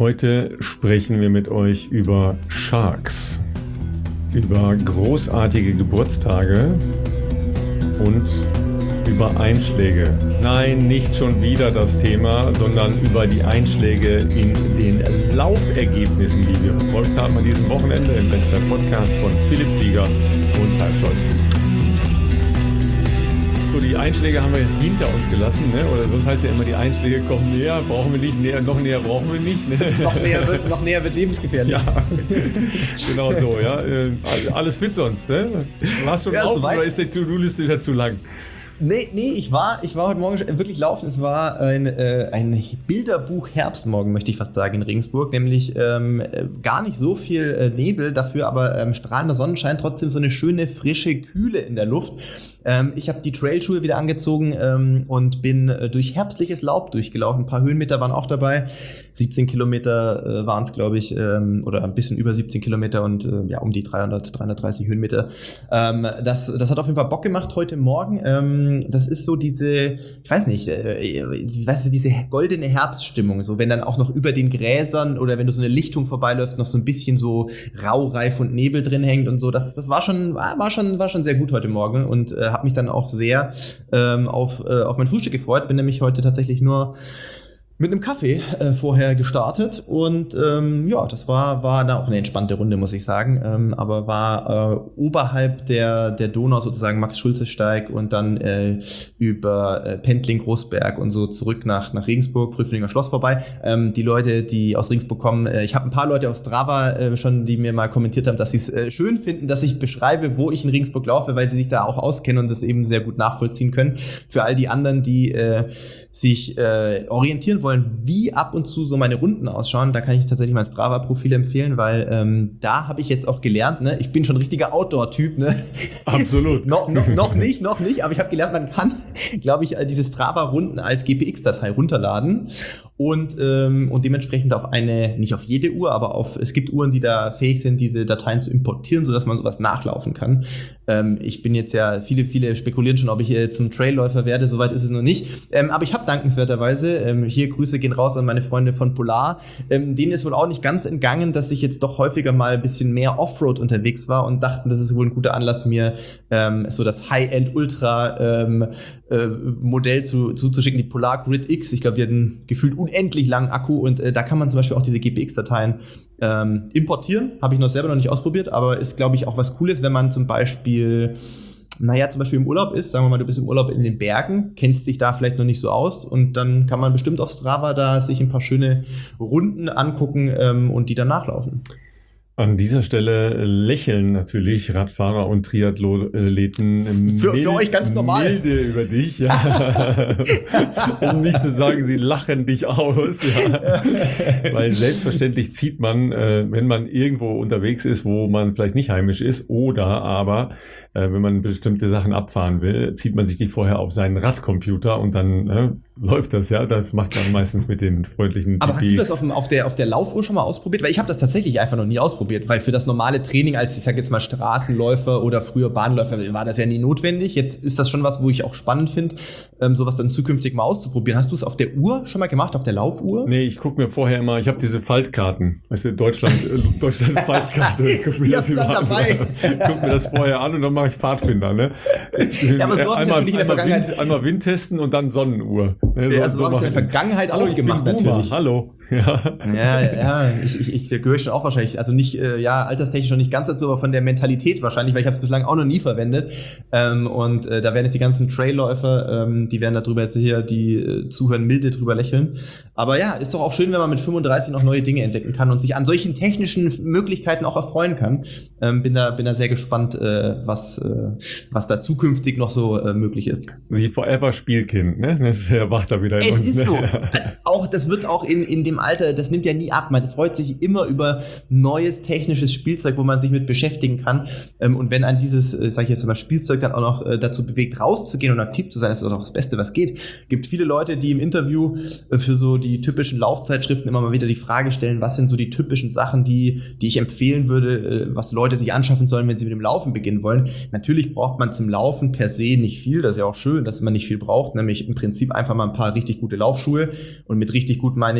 Heute sprechen wir mit euch über Sharks, über großartige Geburtstage und über Einschläge. Nein, nicht schon wieder das Thema, sondern über die Einschläge in den Laufergebnissen, die wir verfolgt haben an diesem Wochenende im Bestzeit-Podcast von Philipp Flieger und Ralf Scholz. So, die Einschläge haben wir hinter uns gelassen, ne? Oder sonst heißt ja immer, die Einschläge kommen näher, brauchen wir nicht, noch näher brauchen wir nicht. Ne? noch näher wird lebensgefährlich. Ja, genau so, ja. Alles fit sonst, ne? Warst du schon auf oder ist die To-Do-Liste wieder zu lang? Nee, ich war heute Morgen wirklich laufen. Es war ein Bilderbuch-Herbstmorgen, möchte ich fast sagen, in Regensburg. Nämlich gar nicht so viel Nebel, dafür aber strahlender Sonnenschein, trotzdem so eine schöne, frische Kühle in der Luft. Ich habe die Trailschuhe wieder angezogen und bin durch herbstliches Laub durchgelaufen. Ein paar Höhenmeter waren auch dabei. 17 Kilometer waren es, glaube ich, oder ein bisschen über 17 Kilometer und um die 330 Höhenmeter. Das hat auf jeden Fall Bock gemacht heute Morgen. Das ist so diese, ich weiß nicht, diese goldene Herbststimmung. So, wenn dann auch noch über den Gräsern oder wenn du so eine Lichtung vorbeiläufst, noch so ein bisschen so Raureif und Nebel drin hängt und so. Das war schon sehr gut heute Morgen und habe mich dann auch sehr auf mein Frühstück gefreut. Bin nämlich heute tatsächlich nur mit einem Kaffee vorher gestartet und das war da auch eine entspannte Runde, muss ich sagen, aber war oberhalb der Donau sozusagen Max-Schulze-Steig und dann über Pendling, Großberg und so zurück nach Regensburg, Prüflinger Schloss vorbei. Die Leute, die aus Regensburg kommen, ich habe ein paar Leute auf Strava schon, die mir mal kommentiert haben, dass sie es schön finden, dass ich beschreibe, wo ich in Regensburg laufe, weil sie sich da auch auskennen und das eben sehr gut nachvollziehen können. Für all die anderen, die sich orientieren wollen, wie ab und zu so meine Runden ausschauen, da kann ich tatsächlich mein Strava-Profil empfehlen, weil da habe ich jetzt auch gelernt, ne, ich bin schon ein richtiger Outdoor-Typ, ne? Absolut. noch nicht, aber ich habe gelernt, man kann, glaube ich, diese Strava-Runden als GPX-Datei runterladen und dementsprechend auf nicht auf jede Uhr, aber es gibt Uhren, die da fähig sind, diese Dateien zu importieren, sodass man sowas nachlaufen kann. Ich bin jetzt ja, viele spekulieren schon, ob ich zum Trailläufer werde, soweit ist es noch nicht. Aber ich habe dankenswerterweise, hier Grüße gehen raus an meine Freunde von Polar, denen ist wohl auch nicht ganz entgangen, dass ich jetzt doch häufiger mal ein bisschen mehr Offroad unterwegs war und dachten, das ist wohl ein guter Anlass, mir so das High-End-Ultra-Modell zuzuschicken, die Polar Grid X. Ich glaube, die hatten gefühlt unendlich langen Akku und da kann man zum Beispiel auch diese GPX-Dateien importieren. Habe ich selber noch nicht ausprobiert, aber ist, glaube ich, auch was Cooles, wenn man zum Beispiel im Urlaub ist, sagen wir mal, du bist im Urlaub in den Bergen, kennst dich da vielleicht noch nicht so aus und dann kann man bestimmt auf Strava da sich ein paar schöne Runden angucken und die dann nachlaufen. An dieser Stelle lächeln natürlich Radfahrer und Triathleten für euch ganz normal. Milde über dich, ja. Um nicht zu sagen, sie lachen dich aus, ja. Weil selbstverständlich zieht man, wenn man irgendwo unterwegs ist, wo man vielleicht nicht heimisch ist, oder aber, wenn man bestimmte Sachen abfahren will, zieht man sich die vorher auf seinen Radcomputer und dann läuft das, ja. Das macht man meistens mit den freundlichen Aber GPX. hast du das auf der Laufuhr schon mal ausprobiert? Weil ich habe das tatsächlich einfach noch nie ausprobiert, weil für das normale Training als, ich sag jetzt mal, Straßenläufer oder früher Bahnläufer war das ja nie notwendig. Jetzt ist das schon was, wo ich auch spannend finde, sowas dann zukünftig mal auszuprobieren. Hast du es auf der Uhr schon mal gemacht, auf der Laufuhr? Nee, ich gucke mir vorher immer, ich habe diese Faltkarten, weißt du, Deutschland Faltkarte. Guck mir das vorher an und dann mache ich Pfadfinder, ne? Ja, aber so habe ich natürlich in der Vergangenheit... Einmal Wind testen und dann Sonnenuhr. Ne? Ja, so habe ich in der Vergangenheit auch gemacht, natürlich. Hallo. Ja, ich gehöre schon auch wahrscheinlich, also nicht, alterstechnisch noch nicht ganz dazu, aber von der Mentalität wahrscheinlich, weil ich habe es bislang auch noch nie verwendet. Da werden jetzt die ganzen Trailläufer, die werden darüber jetzt hier, die zuhören, milde drüber lächeln. Aber ja, ist doch auch schön, wenn man mit 35 noch neue Dinge entdecken kann und sich an solchen technischen Möglichkeiten auch erfreuen kann. Bin da sehr gespannt, was da zukünftig noch so möglich ist. Wie Forever Spielkind, ne? Das erwacht da wieder in uns. Es ist so. Auch, das wird auch in dem Alter, das nimmt ja nie ab. Man freut sich immer über neues technisches Spielzeug, wo man sich mit beschäftigen kann. Und wenn an dieses, sag ich jetzt mal, Spielzeug dann auch noch dazu bewegt, rauszugehen und aktiv zu sein, ist das auch das Beste, was geht. Gibt viele Leute, die im Interview für so die typischen Laufzeitschriften immer mal wieder die Frage stellen, was sind so die typischen Sachen, die ich empfehlen würde, was Leute sich anschaffen sollen, wenn sie mit dem Laufen beginnen wollen. Natürlich braucht man zum Laufen per se nicht viel. Das ist ja auch schön, dass man nicht viel braucht. Nämlich im Prinzip einfach mal ein paar richtig gute Laufschuhe. Und mit richtig gut meine ich richtig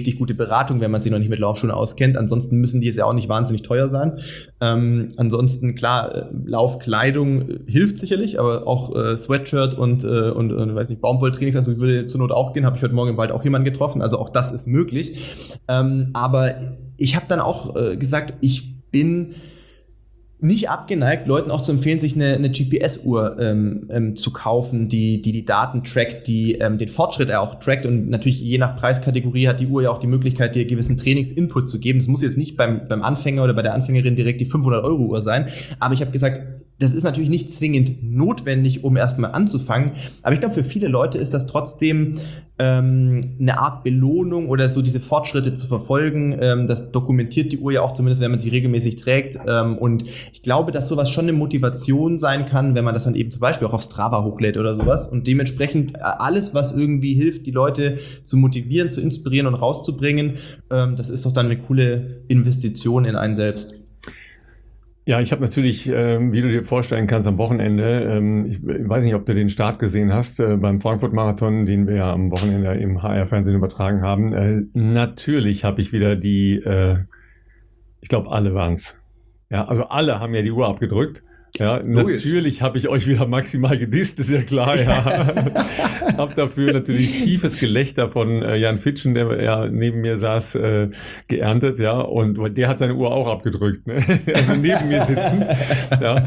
richtig gute Beratung, wenn man sich noch nicht mit Laufschuhen auskennt. Ansonsten müssen die jetzt ja auch nicht wahnsinnig teuer sein. Ansonsten, klar, Laufkleidung hilft sicherlich, aber auch Sweatshirt und weiß nicht, Baumwolltrainingsanzug würde zur Not auch gehen. Habe ich heute Morgen im Wald auch jemanden getroffen. Also auch das ist möglich. Aber ich habe dann auch gesagt, ich bin nicht abgeneigt, Leuten auch zu empfehlen, sich eine GPS-Uhr zu kaufen, die Daten trackt, die den Fortschritt auch trackt, und natürlich je nach Preiskategorie hat die Uhr ja auch die Möglichkeit, dir gewissen Trainingsinput zu geben. Es muss jetzt nicht beim Anfänger oder bei der Anfängerin direkt die 500-Euro-Uhr sein, aber ich habe gesagt, das ist natürlich nicht zwingend notwendig, um erstmal anzufangen, aber ich glaube, für viele Leute ist das trotzdem eine Art Belohnung oder so, diese Fortschritte zu verfolgen. Das dokumentiert die Uhr ja auch, zumindest wenn man sie regelmäßig trägt, und ich glaube, dass sowas schon eine Motivation sein kann, wenn man das dann eben zum Beispiel auch auf Strava hochlädt oder sowas, und dementsprechend alles, was irgendwie hilft, die Leute zu motivieren, zu inspirieren und rauszubringen, das ist doch dann eine coole Investition in einen selbst. Ja, ich habe natürlich, wie du dir vorstellen kannst, am Wochenende, ich weiß nicht, ob du den Start gesehen hast, beim Frankfurt-Marathon, den wir ja am Wochenende im HR-Fernsehen übertragen haben. Natürlich habe ich wieder ich glaube, alle waren's. Ja, also alle haben ja die Uhr abgedrückt. Ja, natürlich habe ich euch wieder maximal gedisst, ist ja klar, ja. Hab dafür natürlich tiefes Gelächter von Jan Fitschen, der ja neben mir saß, geerntet, ja, und der hat seine Uhr auch abgedrückt, ne? Also neben mir sitzend, ja.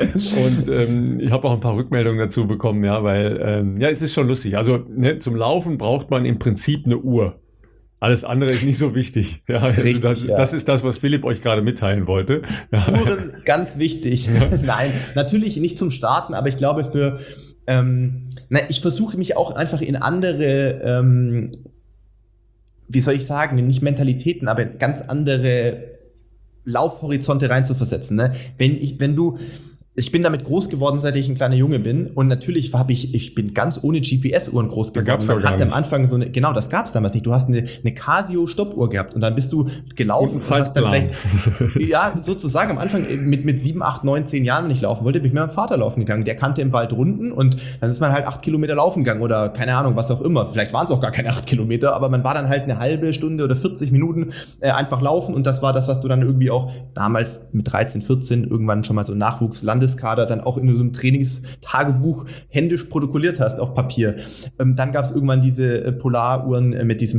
Und ich habe auch ein paar Rückmeldungen dazu bekommen, ja, weil, ja, es ist schon lustig. Also, ne, zum Laufen braucht man im Prinzip eine Uhr. Alles andere ist nicht so wichtig. Ja, richtig, das ist das, was Philipp euch gerade mitteilen wollte. Ja. Uhren, ganz wichtig. Nein, natürlich nicht zum Starten, aber ich glaube ich versuche mich auch einfach in andere, wie soll ich sagen, nicht Mentalitäten, aber ganz andere Laufhorizonte reinzuversetzen. Ne? Ich bin damit groß geworden, seit ich ein kleiner Junge bin, und natürlich ich bin ganz ohne GPS-Uhren groß geworden. Da gab's man hatte am Anfang genau, das gab's damals nicht. Du hast eine Casio-Stoppuhr gehabt und dann bist du gelaufen und hast dann vielleicht, ja, sozusagen am Anfang mit 7, 8, 9, 10 Jahren, wenn ich laufen wollte, bin ich mit meinem Vater laufen gegangen. Der kannte im Wald Runden und dann ist man halt 8 Kilometer laufen gegangen oder keine Ahnung, was auch immer. Vielleicht waren es auch gar keine 8 Kilometer, aber man war dann halt eine halbe Stunde oder 40 Minuten einfach laufen, und das war das, was du dann irgendwie auch damals mit 13, 14 irgendwann schon mal so Nachwuchslandeskader dann auch in so einem Trainingstagebuch händisch protokolliert hast auf Papier. Dann gab es irgendwann diese Polaruhren mit diesem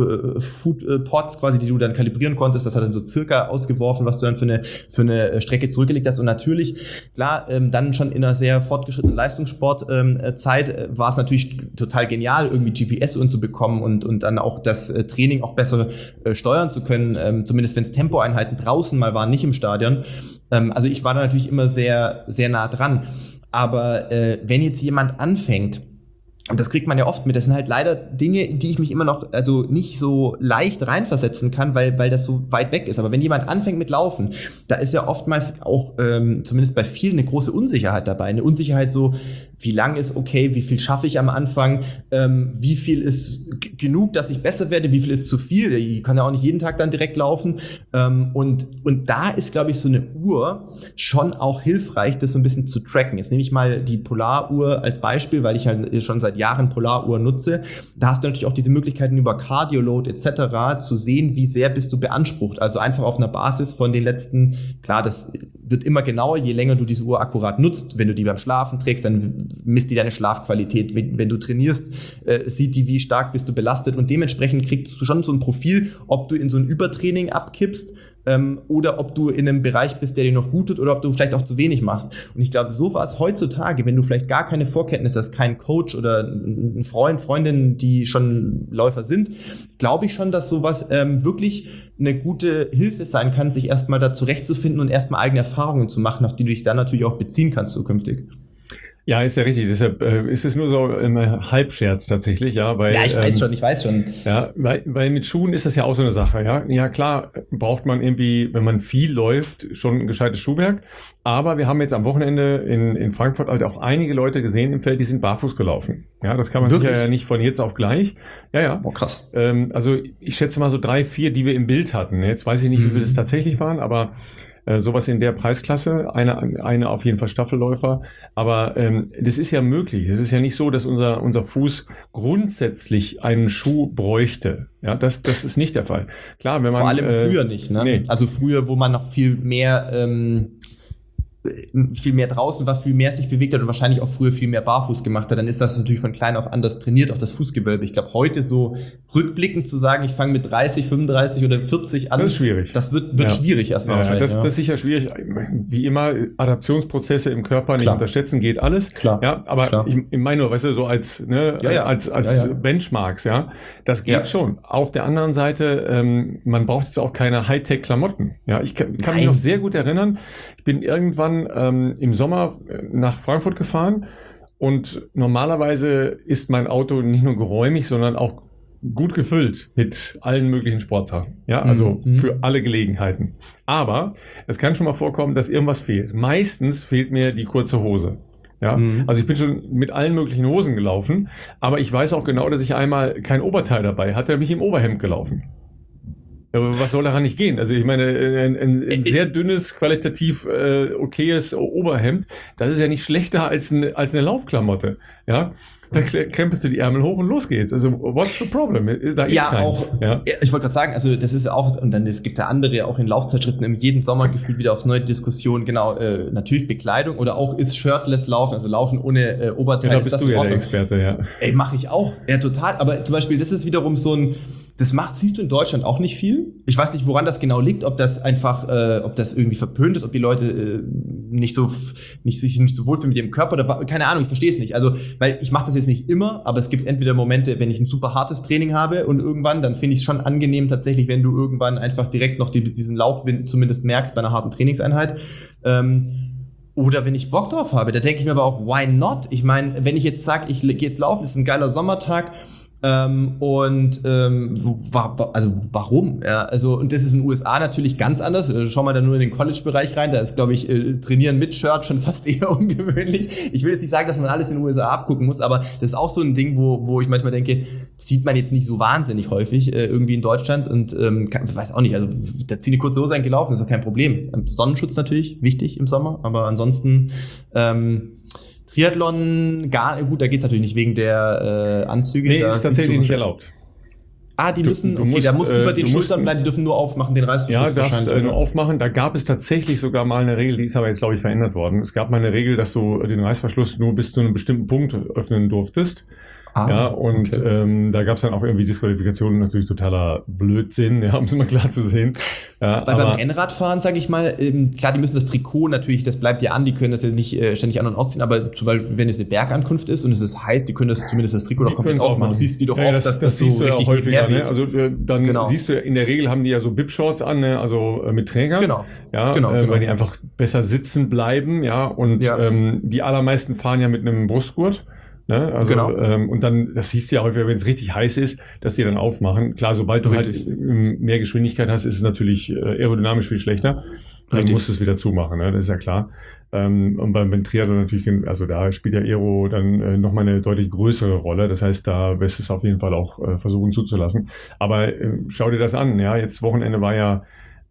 Food Pods quasi, die du dann kalibrieren konntest. Das hat dann so circa ausgeworfen, was du dann für eine Strecke zurückgelegt hast. Und natürlich, klar, dann schon in einer sehr fortgeschrittenen Leistungssportzeit war es natürlich total genial, irgendwie GPS-Uhren zu bekommen und dann auch das Training auch besser steuern zu können, zumindest wenn es Tempoeinheiten draußen mal waren, nicht im Stadion. Also ich war da natürlich immer sehr, sehr nah dran. Aber wenn jetzt jemand anfängt, und das kriegt man ja oft mit, das sind halt leider Dinge, in die ich mich immer noch also nicht so leicht reinversetzen kann, weil das so weit weg ist. Aber wenn jemand anfängt mit Laufen, da ist ja oftmals auch, zumindest bei vielen, eine große Unsicherheit dabei. Eine Unsicherheit so, wie lang ist okay, wie viel schaffe ich am Anfang, wie viel ist genug, dass ich besser werde, wie viel ist zu viel. Ich kann ja auch nicht jeden Tag dann direkt laufen. Und da ist, glaube ich, so eine Uhr schon auch hilfreich, das so ein bisschen zu tracken. Jetzt nehme ich mal die Polaruhr als Beispiel, weil ich halt schon seit Jahren Polaruhr nutze. Da hast du natürlich auch diese Möglichkeiten über Cardioload etc. zu sehen, wie sehr bist du beansprucht. Also einfach auf einer Basis von den letzten, klar, das wird immer genauer, je länger du diese Uhr akkurat nutzt. Wenn du die beim Schlafen trägst, dann misst die deine Schlafqualität. Wenn du trainierst, sieht die, wie stark bist du belastet, und dementsprechend kriegst du schon so ein Profil, ob du in so ein Übertraining abkippst oder ob du in einem Bereich bist, der dir noch gut tut, oder ob du vielleicht auch zu wenig machst. Und ich glaube, so war es heutzutage, wenn du vielleicht gar keine Vorkenntnisse hast, keinen Coach oder einen Freund, Freundin, die schon Läufer sind, glaube ich schon, dass sowas wirklich eine gute Hilfe sein kann, sich erstmal da zurechtzufinden und erstmal eigene Erfahrungen zu machen, auf die du dich dann natürlich auch beziehen kannst zukünftig. Ja, ist ja richtig. Deshalb ist es nur so ein Halbscherz tatsächlich, ja. Weil, ja, ich weiß schon. Ja, weil mit Schuhen ist das ja auch so eine Sache, ja. Ja, klar braucht man irgendwie, wenn man viel läuft, schon ein gescheites Schuhwerk. Aber wir haben jetzt am Wochenende in Frankfurt halt auch einige Leute gesehen im Feld, die sind barfuß gelaufen. Ja, das kann man sicher ja nicht von jetzt auf gleich. Ja, ja. Oh, krass. Also ich schätze mal so 3, 4, die wir im Bild hatten. Jetzt weiß ich nicht, wie viele es tatsächlich waren, aber Sowas in der Preisklasse, eine auf jeden Fall Staffelläufer. Aber das ist ja möglich. Es ist ja nicht so, dass unser Fuß grundsätzlich einen Schuh bräuchte. Ja, das ist nicht der Fall. Klar, wenn man vor allem früher nicht, ne? Nee. Also früher, wo man noch viel mehr draußen war, viel mehr sich bewegt hat und wahrscheinlich auch früher viel mehr barfuß gemacht hat, dann ist das natürlich von klein auf anders trainiert, auch das Fußgewölbe. Ich glaube, heute so rückblickend zu sagen, ich fange mit 30, 35 oder 40 an, das ist schwierig. Das wird schwierig erstmal wahrscheinlich. Das ist sicher schwierig. Wie immer, Adaptionsprozesse im Körper nicht unterschätzen, geht alles. Klar. Ja, aber ich meine nur, weißt du, so als Benchmarks, ja, das geht schon. Auf der anderen Seite, man braucht jetzt auch keine Hightech-Klamotten. Ja, ich kann mich noch sehr gut erinnern, ich bin irgendwann im Sommer nach Frankfurt gefahren und normalerweise ist mein Auto nicht nur geräumig, sondern auch gut gefüllt mit allen möglichen Sportsachen. Ja, also für alle Gelegenheiten. Aber es kann schon mal vorkommen, dass irgendwas fehlt. Meistens fehlt mir die kurze Hose. Ja, also ich bin schon mit allen möglichen Hosen gelaufen, aber ich weiß auch genau, dass ich einmal kein Oberteil dabei hatte, bin ich im Oberhemd gelaufen. Aber was soll daran nicht gehen? Also ich meine, ein sehr dünnes, qualitativ okayes Oberhemd, das ist ja nicht schlechter als eine Laufklamotte. Ja, da krempelst du die Ärmel hoch und los geht's. Also what's the problem? Da ist keins. Ich wollte gerade sagen, also das ist auch, und dann es gibt ja andere, auch in Laufzeitschriften, in jedem Sommer gefühlt wieder aufs neue Diskussion, genau, natürlich Bekleidung oder auch ist shirtless laufen, also laufen ohne Oberteil. Ja, da bist du ja der Experte, ja. Ey, mache ich auch. Ja, total. Aber zum Beispiel, das ist wiederum so ein, siehst du in Deutschland auch nicht viel. Ich weiß nicht, woran das genau liegt, ob das einfach, ob das irgendwie verpönt ist, ob die Leute sich nicht so wohlfühlen mit ihrem Körper oder keine Ahnung, ich verstehe es nicht. Also, weil ich mache das jetzt nicht immer, aber es gibt entweder Momente, wenn ich ein super hartes Training habe und irgendwann, dann finde ich es schon angenehm tatsächlich, wenn du irgendwann einfach direkt noch diesen Laufwind zumindest merkst bei einer harten Trainingseinheit. Oder wenn ich Bock drauf habe, da denke ich mir aber auch, why not? Ich meine, wenn ich jetzt sage, ich gehe jetzt laufen, das ist ein geiler Sommertag, warum? Ja, also, und das ist in den USA natürlich ganz anders. Schau mal da nur in den College-Bereich rein. Da ist, glaube ich, Trainieren mit Shirt schon fast eher ungewöhnlich. Ich will jetzt nicht sagen, dass man alles in den USA abgucken muss, aber das ist auch so ein Ding, wo ich manchmal denke, das sieht man jetzt nicht so wahnsinnig häufig irgendwie in Deutschland und weiß auch nicht. Also, da zieh eine kurze Hose eingelaufen, ist doch kein Problem. Sonnenschutz natürlich wichtig im Sommer, aber ansonsten Triathlon, gut, da geht's natürlich nicht wegen der Anzüge. Nee, ist tatsächlich nicht erlaubt. Die müssen, da muss über den Schultern bleiben, die dürfen nur aufmachen, den Reißverschluss. Ja, darfst nur aufmachen. Da gab es tatsächlich sogar mal eine Regel, die ist aber jetzt, glaube ich, verändert worden. Es gab mal eine Regel, dass du den Reißverschluss nur bis zu einem bestimmten Punkt öffnen durftest. Ja, und okay. Da gab es dann auch irgendwie Disqualifikationen, natürlich totaler Blödsinn, ja, um es mal klar zu sehen. Ja, weil beim Rennradfahren, sage ich mal, klar, die müssen das Trikot natürlich, das bleibt ja an, die können das ja nicht ständig an- und ausziehen, aber zum Beispiel, wenn es eine Bergankunft ist und es ist heiß, die können das zumindest das Trikot doch komplett aufmachen. Du siehst die doch oft, dass das siehst so du richtig ja häufiger, ne? Also dann genau. Siehst du, in der Regel haben die ja so Bib-Shorts an, ne? Also mit Träger. Genau. Ja, genau. Weil die einfach besser sitzen bleiben, ja, und die allermeisten fahren ja mit einem Brustgurt. Ne? Also, und dann, das siehst du ja häufig, wenn es richtig heiß ist, dass die dann aufmachen. Klar, sobald du halt mehr Geschwindigkeit hast, ist es natürlich aerodynamisch viel schlechter. Dann musst du es wieder zumachen, ne? Das ist ja klar. Und beim Triathlon natürlich, also da spielt ja Aero dann nochmal eine deutlich größere Rolle. Das heißt, da wirst du es auf jeden Fall auch versuchen zuzulassen. Aber schau dir das an, ja. Jetzt Wochenende war ja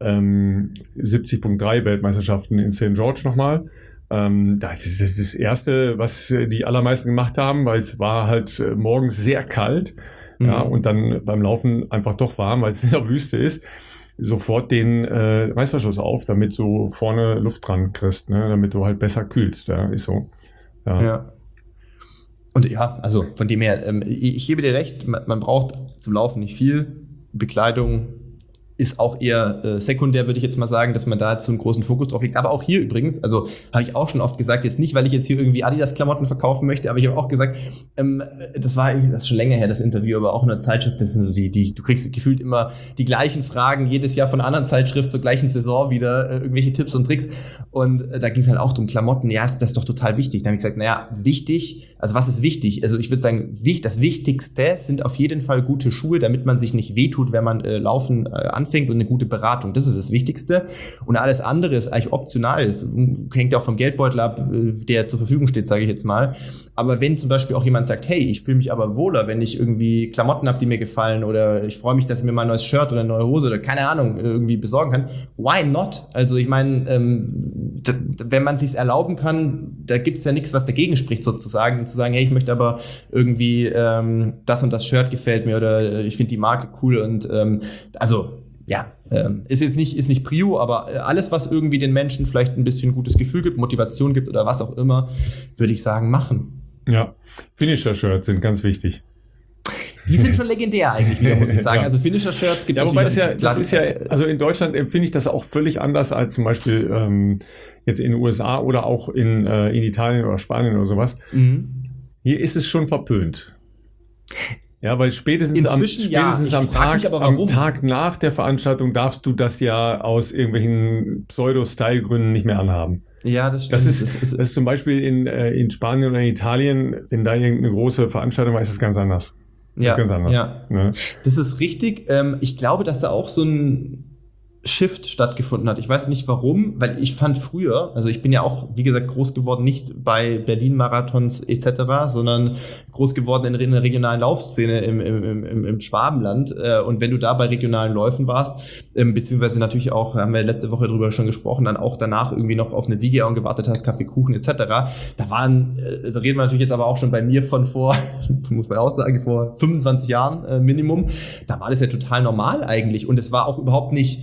70.3 Weltmeisterschaften in St. George nochmal. Das ist das Erste, was die allermeisten gemacht haben, weil es war halt morgens sehr kalt, ja, und dann beim Laufen einfach doch warm, weil es in der Wüste ist, sofort den Reißverschluss auf, damit du vorne Luft dran kriegst, ne, damit du halt besser kühlst, ja, ist so. Ja. Und ja, also von dem her, ich gebe dir recht, man braucht zum Laufen nicht viel, Bekleidung ist auch eher sekundär, würde ich jetzt mal sagen, dass man da jetzt so einen großen Fokus drauf legt. Aber auch hier übrigens, also habe ich auch schon oft gesagt, jetzt nicht, weil ich jetzt hier irgendwie Adidas-Klamotten verkaufen möchte, aber ich habe auch gesagt, das ist schon länger her, das Interview, aber auch in der Zeitschrift, das sind so du kriegst gefühlt immer die gleichen Fragen, jedes Jahr von einer anderen Zeitschrift zur gleichen Saison wieder, irgendwelche Tipps und Tricks. Und da ging es halt auch um Klamotten. Ja, das ist doch total wichtig. Da habe ich gesagt, naja, wichtig, also was ist wichtig? Also ich würde sagen, das Wichtigste sind auf jeden Fall gute Schuhe, damit man sich nicht wehtut, wenn man Laufen anfängt. anfängt und eine gute Beratung. Das ist das Wichtigste. Und alles andere ist eigentlich optional. Es hängt ja auch vom Geldbeutel ab, der zur Verfügung steht, sage ich jetzt mal. Aber wenn zum Beispiel auch jemand sagt, hey, ich fühle mich aber wohler, wenn ich irgendwie Klamotten habe, die mir gefallen, oder ich freue mich, dass ich mir mal ein neues Shirt oder eine neue Hose oder keine Ahnung irgendwie besorgen kann, why not? Also ich meine, wenn man sich's erlauben kann, da gibt's ja nichts, was dagegen spricht sozusagen, zu sagen, hey, ich möchte aber irgendwie das und das Shirt gefällt mir oder ich finde die Marke cool und ist jetzt nicht Prio, aber alles, was irgendwie den Menschen vielleicht ein bisschen gutes Gefühl gibt, Motivation gibt oder was auch immer, würde ich sagen, machen. Ja, Finisher-Shirts sind ganz wichtig. Die sind schon legendär eigentlich wieder, muss ich sagen. Ja. Also Finisher-Shirts gibt es wobei das ist ja, also in Deutschland empfinde ich das auch völlig anders als zum Beispiel jetzt in den USA oder auch in Italien oder Spanien oder sowas. Mhm. Hier ist es schon verpönt. Ja, weil spätestens am Tag nach der Veranstaltung darfst du das ja aus irgendwelchen Pseudo-Style-Gründen nicht mehr anhaben. Ja, das stimmt. Das ist zum Beispiel in Spanien oder in Italien, wenn da irgendeine große Veranstaltung war, ist es ganz anders. Ja, ne? Das ist richtig. Ich glaube, dass da auch so ein Shift stattgefunden hat. Ich weiß nicht warum, weil ich fand früher, also ich bin ja auch, wie gesagt, groß geworden, nicht bei Berlin-Marathons etc., sondern groß geworden in der regionalen Laufszene im Schwabenland. Und wenn du da bei regionalen Läufen warst, beziehungsweise natürlich auch, haben wir letzte Woche drüber schon gesprochen, dann auch danach irgendwie noch auf eine Siegerehrung gewartet hast, Kaffee, Kuchen etc., da waren, also reden wir natürlich jetzt aber auch schon bei mir von vor, muss man auch sagen, vor 25 Jahren Minimum, da war das ja total normal eigentlich und es war auch überhaupt nicht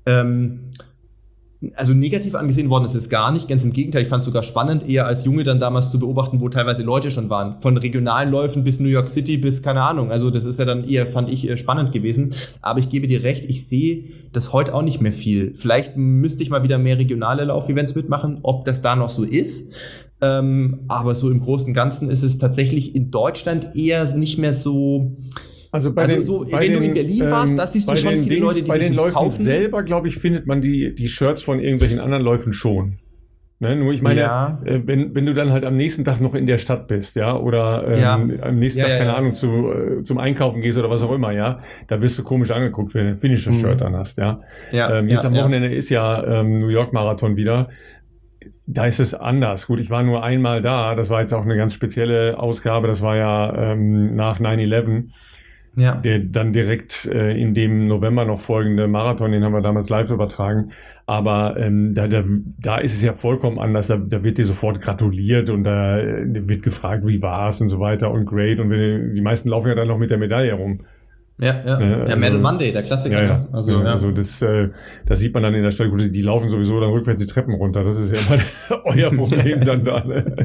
also negativ angesehen worden ist es gar nicht, ganz im Gegenteil, ich fand es sogar spannend, eher als Junge dann damals zu beobachten, wo teilweise Leute schon waren, von regionalen Läufen bis New York City bis keine Ahnung, also das ist ja dann eher, fand ich, spannend gewesen, aber ich gebe dir recht, ich sehe das heute auch nicht mehr viel, vielleicht müsste ich mal wieder mehr regionale Laufevents mitmachen, ob das da noch so ist, aber so im Großen und Ganzen ist es tatsächlich in Deutschland eher nicht mehr so. Also wenn du in Berlin warst, da siehst du schon viele Leute, die sich das Läufen kaufen. Selber, glaube ich, findet man die Shirts von irgendwelchen anderen Läufen schon. Ne? Nur ich meine, wenn du dann halt am nächsten Tag noch in der Stadt bist, ja, oder am nächsten Tag, keine Ahnung, zum Einkaufen gehst oder was auch immer, ja, da wirst du komisch angeguckt, wenn du ein Finisher-Shirt anhast, ja. Jetzt am Wochenende ist ja New York Marathon wieder. Da ist es anders. Gut, ich war nur einmal da, das war jetzt auch eine ganz spezielle Ausgabe, das war ja nach 9/11. Ja. Der dann direkt in dem November noch folgende Marathon, den haben wir damals live übertragen. Aber da ist es ja vollkommen anders. Da wird dir sofort gratuliert und da wird gefragt, wie war's und so weiter und great. Und die meisten laufen ja dann noch mit der Medaille rum. Also, Medal Monday, der Klassiker. Ja. Also das sieht man dann in der Stadt. Gut, die laufen sowieso dann rückwärts die Treppen runter. Das ist ja immer euer Problem dann da. Ne?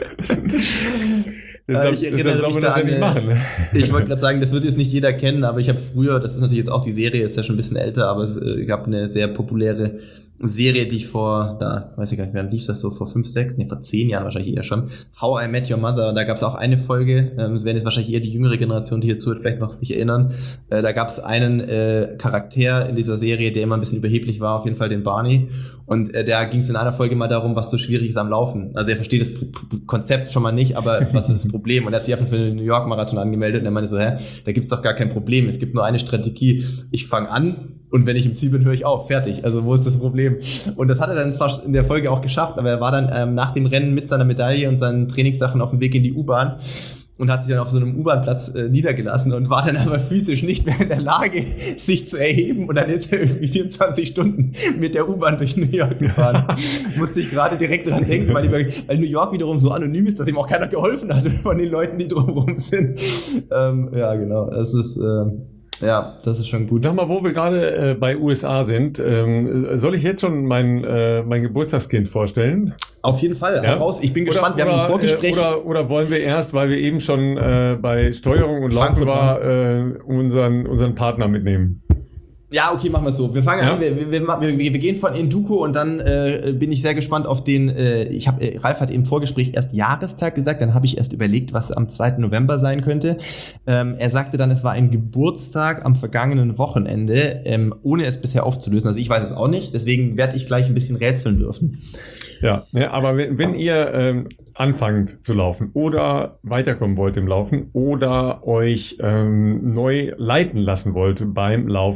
Deshalb soll man das ja nicht machen. Ich wollte gerade sagen, das wird jetzt nicht jeder kennen, aber ich habe früher, das ist natürlich jetzt auch die Serie, ist ja schon ein bisschen älter, aber es gab eine sehr populäre Serie, die ich weiß ich gar nicht, wann lief das so, vor 10 Jahren wahrscheinlich eher schon, How I Met Your Mother, da gab es auch eine Folge, es werden jetzt wahrscheinlich eher die jüngere Generation, die hier zuhört, vielleicht noch sich erinnern, da gab es einen Charakter in dieser Serie, der immer ein bisschen überheblich war, auf jeden Fall den Barney, und da ging es in einer Folge mal darum, was so schwierig ist am Laufen, also er versteht das Konzept schon mal nicht, aber was ist das Problem, und er hat sich einfach für den New York Marathon angemeldet und er meinte so, da gibt's doch gar kein Problem, es gibt nur eine Strategie, ich fange an und wenn ich im Ziel bin, höre ich auf, fertig, also wo ist das Problem? Und das hat er dann zwar in der Folge auch geschafft, aber er war dann nach dem Rennen mit seiner Medaille und seinen Trainingssachen auf dem Weg in die U-Bahn und hat sich dann auf so einem U-Bahn-Platz niedergelassen und war dann aber physisch nicht mehr in der Lage, sich zu erheben, und dann ist er irgendwie 24 Stunden mit der U-Bahn durch New York gefahren. Musste ich gerade direkt dran denken, weil New York wiederum so anonym ist, dass ihm auch keiner geholfen hat von den Leuten, die drumherum sind. Ja, genau, das ist schon gut. Sag mal, wo wir gerade bei USA sind, soll ich jetzt schon mein Geburtstagskind vorstellen? Auf jeden Fall, heraus. Ich bin gespannt, wir haben ein Vorgespräch. Oder wollen wir erst, weil wir eben schon bei Steuerung und Laufen war, unseren Partner mitnehmen? Ja, okay, machen wir es so. Wir fangen an, wir gehen von Enduko und dann bin ich sehr gespannt auf den, Ralf hat im Vorgespräch erst Jahrestag gesagt, dann habe ich erst überlegt, was am 2. November sein könnte. Er sagte dann, es war ein Geburtstag am vergangenen Wochenende, ohne es bisher aufzulösen. Also ich weiß es auch nicht, deswegen werde ich gleich ein bisschen rätseln dürfen. Ja, aber wenn ihr anfangt zu laufen oder weiterkommen wollt im Laufen oder euch neu leiten lassen wollt beim Laufen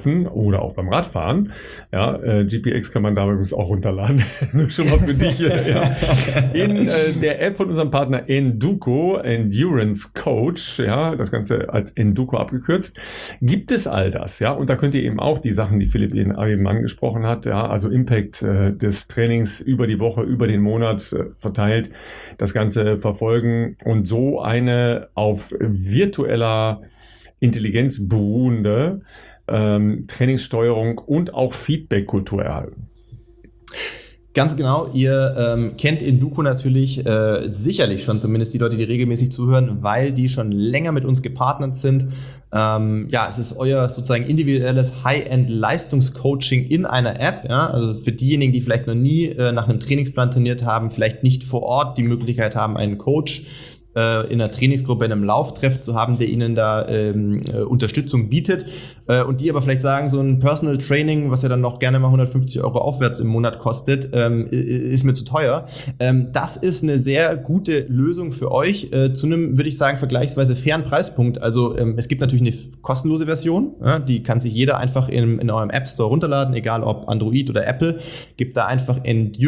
oder auch beim Radfahren. Ja, GPX kann man da übrigens auch runterladen. Schon mal für dich. Ja. In der App von unserem Partner Enduko, Endurance Coach, ja, das Ganze als Enduko abgekürzt, gibt es all das. Ja, und da könnt ihr eben auch die Sachen, die Philipp eben angesprochen hat, ja, also Impact des Trainings über die Woche, über den Monat verteilt, das Ganze verfolgen und so eine auf virtueller Intelligenz beruhende Trainingssteuerung und auch Feedback-Kultur erhalten. Ganz genau, ihr kennt Enduko natürlich sicherlich schon, zumindest die Leute, die regelmäßig zuhören, weil die schon länger mit uns gepartnert sind. Es ist euer sozusagen individuelles High-End-Leistungscoaching in einer App. Ja? Also für diejenigen, die vielleicht noch nie nach einem Trainingsplan trainiert haben, vielleicht nicht vor Ort die Möglichkeit haben, einen Coach in einer Trainingsgruppe, in einem Lauftreff zu haben, der ihnen da Unterstützung bietet und die aber vielleicht sagen, so ein Personal Training, was ja dann noch gerne mal 150 € aufwärts im Monat kostet, ist mir zu teuer. Das ist eine sehr gute Lösung für euch zu einem, würde ich sagen, vergleichsweise fairen Preispunkt. Also es gibt natürlich eine kostenlose Version, ja, die kann sich jeder einfach in eurem App Store runterladen, egal ob Android oder Apple. Gebt da einfach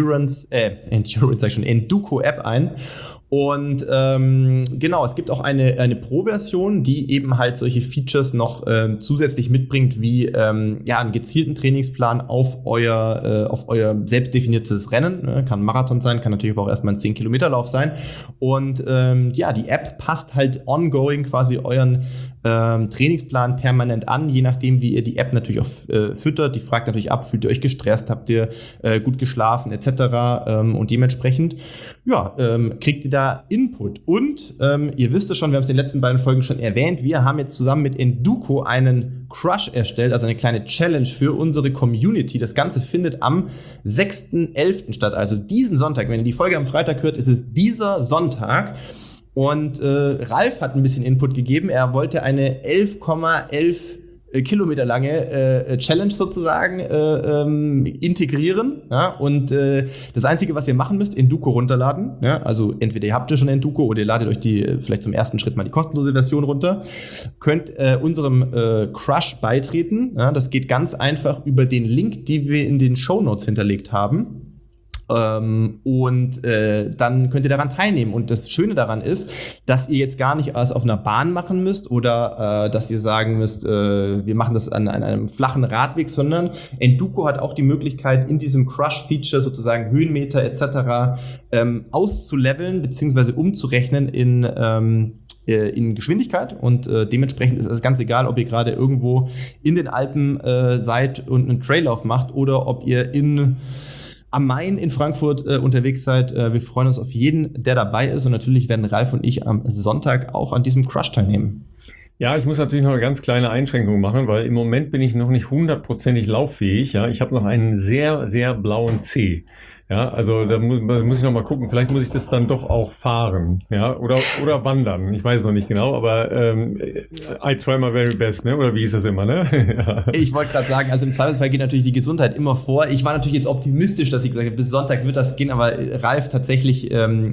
Enduko App ein. Und genau, es gibt auch eine Pro-Version, die eben halt solche Features noch zusätzlich mitbringt, wie einen gezielten Trainingsplan auf euer selbst definiertes Rennen. Kann ein Marathon sein, kann natürlich aber auch erstmal ein 10-Kilometer-Lauf sein. Und die App passt halt ongoing quasi euren Trainingsplan permanent an, je nachdem, wie ihr die App natürlich auch füttert. Die fragt natürlich ab, fühlt ihr euch gestresst, habt ihr gut geschlafen etc. Und dementsprechend kriegt ihr da Input. Und ihr wisst es schon, wir haben es in den letzten beiden Folgen schon erwähnt, wir haben jetzt zusammen mit Enduko einen Crush erstellt, also eine kleine Challenge für unsere Community. Das Ganze findet am 6.11. statt, also diesen Sonntag. Wenn ihr die Folge am Freitag hört, ist es dieser Sonntag. Und Ralf hat ein bisschen Input gegeben. Er wollte eine 11,11 Kilometer lange Challenge sozusagen integrieren. Ja? Und das Einzige, was ihr machen müsst, Enduko runterladen. Ja? Also entweder ihr habt ja schon Enduko oder ihr ladet euch vielleicht zum ersten Schritt mal die kostenlose Version runter. Könnt unserem Crush beitreten. Ja? Das geht ganz einfach über den Link, den wir in den Shownotes hinterlegt haben. Dann könnt ihr daran teilnehmen. Und das Schöne daran ist, dass ihr jetzt gar nicht alles auf einer Bahn machen müsst oder dass ihr sagen müsst, wir machen das an einem flachen Radweg, sondern Enduko hat auch die Möglichkeit, in diesem Crush-Feature sozusagen Höhenmeter etc. Auszuleveln bzw. umzurechnen in Geschwindigkeit und dementsprechend ist es ganz egal, ob ihr gerade irgendwo in den Alpen seid und einen Traillauf macht oder ob ihr am Main in Frankfurt unterwegs seid. Wir freuen uns auf jeden, der dabei ist und natürlich werden Ralf und ich am Sonntag auch an diesem Crush teilnehmen. Ja, ich muss natürlich noch eine ganz kleine Einschränkung machen, weil im Moment bin ich noch nicht 100%ig lauffähig. Ja, ich habe noch einen sehr, sehr blauen Zeh. Ja, also da muss ich noch mal gucken. Vielleicht muss ich das dann doch auch fahren, ja, oder wandern. Ich weiß noch nicht genau, aber I try my very best, ne? Oder wie ist das immer, ne? Ja. Ich wollte gerade sagen, also im Zweifelsfall geht natürlich die Gesundheit immer vor. Ich war natürlich jetzt optimistisch, dass ich gesagt habe, bis Sonntag wird das gehen, aber Ralf tatsächlich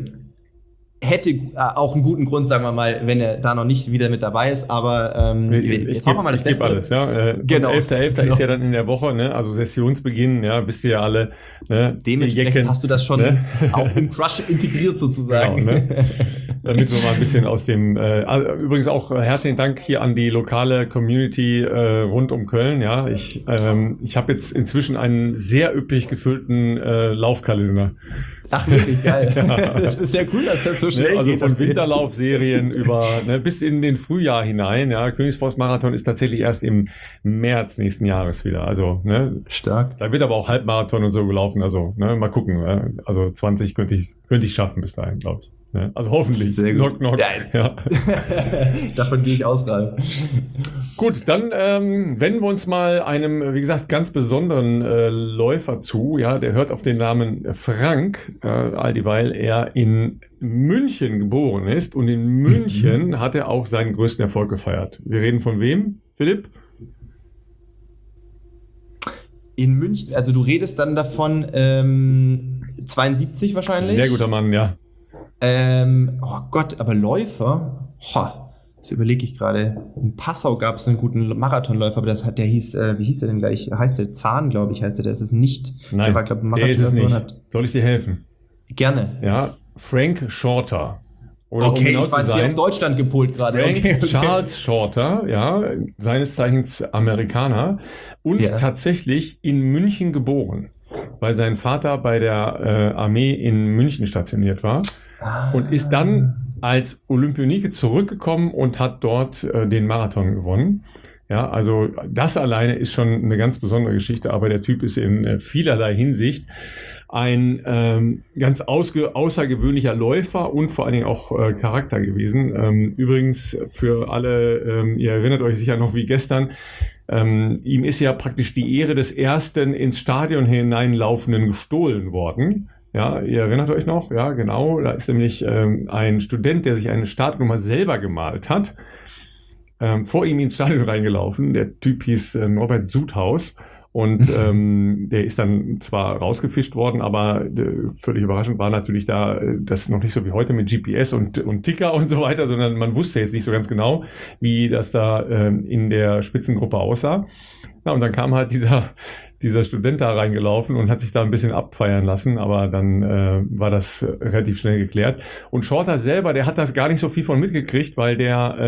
hätte auch einen guten Grund, sagen wir mal, wenn er da noch nicht wieder mit dabei ist, aber jetzt hoffen wir mal das Beste. Alles, ja. Genau. 11.11. ist ja dann in der Woche, ne? Also Sessionsbeginn, ja, wisst ihr ja alle. Ne? Dementsprechend hast du das schon auch im Crush integriert sozusagen. Genau, ne? Damit wir mal ein bisschen aus dem, übrigens auch herzlichen Dank hier an die lokale Community rund um Köln, ja. Ich habe jetzt inzwischen einen sehr üppig gefüllten Laufkalender. Ach, wirklich geil. Ja. Das ist ja cool, dass das so schnell also geht. Also von Winterlaufserien über bis in den Frühjahr hinein. Ja, Königsforst-Marathon ist tatsächlich erst im März nächsten Jahres wieder. Also stark. Da wird aber auch Halbmarathon und so gelaufen. Also mal gucken. Also 20 könnte ich schaffen bis dahin, glaube ich. Also hoffentlich. Sehr gut. Knock. Ja. Davon gehe ich aus, Ralf. Gut, dann wenden wir uns mal einem, wie gesagt, ganz besonderen Läufer zu. Ja, der hört auf den Namen Frank, all dieweil er in München geboren ist. Und in München hat er auch seinen größten Erfolg gefeiert. Wir reden von wem, Philipp? In München, also du redest dann davon 72 wahrscheinlich? Sehr guter Mann, ja. Oh Gott, aber Läufer? Jetzt überlege ich gerade. In Passau gab es einen guten Marathonläufer, aber der hieß, wie hieß der denn gleich? Heißt der Zahn, glaube ich, heißt der. Das ist nicht. Nein, der war, glaub, der ist es nicht. Soll ich dir helfen? Gerne. Ja, Frank Shorter. Oder okay, ich war hier auf Deutschland gepolt gerade. Frank Charles Shorter, ja, seines Zeichens Amerikaner und tatsächlich in München geboren, weil sein Vater bei der Armee in München stationiert war und ist dann als Olympionike zurückgekommen und hat dort den Marathon gewonnen. Ja, also das alleine ist schon eine ganz besondere Geschichte, aber der Typ ist in vielerlei Hinsicht ein ganz außergewöhnlicher Läufer und vor allen Dingen auch Charakter gewesen. Übrigens für alle, ihr erinnert euch sicher noch wie gestern, ihm ist ja praktisch die Ehre des ersten ins Stadion hineinlaufenden gestohlen worden. Ja, ihr erinnert euch noch? Ja, genau. Da ist nämlich ein Student, der sich eine Startnummer selber gemalt hat, vor ihm ins Stadion reingelaufen. Der Typ hieß Norbert Sudhaus und der ist dann zwar rausgefischt worden, aber völlig überraschend war natürlich da das noch nicht so wie heute mit GPS und Ticker und so weiter, sondern man wusste jetzt nicht so ganz genau, wie das da in der Spitzengruppe aussah. Ja, und dann kam halt dieser Student da reingelaufen und hat sich da ein bisschen abfeiern lassen, aber dann war das relativ schnell geklärt. Und Shorter selber, der hat das gar nicht so viel von mitgekriegt, weil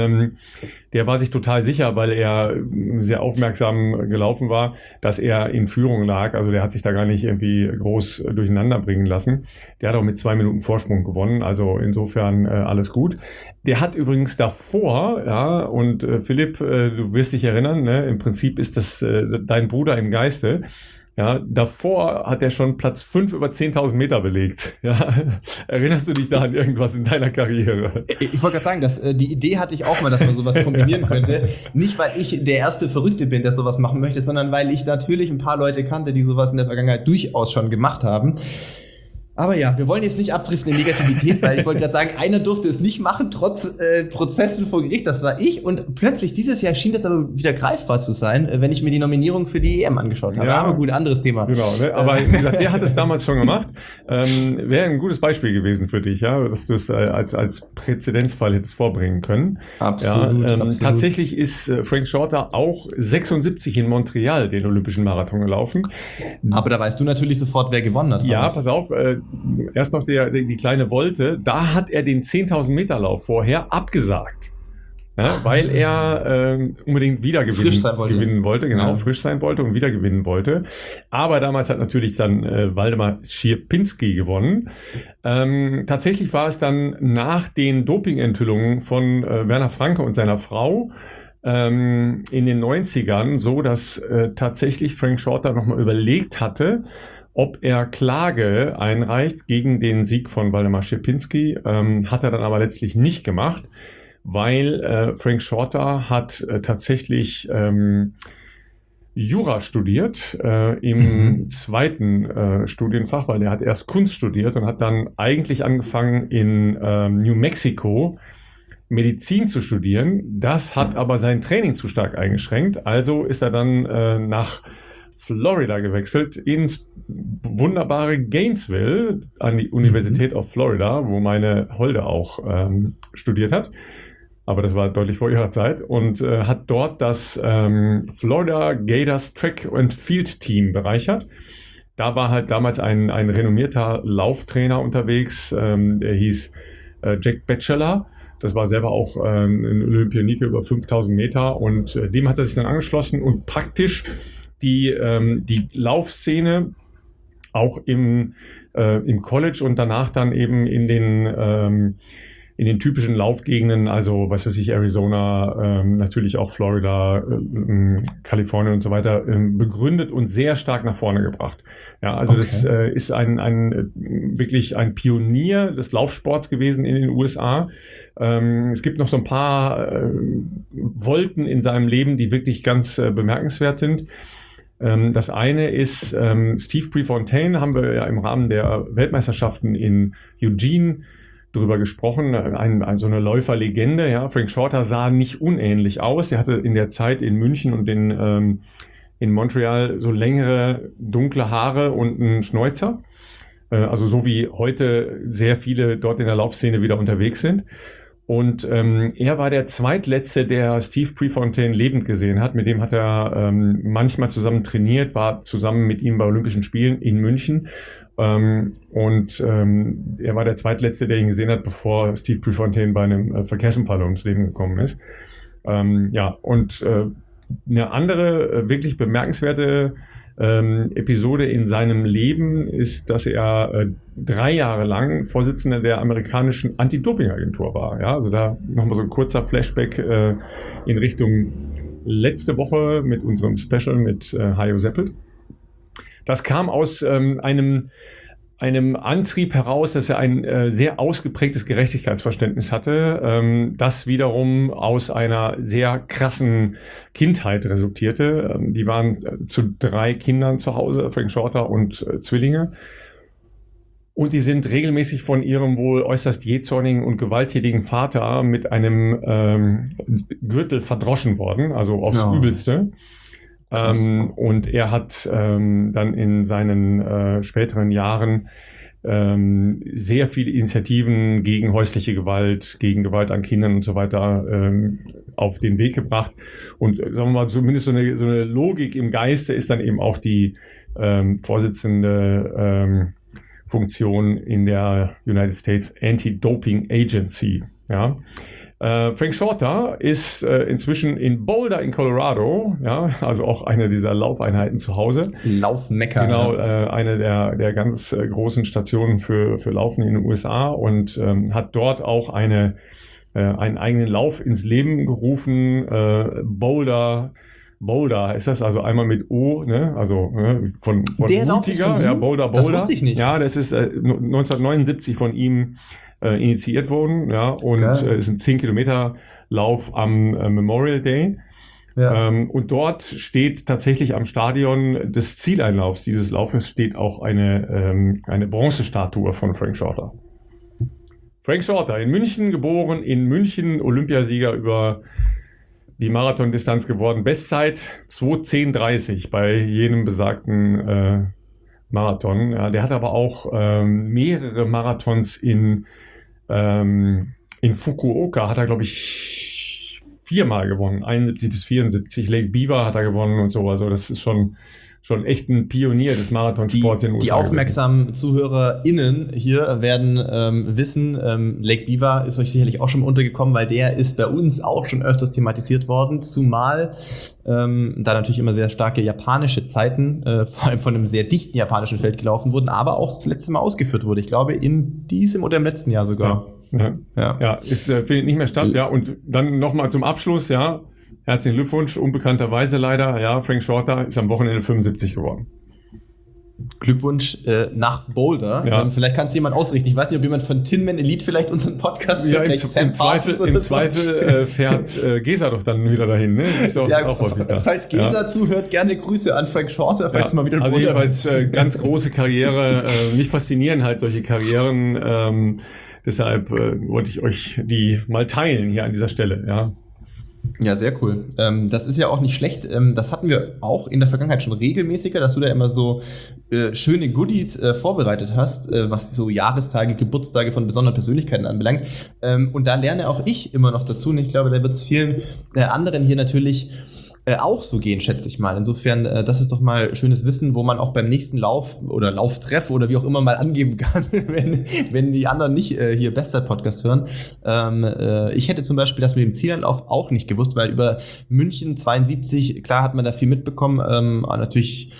der war sich total sicher, weil er sehr aufmerksam gelaufen war, dass er in Führung lag. Also der hat sich da gar nicht irgendwie groß durcheinander bringen lassen. Der hat auch mit 2 Minuten Vorsprung gewonnen, also insofern alles gut. Der hat übrigens davor, ja, und Philipp, du wirst dich erinnern, ne, im Prinzip ist das dein Bruder im Geiste. Ja, davor hat er schon Platz 5 über 10.000 Meter belegt. Ja, erinnerst du dich da an irgendwas in deiner Karriere? Ich wollte gerade sagen, die Idee hatte ich auch mal, dass man sowas kombinieren könnte. Nicht, weil ich der erste Verrückte bin, der sowas machen möchte, sondern weil ich natürlich ein paar Leute kannte, die sowas in der Vergangenheit durchaus schon gemacht haben. Aber ja, wir wollen jetzt nicht abdriften in Negativität, weil ich wollte gerade sagen, einer durfte es nicht machen, trotz Prozessen vor Gericht, das war ich. Und plötzlich dieses Jahr schien das aber wieder greifbar zu sein, wenn ich mir die Nominierung für die EM angeschaut habe. Ja, aber gut, anderes Thema. Genau, ne? Aber wie gesagt, der hat es damals schon gemacht. Wäre ein gutes Beispiel gewesen für dich, ja, dass du es als Präzedenzfall hättest vorbringen können. Absolut, ja, absolut. Tatsächlich ist Frank Shorter auch 76 in Montreal den Olympischen Marathon gelaufen. Aber da weißt du natürlich sofort, wer gewonnen hat. Ja, pass auf, erst noch die kleine Wolte, da hat er den 10.000 Meter Lauf vorher abgesagt. Ja, weil er unbedingt wieder gewinnen wollte, genau, frisch sein wollte und wieder gewinnen wollte. Aber damals hat natürlich dann Waldemar Schierpinski gewonnen. Tatsächlich war es dann nach den Dopingenthüllungen von Werner Franke und seiner Frau in den 90ern so, dass tatsächlich Frank Shorter nochmal überlegt hatte, ob er Klage einreicht gegen den Sieg von Waldemar Schierpinski. Hat er dann aber letztlich nicht gemacht, weil Frank Shorter hat tatsächlich Jura studiert im zweiten Studienfach, weil er hat erst Kunst studiert und hat dann eigentlich angefangen in New Mexico Medizin zu studieren. Das hat aber sein Training zu stark eingeschränkt. Also ist er dann nach Florida gewechselt, ins wunderbare Gainesville an die Universität of Florida, wo meine Holde auch studiert hat. Aber das war deutlich vor ihrer Zeit und hat dort das Florida Gators Track and Field Team bereichert. Da war halt damals ein renommierter Lauftrainer unterwegs, der hieß Jack Batchelor. Das war selber auch ein Olympionike über 5.000 Meter und dem hat er sich dann angeschlossen und praktisch die Laufszene auch im College und danach dann eben in den typischen Laufgegenden, also was weiß ich, Arizona, natürlich auch Florida, Kalifornien und so weiter, begründet und sehr stark nach vorne gebracht. Ja, also okay. Das ist wirklich ein Pionier des Laufsports gewesen in den USA. Es gibt noch so ein paar Volten in seinem Leben, die wirklich ganz bemerkenswert sind. Das eine ist Steve Prefontaine, haben wir ja im Rahmen der Weltmeisterschaften in Eugene drüber gesprochen, so eine Läuferlegende. Ja. Frank Shorter sah nicht unähnlich aus. Er hatte in der Zeit in München und in Montreal so längere, dunkle Haare und einen Schnäuzer. Also so wie heute sehr viele dort in der Laufszene wieder unterwegs sind. Und er war der zweitletzte, der Steve Prefontaine lebend gesehen hat. Mit dem hat er manchmal zusammen trainiert, war zusammen mit ihm bei Olympischen Spielen in München. Er war der zweitletzte, der ihn gesehen hat, bevor Steve Prefontaine bei einem Verkehrsunfall ums Leben gekommen ist. Eine andere wirklich bemerkenswerte Episode in seinem Leben ist, dass er 3 Jahre lang Vorsitzender der amerikanischen Anti-Doping-Agentur war. Ja, also da nochmal so ein kurzer Flashback in Richtung letzte Woche mit unserem Special mit Hajo Seppel. Das kam aus einem Antrieb heraus, dass er ein sehr ausgeprägtes Gerechtigkeitsverständnis hatte, das wiederum aus einer sehr krassen Kindheit resultierte. Die waren zu 3 Kindern zu Hause, Frank Shorter und Zwillinge. Und die sind regelmäßig von ihrem wohl äußerst jähzornigen und gewalttätigen Vater mit einem Gürtel verdroschen worden, also aufs Übelste. Und er hat dann in seinen späteren Jahren sehr viele Initiativen gegen häusliche Gewalt, gegen Gewalt an Kindern und so weiter auf den Weg gebracht. Und sagen wir mal, zumindest so eine Logik im Geiste ist dann eben auch die Vorsitzende Funktion in der United States Anti-Doping Agency. Ja. Frank Shorter ist inzwischen in Boulder in Colorado, ja, also auch eine dieser Laufeinheiten zu Hause. Laufmecker. Genau, eine der ganz großen Stationen für Laufen in den USA und hat dort auch einen eigenen Lauf ins Leben gerufen. Boulder heißt das, also einmal mit O, ne? Also von mutiger, ja, Boulder. Das wusste ich nicht. Ja, das ist 1979 von ihm initiiert worden, ja, und ist ein 10-Kilometer-Lauf am Memorial Day. Ja. Und dort steht tatsächlich am Stadion des Zieleinlaufs dieses Laufes steht auch eine Bronzestatue von Frank Shorter. Frank Shorter, in München geboren, in München Olympiasieger über die Marathondistanz geworden. Bestzeit 2:10:30 bei jenem besagten Marathon. Ja, der hat aber auch mehrere Marathons in Fukuoka hat er, glaube ich, 4-mal gewonnen. 71 bis 74. Lake Beaver hat er gewonnen und so. Also das ist schon echt ein Pionier des Marathonsports in den USA. Die aufmerksamen ZuhörerInnen hier werden wissen, Lake Beaver ist euch sicherlich auch schon untergekommen, weil der ist bei uns auch schon öfters thematisiert worden, zumal da natürlich immer sehr starke japanische Zeiten, vor allem von einem sehr dichten japanischen Feld gelaufen wurden, aber auch das letzte Mal ausgeführt wurde. Ich glaube, in diesem oder im letzten Jahr sogar. Ja, findet nicht mehr statt. Ja, und dann nochmal zum Abschluss, ja. Herzlichen Glückwunsch, unbekannterweise leider. Ja, Frank Shorter ist am Wochenende 75 geworden. Glückwunsch nach Boulder. Ja. Vielleicht kann es jemand ausrichten. Ich weiß nicht, ob jemand von Tinman Elite vielleicht unseren Podcast hört. Ja, im Zweifel fährt Gesa doch dann wieder dahin. Ne? Ist auch häufig da. Falls Gesa zuhört, gerne Grüße an Frank Shorter. Vielleicht mal wieder also jedenfalls ganz große Karriere. Mich faszinieren halt solche Karrieren. Deshalb wollte ich euch die mal teilen hier an dieser Stelle. Ja. Ja, sehr cool. Das ist ja auch nicht schlecht. Das hatten wir auch in der Vergangenheit schon regelmäßiger, dass du da immer so schöne Goodies vorbereitet hast, was so Jahrestage, Geburtstage von besonderen Persönlichkeiten anbelangt. Und da lerne auch ich immer noch dazu. Und ich glaube, da wird es vielen anderen hier natürlich auch so gehen, schätze ich mal. Insofern, das ist doch mal schönes Wissen, wo man auch beim nächsten Lauf oder Lauftreff oder wie auch immer mal angeben kann, wenn die anderen nicht hier Bestzeit-Podcast hören. Ich hätte zum Beispiel das mit dem Zieleinlauf auch nicht gewusst, weil über München 72, klar hat man da viel mitbekommen, natürlich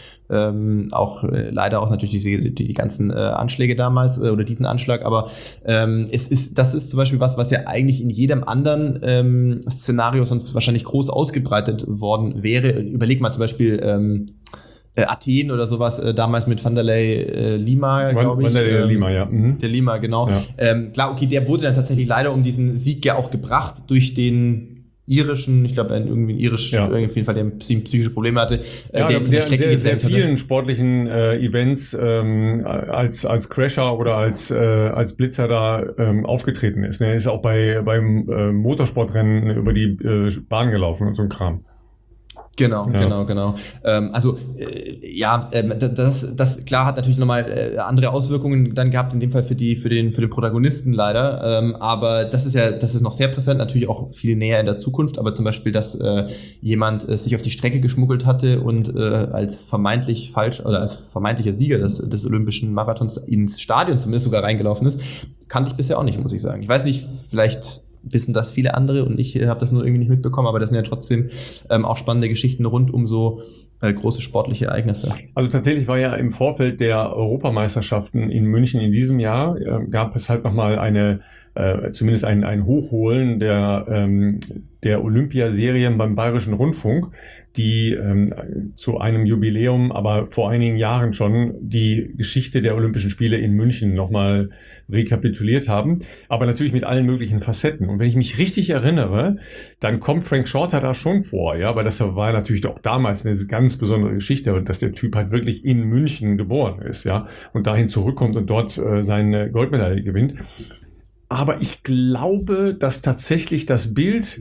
leider auch natürlich die ganzen Anschläge damals oder diesen Anschlag, aber das ist zum Beispiel was ja eigentlich in jedem anderen Szenario sonst wahrscheinlich groß ausgebreitet worden wäre. Überleg mal zum Beispiel Athen oder sowas, damals mit Vanderlei Lima, glaube ich. Vanderlei Lima, ja. Der Lima, genau. Ja. Klar, okay, der wurde dann tatsächlich leider um diesen Sieg ja auch gebracht durch den irischen, ich glaube, irgendwie ein irisch, auf jeden Fall, der psychische Probleme hatte. Ja, der sehr vielen sportlichen Events als Crasher oder als Blitzer da aufgetreten ist. Er ist auch beim Motorsportrennen über die Bahn gelaufen und so ein Kram. Genau. Das klar hat natürlich nochmal andere Auswirkungen dann gehabt, in dem Fall für den Protagonisten leider. Aber das ist noch sehr präsent, natürlich auch viel näher in der Zukunft. Aber zum Beispiel, dass jemand sich auf die Strecke geschmuggelt hatte und als vermeintlicher Sieger des Olympischen Marathons ins Stadion zumindest sogar reingelaufen ist, kannte ich bisher auch nicht, muss ich sagen. Ich weiß nicht, vielleicht wissen das viele andere und ich habe das nur irgendwie nicht mitbekommen, aber das sind ja trotzdem auch spannende Geschichten rund um so große sportliche Ereignisse. Also tatsächlich war ja im Vorfeld der Europameisterschaften in München in diesem Jahr, gab es halt nochmal zumindest ein Hochholen der Olympiaserien beim Bayerischen Rundfunk, die zu einem Jubiläum, aber vor einigen Jahren schon die Geschichte der Olympischen Spiele in München nochmal rekapituliert haben, aber natürlich mit allen möglichen Facetten. Und wenn ich mich richtig erinnere, dann kommt Frank Shorter da schon vor, ja, weil das war natürlich auch damals eine ganz besondere Geschichte, dass der Typ halt wirklich in München geboren ist, ja, und dahin zurückkommt und dort seine Goldmedaille gewinnt. Aber ich glaube, dass tatsächlich das Bild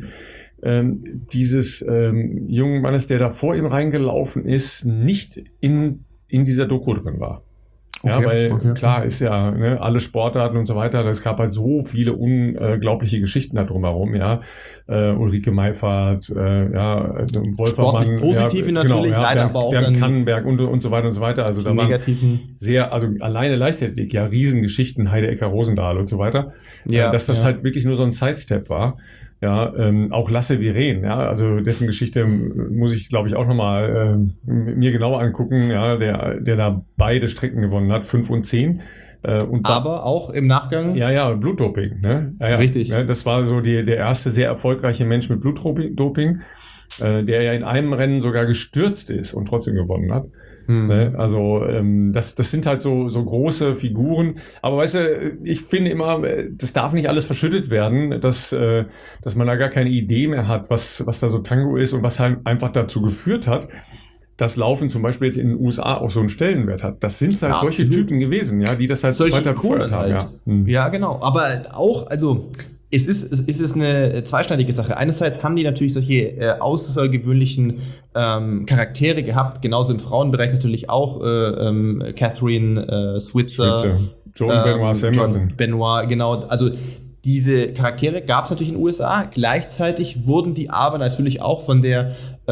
dieses jungen Mannes, der da vor ihm reingelaufen ist, nicht in dieser Doku drin war. Ja, weil klar ist ja, ne, alle Sportarten und so weiter, es gab halt so viele unglaubliche Geschichten da drumherum, ja. Ulrike Meifert, Wolfermann. Positive natürlich, genau, leider aber auch Bernd dann Kannenberg und so weiter und so weiter. Also da waren also alleine Leichtathletik, ja, Riesengeschichten, Heide Ecker Rosendahl und so weiter. Dass das halt wirklich nur so ein Sidestep war. Ja, auch Lasse Viren, ja, also dessen Geschichte muss ich, glaube ich, auch nochmal mir genauer angucken, ja, der da beide Strecken gewonnen hat, 5 und 10. Aber auch im Nachgang? Ja, Blutdoping, ne? Ja, richtig. Ja, das war so der erste sehr erfolgreiche Mensch mit Blutdoping, der ja in einem Rennen sogar gestürzt ist und trotzdem gewonnen hat. Ne? Also das sind halt so große Figuren. Aber weißt du, ich finde immer, das darf nicht alles verschüttet werden, dass man da gar keine Idee mehr hat, was da so Tango ist und was halt einfach dazu geführt hat, dass Laufen zum Beispiel jetzt in den USA auch so einen Stellenwert hat. Das sind halt solche Typen gewesen, ja, die das halt weiter befeuert haben. Halt. Ja, genau. Aber auch, also es ist eine zweischneidige Sache. Einerseits haben die natürlich solche außergewöhnlichen Charaktere gehabt, genauso im Frauenbereich natürlich auch Catherine Switzer, Joan Benoit Samuelson. Benoit, genau. Also diese Charaktere gab es natürlich in den USA. Gleichzeitig wurden die aber natürlich auch von der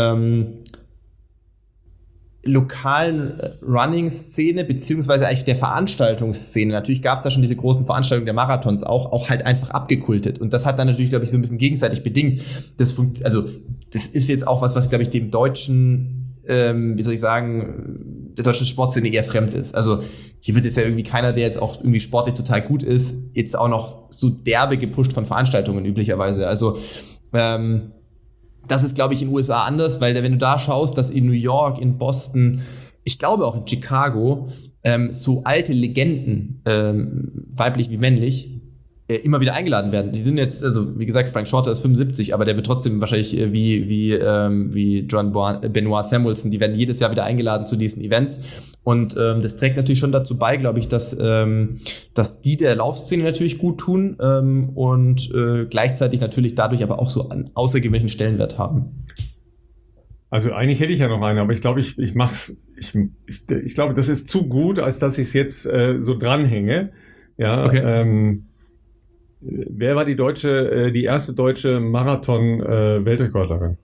lokalen Running-Szene, beziehungsweise eigentlich der Veranstaltungsszene. Natürlich gab es da schon diese großen Veranstaltungen der Marathons, auch halt einfach abgekultet. Und das hat dann natürlich, glaube ich, so ein bisschen gegenseitig bedingt. Das ist jetzt auch was, glaube ich, dem deutschen, der deutschen Sportszene eher fremd ist. Also hier wird jetzt ja irgendwie keiner, der jetzt auch irgendwie sportlich total gut ist, jetzt auch noch so derbe gepusht von Veranstaltungen üblicherweise. Also das ist, glaube ich, in den USA anders, weil wenn du da schaust, dass in New York, in Boston, ich glaube auch in Chicago, so alte Legenden, weiblich wie männlich, immer wieder eingeladen werden. Die sind jetzt, also wie gesagt, Frank Shorter ist 75, aber der wird trotzdem wahrscheinlich wie Joan Benoit Samuelson, die werden jedes Jahr wieder eingeladen zu diesen Events. Und das trägt natürlich schon dazu bei, glaube ich, dass die der Laufszene natürlich gut tun und gleichzeitig natürlich dadurch aber auch so einen außergewöhnlichen Stellenwert haben. Also eigentlich hätte ich ja noch eine, aber ich glaube, ich glaube, das ist zu gut, als dass ich es jetzt so dranhänge. Ja, okay. Wer war die erste deutsche Marathon-Weltrekordlerin?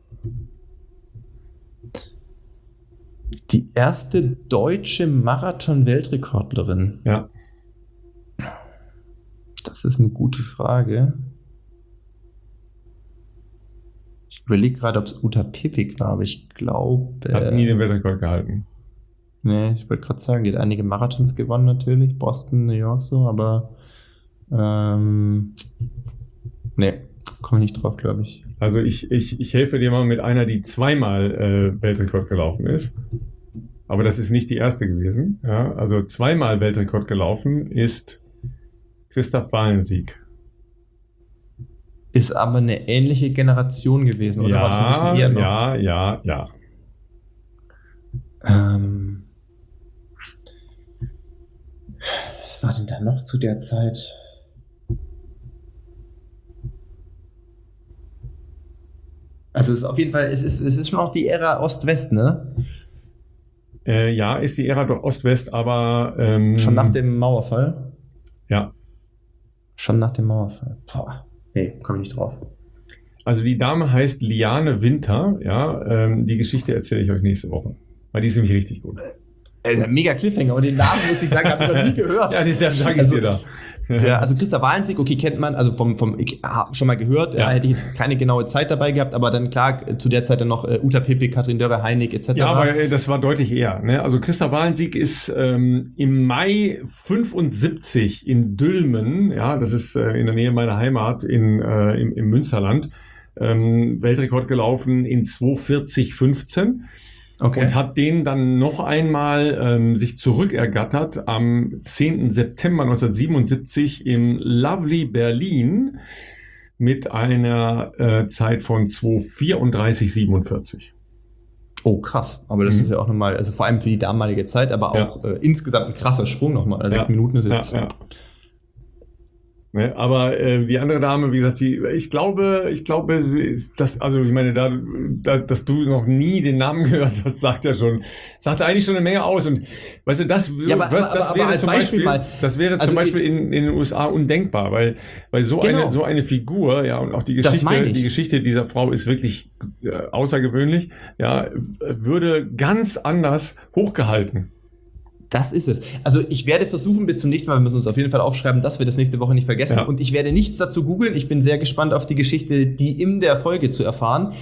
Die erste deutsche Marathon-Weltrekordlerin? Ja. Das ist eine gute Frage. Ich überlege gerade, ob es Uta Pippig war, aber ich glaube... Hat nie den Weltrekord gehalten. Nee, ich wollte gerade sagen, die hat einige Marathons gewonnen natürlich, Boston, New York so, aber nee, komme ich nicht drauf, glaube ich. Also ich helfe dir mal mit einer, die zweimal Weltrekord gelaufen ist. Aber das ist nicht die erste gewesen. Ja, also zweimal Weltrekord gelaufen ist Christoph Walensiek. Ist aber eine ähnliche Generation gewesen, oder? War ein bisschen eher noch? Ja. Was war denn da noch zu der Zeit? Also es ist auf jeden Fall, es ist schon noch die Ära Ost-West, ne? Ja, ist die Ära doch Ost-West, aber... schon nach dem Mauerfall? Ja. Schon nach dem Mauerfall. Boah, nee, komme ich nicht drauf. Also die Dame heißt Liane Winter, ja, die Geschichte erzähle ich euch nächste Woche, weil die ist nämlich richtig gut. Ein mega Cliffhanger und den Namen, muss ich sagen, habe ich noch nie gehört. Ja, deshalb sage ich dir da. Ja, also Christa Walensiek, okay, kennt man, also ich habe schon mal gehört, ja. Hätte ich jetzt keine genaue Zeit dabei gehabt, aber dann klar, zu der Zeit dann noch Uta Pippig, Katrin Dörre-Heinig etc. Ja, aber das war deutlich eher. Ne? Also Christa Walensiek ist im Mai 75 in Dülmen, ja, das ist in der Nähe meiner Heimat im Münsterland, Weltrekord gelaufen in 2:40,15. Okay. Und hat den dann noch einmal sich zurückergattert am 10. September 1977 im Lovely Berlin mit einer Zeit von 2:34,47. Oh, krass. Aber das ist ja auch nochmal, also vor allem für die damalige Zeit, aber auch insgesamt ein krasser Sprung nochmal. Also 6 Minuten ist jetzt... Ja. Ne, aber die andere Dame, wie gesagt, ich glaube, dass, also ich meine, dass du noch nie den Namen gehört hast, sagt eigentlich schon eine Menge aus. Und weißt du, das wäre zum Beispiel in den USA undenkbar, weil so eine Figur, ja, und auch die Geschichte dieser Frau ist wirklich außergewöhnlich, ja, würde ganz anders hochgehalten. Das ist es. Also ich werde versuchen, bis zum nächsten Mal, wir müssen uns auf jeden Fall aufschreiben, dass wir das nächste Woche nicht vergessen. Ja. Und ich werde nichts dazu googeln. Ich bin sehr gespannt auf die Geschichte, die in der Folge zu erfahren.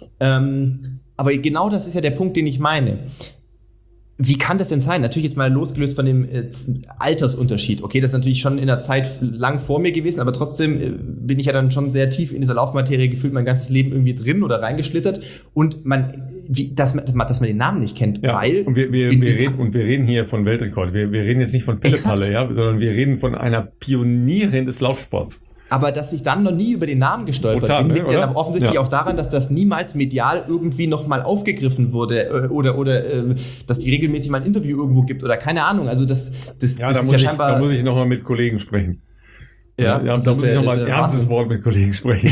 Aber genau das ist ja der Punkt, den ich meine. Wie kann das denn sein? Natürlich jetzt mal losgelöst von dem Altersunterschied. Okay, das ist natürlich schon in der Zeit lang vor mir gewesen, aber trotzdem bin ich ja dann schon sehr tief in dieser Laufmaterie gefühlt mein ganzes Leben irgendwie drin oder reingeschlittert. Und dass man den Namen nicht kennt, ja, weil... Und wir reden hier von Weltrekord. Wir reden jetzt nicht von Pillepalle, ja, sondern wir reden von einer Pionierin des Laufsports. Aber dass ich dann noch nie über den Namen gestolpert bin, liegt dann aber offensichtlich auch daran, dass das niemals medial irgendwie nochmal aufgegriffen wurde oder dass die regelmäßig mal ein Interview irgendwo gibt oder keine Ahnung. Also da muss ich nochmal mit Kollegen sprechen. Da muss ich nochmal ein ernstes Wort mit Kollegen sprechen.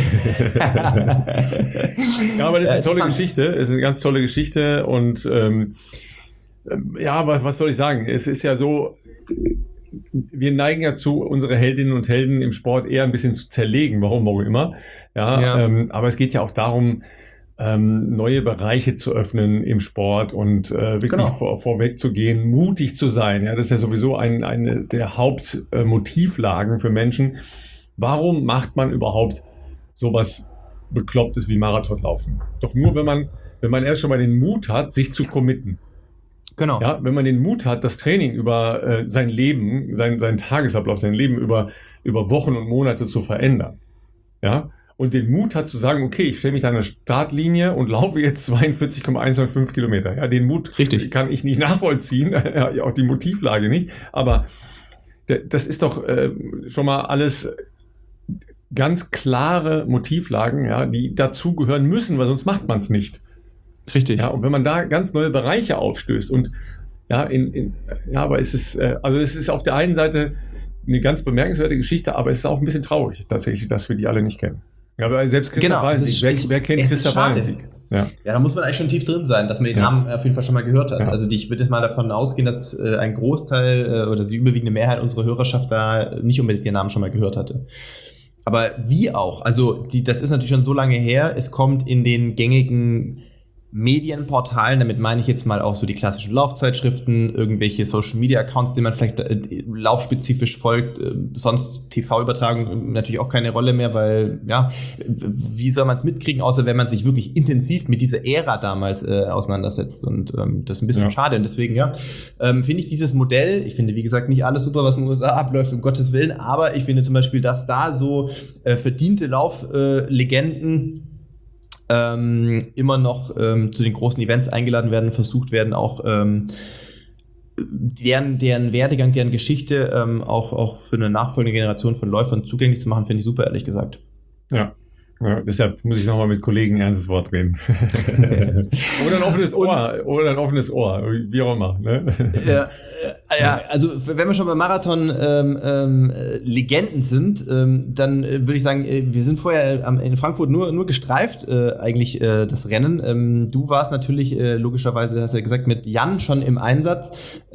Ja, aber das ist eine tolle Geschichte. Es ist eine ganz tolle Geschichte und was soll ich sagen? Es ist ja so... Wir neigen ja zu, unsere Heldinnen und Helden im Sport eher ein bisschen zu zerlegen, warum auch immer. Aber es geht ja auch darum, neue Bereiche zu öffnen im Sport und wirklich vorweg zu gehen, mutig zu sein. Ja, das ist ja sowieso eine der Hauptmotivlagen für Menschen. Warum macht man überhaupt sowas Beklopptes wie Marathonlaufen? Doch nur, wenn man erst schon mal den Mut hat, sich zu committen. Genau. Ja, wenn man den Mut hat, das Training über sein Leben, seinen Tagesablauf, sein Leben über Wochen und Monate zu verändern. Ja, und den Mut hat zu sagen, okay, ich stelle mich da an der Startlinie und laufe jetzt 42,195 Kilometer. Ja, den Mut kann ich nicht nachvollziehen, auch die Motivlage nicht, aber das ist doch schon mal alles ganz klare Motivlagen, ja, die dazugehören müssen, weil sonst macht man es nicht. Richtig. Ja, und wenn man da ganz neue Bereiche aufstößt und aber es ist auf der einen Seite eine ganz bemerkenswerte Geschichte, aber es ist auch ein bisschen traurig tatsächlich, dass wir die alle nicht kennen. Ja, aber selbst Christa Walensiek, wer kennt Christa Walensiek? Ja, da muss man eigentlich schon tief drin sein, dass man den Namen auf jeden Fall schon mal gehört hat. Ja. Also ich würde jetzt mal davon ausgehen, dass ein Großteil oder die überwiegende Mehrheit unserer Hörerschaft da nicht unbedingt den Namen schon mal gehört hatte. Aber wie auch, also das ist natürlich schon so lange her, es kommt in den gängigen Medienportalen, damit meine ich jetzt mal auch so die klassischen Laufzeitschriften, irgendwelche Social-Media-Accounts, denen man vielleicht laufspezifisch folgt, sonst TV-Übertragung natürlich auch keine Rolle mehr, weil, ja, wie soll man es mitkriegen, außer wenn man sich wirklich intensiv mit dieser Ära damals auseinandersetzt und das ist ein bisschen schade und deswegen, finde ich dieses Modell, ich finde, wie gesagt, nicht alles super, was in den USA abläuft, um Gottes Willen, aber ich finde zum Beispiel, dass da so verdiente Lauflegenden immer noch zu den großen Events eingeladen werden, versucht werden, auch deren Werdegang, deren Geschichte auch für eine nachfolgende Generation von Läufern zugänglich zu machen, finde ich super, ehrlich gesagt. Ja, deshalb muss ich nochmal mit Kollegen ein ernstes Wort reden. Oder ein offenes Ohr, wie auch immer. Ne? Ja, also wenn wir schon bei Marathon-Legenden sind, dann würde ich sagen, wir sind vorher in Frankfurt nur gestreift, eigentlich das Rennen. Du warst natürlich logischerweise, hast du ja gesagt, mit Jan schon im Einsatz.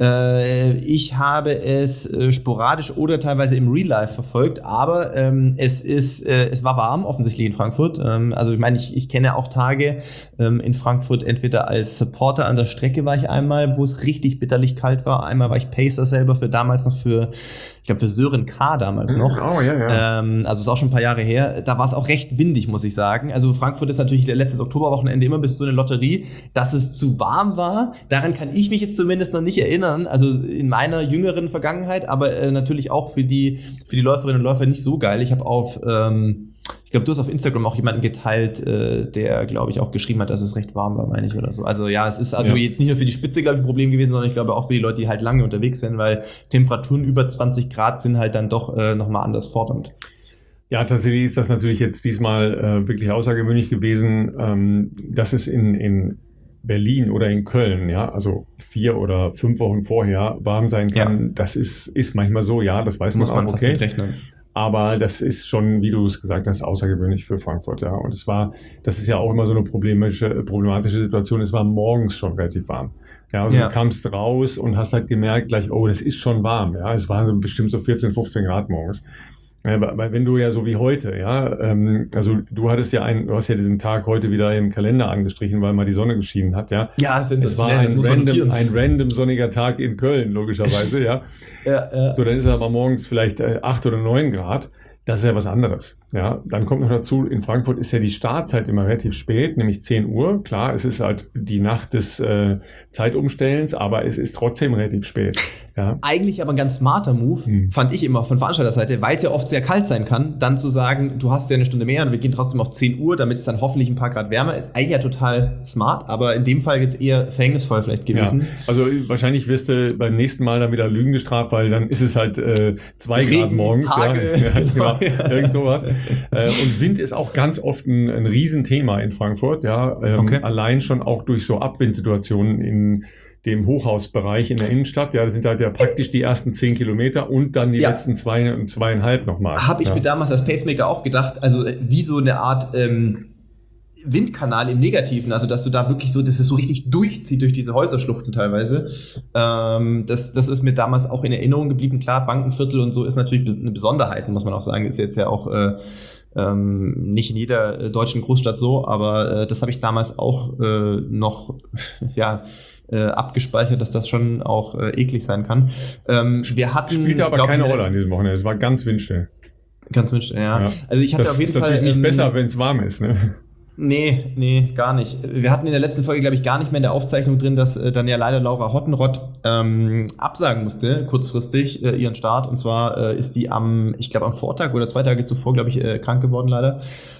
Ich habe es sporadisch oder teilweise im Real Life verfolgt, aber es war warm offensichtlich in Frankfurt. Also ich meine, ich kenne auch Tage in Frankfurt, entweder als Supporter an der Strecke war ich einmal, wo es richtig bitterlich kalt war. Einmal war ich Pacer selber für Sören K. damals noch. Oh, ja. Also ist auch schon ein paar Jahre her. Da war es auch recht windig, muss ich sagen. Also Frankfurt ist natürlich der letztes Oktoberwochenende immer bis so eine Lotterie. Dass es zu warm war, daran kann ich mich jetzt zumindest noch nicht erinnern. Also in meiner jüngeren Vergangenheit, aber natürlich auch für die Läuferinnen und Läufer nicht so geil. Ich habe ich glaube, du hast auf Instagram auch jemanden geteilt, der, glaube ich, auch geschrieben hat, dass es recht warm war, meine ich, oder so. Also ja, es ist jetzt nicht nur für die Spitze, glaube ich, ein Problem gewesen, sondern ich glaube auch für die Leute, die halt lange unterwegs sind, weil Temperaturen über 20 Grad sind halt dann doch nochmal anders fordernd. Ja, tatsächlich ist das natürlich jetzt diesmal wirklich außergewöhnlich gewesen, dass es in Berlin oder in Köln, ja, also 4 oder 5 Wochen vorher warm sein kann. Ja. Das ist manchmal so, ja, das weiß man auch, fast mit rechnen. Aber das ist schon, wie du es gesagt hast, außergewöhnlich für Frankfurt, ja. Und das ist ja auch immer so eine problematische Situation. Es war morgens schon relativ warm. Ja, also du kamst raus und hast halt gemerkt gleich, oh, das ist schon warm, ja. Es waren bestimmt so 14, 15 Grad morgens. Ja, weil wenn du ja so wie heute, ja, also du hast ja diesen Tag heute wieder im Kalender angestrichen, weil mal die Sonne geschienen hat, ja. Ja, es war ein random sonniger Tag in Köln, logischerweise, ja. Ja. So, dann ist es aber morgens vielleicht 8 oder 9 Grad. Das ist ja was anderes. Ja, dann kommt noch dazu, in Frankfurt ist ja die Startzeit immer relativ spät, nämlich 10 Uhr. Klar, es ist halt die Nacht des Zeitumstellens, aber es ist trotzdem relativ spät. Ja. Eigentlich aber ein ganz smarter Move, fand ich immer von Veranstalterseite, weil es ja oft sehr kalt sein kann, dann zu sagen, du hast ja eine Stunde mehr und wir gehen trotzdem auf 10 Uhr, damit es dann hoffentlich ein paar Grad wärmer ist. Eigentlich ja total smart, aber in dem Fall jetzt eher verhängnisvoll vielleicht gewesen. Ja. Also wahrscheinlich wirst du beim nächsten Mal dann wieder Lügen gestraft, weil dann ist es halt 2 Grad morgens. Genau. Ja, irgend sowas. Und Wind ist auch ganz oft ein Riesenthema in Frankfurt, ja. Allein schon auch durch so Abwindsituationen in dem Hochhausbereich in der Innenstadt. Ja, das sind halt ja praktisch die ersten 10 Kilometer und dann die letzten 2,5 nochmal. Habe ich mir damals als Pacemaker auch gedacht, also wie so eine Art Windkanal im Negativen, also dass du da wirklich so, dass es so richtig durchzieht durch diese Häuserschluchten teilweise. Das ist mir damals auch in Erinnerung geblieben. Klar, Bankenviertel und so ist natürlich eine Besonderheit, muss man auch sagen. Ist jetzt ja auch nicht in jeder deutschen Großstadt so, aber das habe ich damals auch noch abgespeichert, dass das schon auch eklig sein kann. Spielte aber keine Rolle an diesem Wochenende. Es war ganz windstill. Ganz windstill, ja. Also ich hatte auf jeden Fall... Das ist natürlich nicht besser, wenn es warm ist, ne? Nee, gar nicht. Wir hatten in der letzten Folge, glaube ich, gar nicht mehr in der Aufzeichnung drin, dass dann ja leider Laura Hottenrott absagen musste, kurzfristig, ihren Start. Und zwar ist die am Vortag oder 2 Tage zuvor, glaube ich, krank geworden leider.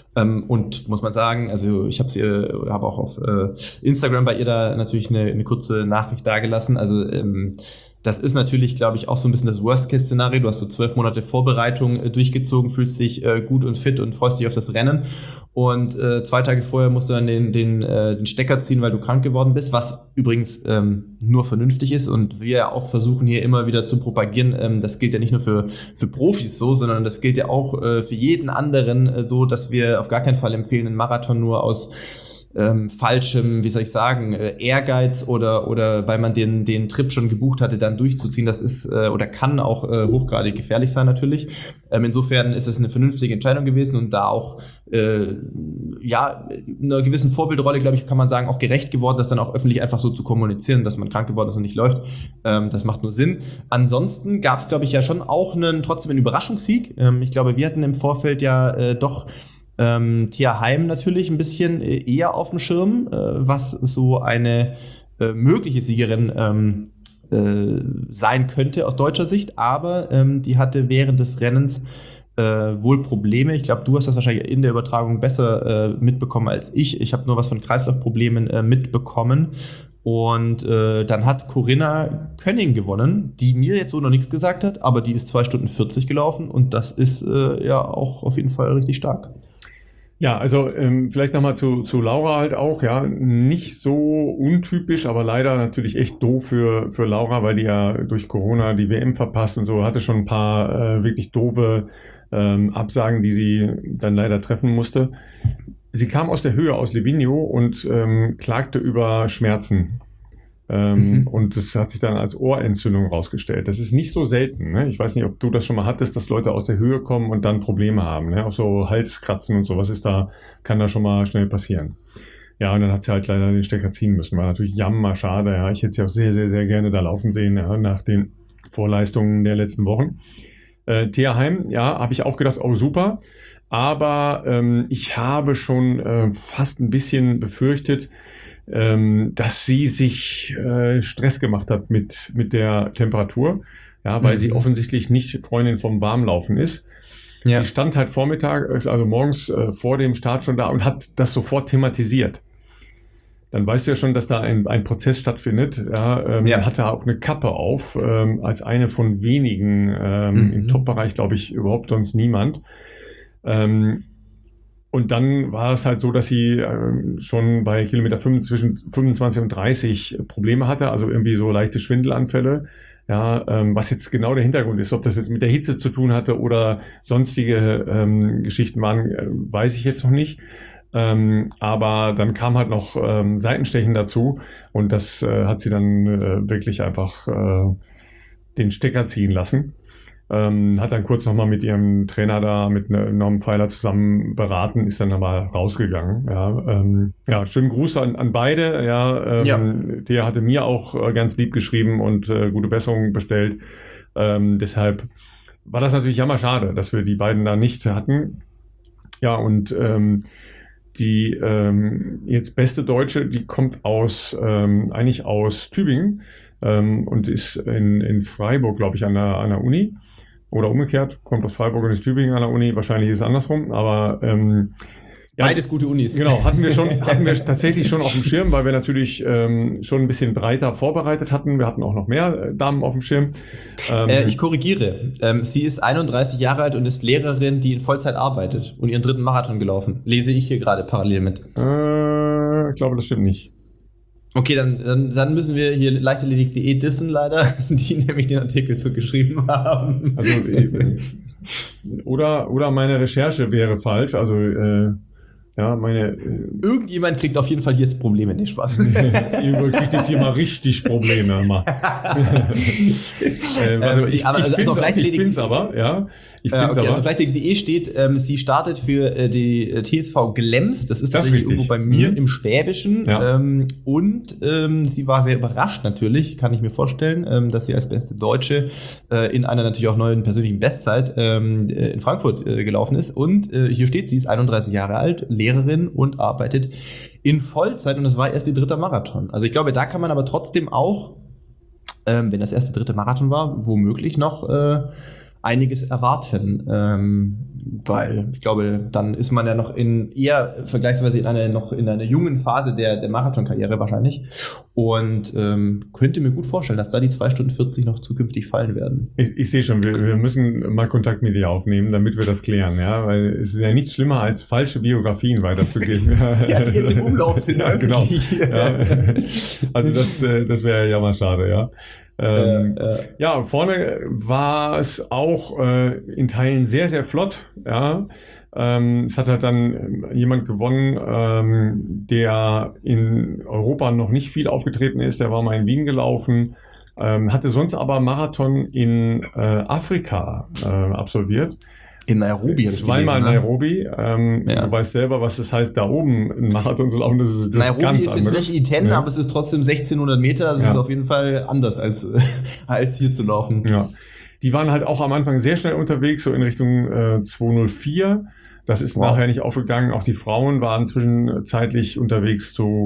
Und muss man sagen, also ich habe auch auf Instagram bei ihr da natürlich eine kurze Nachricht dagelassen. Also das ist natürlich, glaube ich, auch so ein bisschen das Worst-Case-Szenario. Du hast so 12 Monate Vorbereitung durchgezogen, fühlst dich gut und fit und freust dich auf das Rennen. Und 2 Tage vorher musst du dann den Stecker ziehen, weil du krank geworden bist, was übrigens nur vernünftig ist. Und wir ja auch versuchen hier immer wieder zu propagieren, das gilt ja nicht nur für Profis so, sondern das gilt ja auch für jeden anderen so, dass wir auf gar keinen Fall empfehlen, einen Marathon nur aus falschem, Ehrgeiz oder weil man den Trip schon gebucht hatte, dann durchzuziehen. Das ist oder kann auch hochgradig gefährlich sein natürlich. Insofern ist es eine vernünftige Entscheidung gewesen und da auch einer gewissen Vorbildrolle, glaube ich, kann man sagen, auch gerecht geworden, das dann auch öffentlich einfach so zu kommunizieren, dass man krank geworden ist und nicht läuft. Das macht nur Sinn. Ansonsten gab es, glaube ich, ja schon auch trotzdem einen Überraschungssieg. Ich glaube, wir hatten im Vorfeld ja doch Tia Heim natürlich ein bisschen eher auf dem Schirm, was so eine mögliche Siegerin sein könnte aus deutscher Sicht, aber die hatte während des Rennens wohl Probleme. Ich glaube, du hast das wahrscheinlich in der Übertragung besser mitbekommen als ich. Ich habe nur was von Kreislaufproblemen mitbekommen. Und dann hat Corinna Könning gewonnen, die mir jetzt so noch nichts gesagt hat, aber die ist 2 Stunden 40 gelaufen und das ist ja auch auf jeden Fall richtig stark. Ja, also vielleicht nochmal zu Laura halt auch, ja, nicht so untypisch, aber leider natürlich echt doof für Laura, weil die ja durch Corona die WM verpasst und so, hatte schon ein paar wirklich doofe Absagen, die sie dann leider treffen musste. Sie kam aus der Höhe, aus Livigno und klagte über Schmerzen. Und das hat sich dann als Ohrentzündung rausgestellt. Das ist nicht so selten. Ne? Ich weiß nicht, ob du das schon mal hattest, dass Leute aus der Höhe kommen und dann Probleme haben. Ne? Auch so Halskratzen und sowas kann da schon mal schnell passieren. Ja, und dann hat sie halt leider den Stecker ziehen müssen. War natürlich jammer schade. Ja. Ich hätte sie auch sehr, sehr, sehr gerne da laufen sehen, ja, nach den Vorleistungen der letzten Wochen. Thea Heim, ja, habe ich auch gedacht, oh super. Aber ich habe schon fast ein bisschen befürchtet, dass sie sich Stress gemacht hat mit der Temperatur, ja, weil sie offensichtlich nicht Freundin vom Warmlaufen ist. Ja. Sie stand halt also morgens vor dem Start schon da und hat das sofort thematisiert. Dann weißt du ja schon, dass da ein Prozess stattfindet. Ja, hatte auch eine Kappe auf, als eine von wenigen im Top-Bereich, glaube ich, überhaupt sonst niemand. Und dann war es halt so, dass sie schon bei Kilometer 5 zwischen 25 und 30 Probleme hatte, also irgendwie so leichte Schwindelanfälle. Ja, was jetzt genau der Hintergrund ist, ob das jetzt mit der Hitze zu tun hatte oder sonstige Geschichten waren, weiß ich jetzt noch nicht. Aber dann kam halt noch Seitenstechen dazu und das hat sie dann wirklich einfach den Stecker ziehen lassen. Hat dann kurz nochmal mit ihrem Trainer da, mit Norman Pfeiler zusammen beraten, ist dann aber rausgegangen. Ja, schönen Gruß an beide. Ja, der hatte mir auch ganz lieb geschrieben und gute Besserung bestellt. Deshalb war das natürlich jammerschade, dass wir die beiden da nicht hatten. Ja, und die jetzt beste Deutsche, die kommt eigentlich aus Tübingen und ist in Freiburg, glaube ich, an der Uni. Oder umgekehrt, kommt aus Freiburg und ist Tübingen an der Uni. Wahrscheinlich ist es andersrum, aber ja, beides gute Unis. Genau, hatten wir tatsächlich schon auf dem Schirm, weil wir natürlich schon ein bisschen breiter vorbereitet hatten. Wir hatten auch noch mehr Damen auf dem Schirm. Ich korrigiere. Sie ist 31 Jahre alt und ist Lehrerin, die in Vollzeit arbeitet und ihren 3. Marathon gelaufen. Lese ich hier gerade parallel mit. Ich glaube, das stimmt nicht. Okay, dann müssen wir hier leichtathletik.de dissen leider, die nämlich den Artikel so geschrieben haben. Also, oder meine Recherche wäre falsch, also ja, irgendjemand kriegt auf jeden Fall hier Probleme, nicht Spaß. Ihr kriegt jetzt hier mal richtig Probleme. Also ich finde es aber, ja. Also leichtathletik.de steht, sie startet für die TSV Glems, das ist tatsächlich irgendwo bei mir im Schwäbischen. Ja. Und sie war sehr überrascht natürlich, kann ich mir vorstellen, dass sie als beste Deutsche in einer natürlich auch neuen persönlichen Bestzeit in Frankfurt gelaufen ist. Und hier steht, sie ist 31 Jahre alt, Lehrerin und arbeitet in Vollzeit und es war erst ihr 3. Marathon. Also ich glaube, da kann man aber trotzdem auch, wenn das erste 3. Marathon war, womöglich noch einiges erwarten, weil ich glaube, dann ist man ja noch eher vergleichsweise in einer jungen Phase der Marathonkarriere wahrscheinlich und könnte mir gut vorstellen, dass da die 2 Stunden 40 noch zukünftig fallen werden. Ich sehe schon, wir müssen mal Kontakt mit dir aufnehmen, damit wir das klären, ja, weil es ist ja nichts schlimmer, als falsche Biografien weiterzugeben. Ja, die jetzt im Umlauf sind. Ja, genau. Ja. Also das wäre ja mal schade, ja. Ja, vorne war es auch in Teilen sehr, sehr flott. Ja. Es hat halt dann jemand gewonnen, der in Europa noch nicht viel aufgetreten ist. Der war mal in Wien gelaufen, hatte sonst aber Marathon in Afrika absolviert. In Nairobi. Zweimal in Nairobi. Du weißt selber, was das heißt, da oben einen Marathon zu laufen. Das ist Nairobi ganz ist jetzt nicht Iten, aber es ist trotzdem 1600 Meter. Das ist auf jeden Fall anders als hier zu laufen. Ja. Die waren halt auch am Anfang sehr schnell unterwegs, so in Richtung 204. Das ist nachher nicht aufgegangen. Auch die Frauen waren zwischenzeitlich unterwegs zu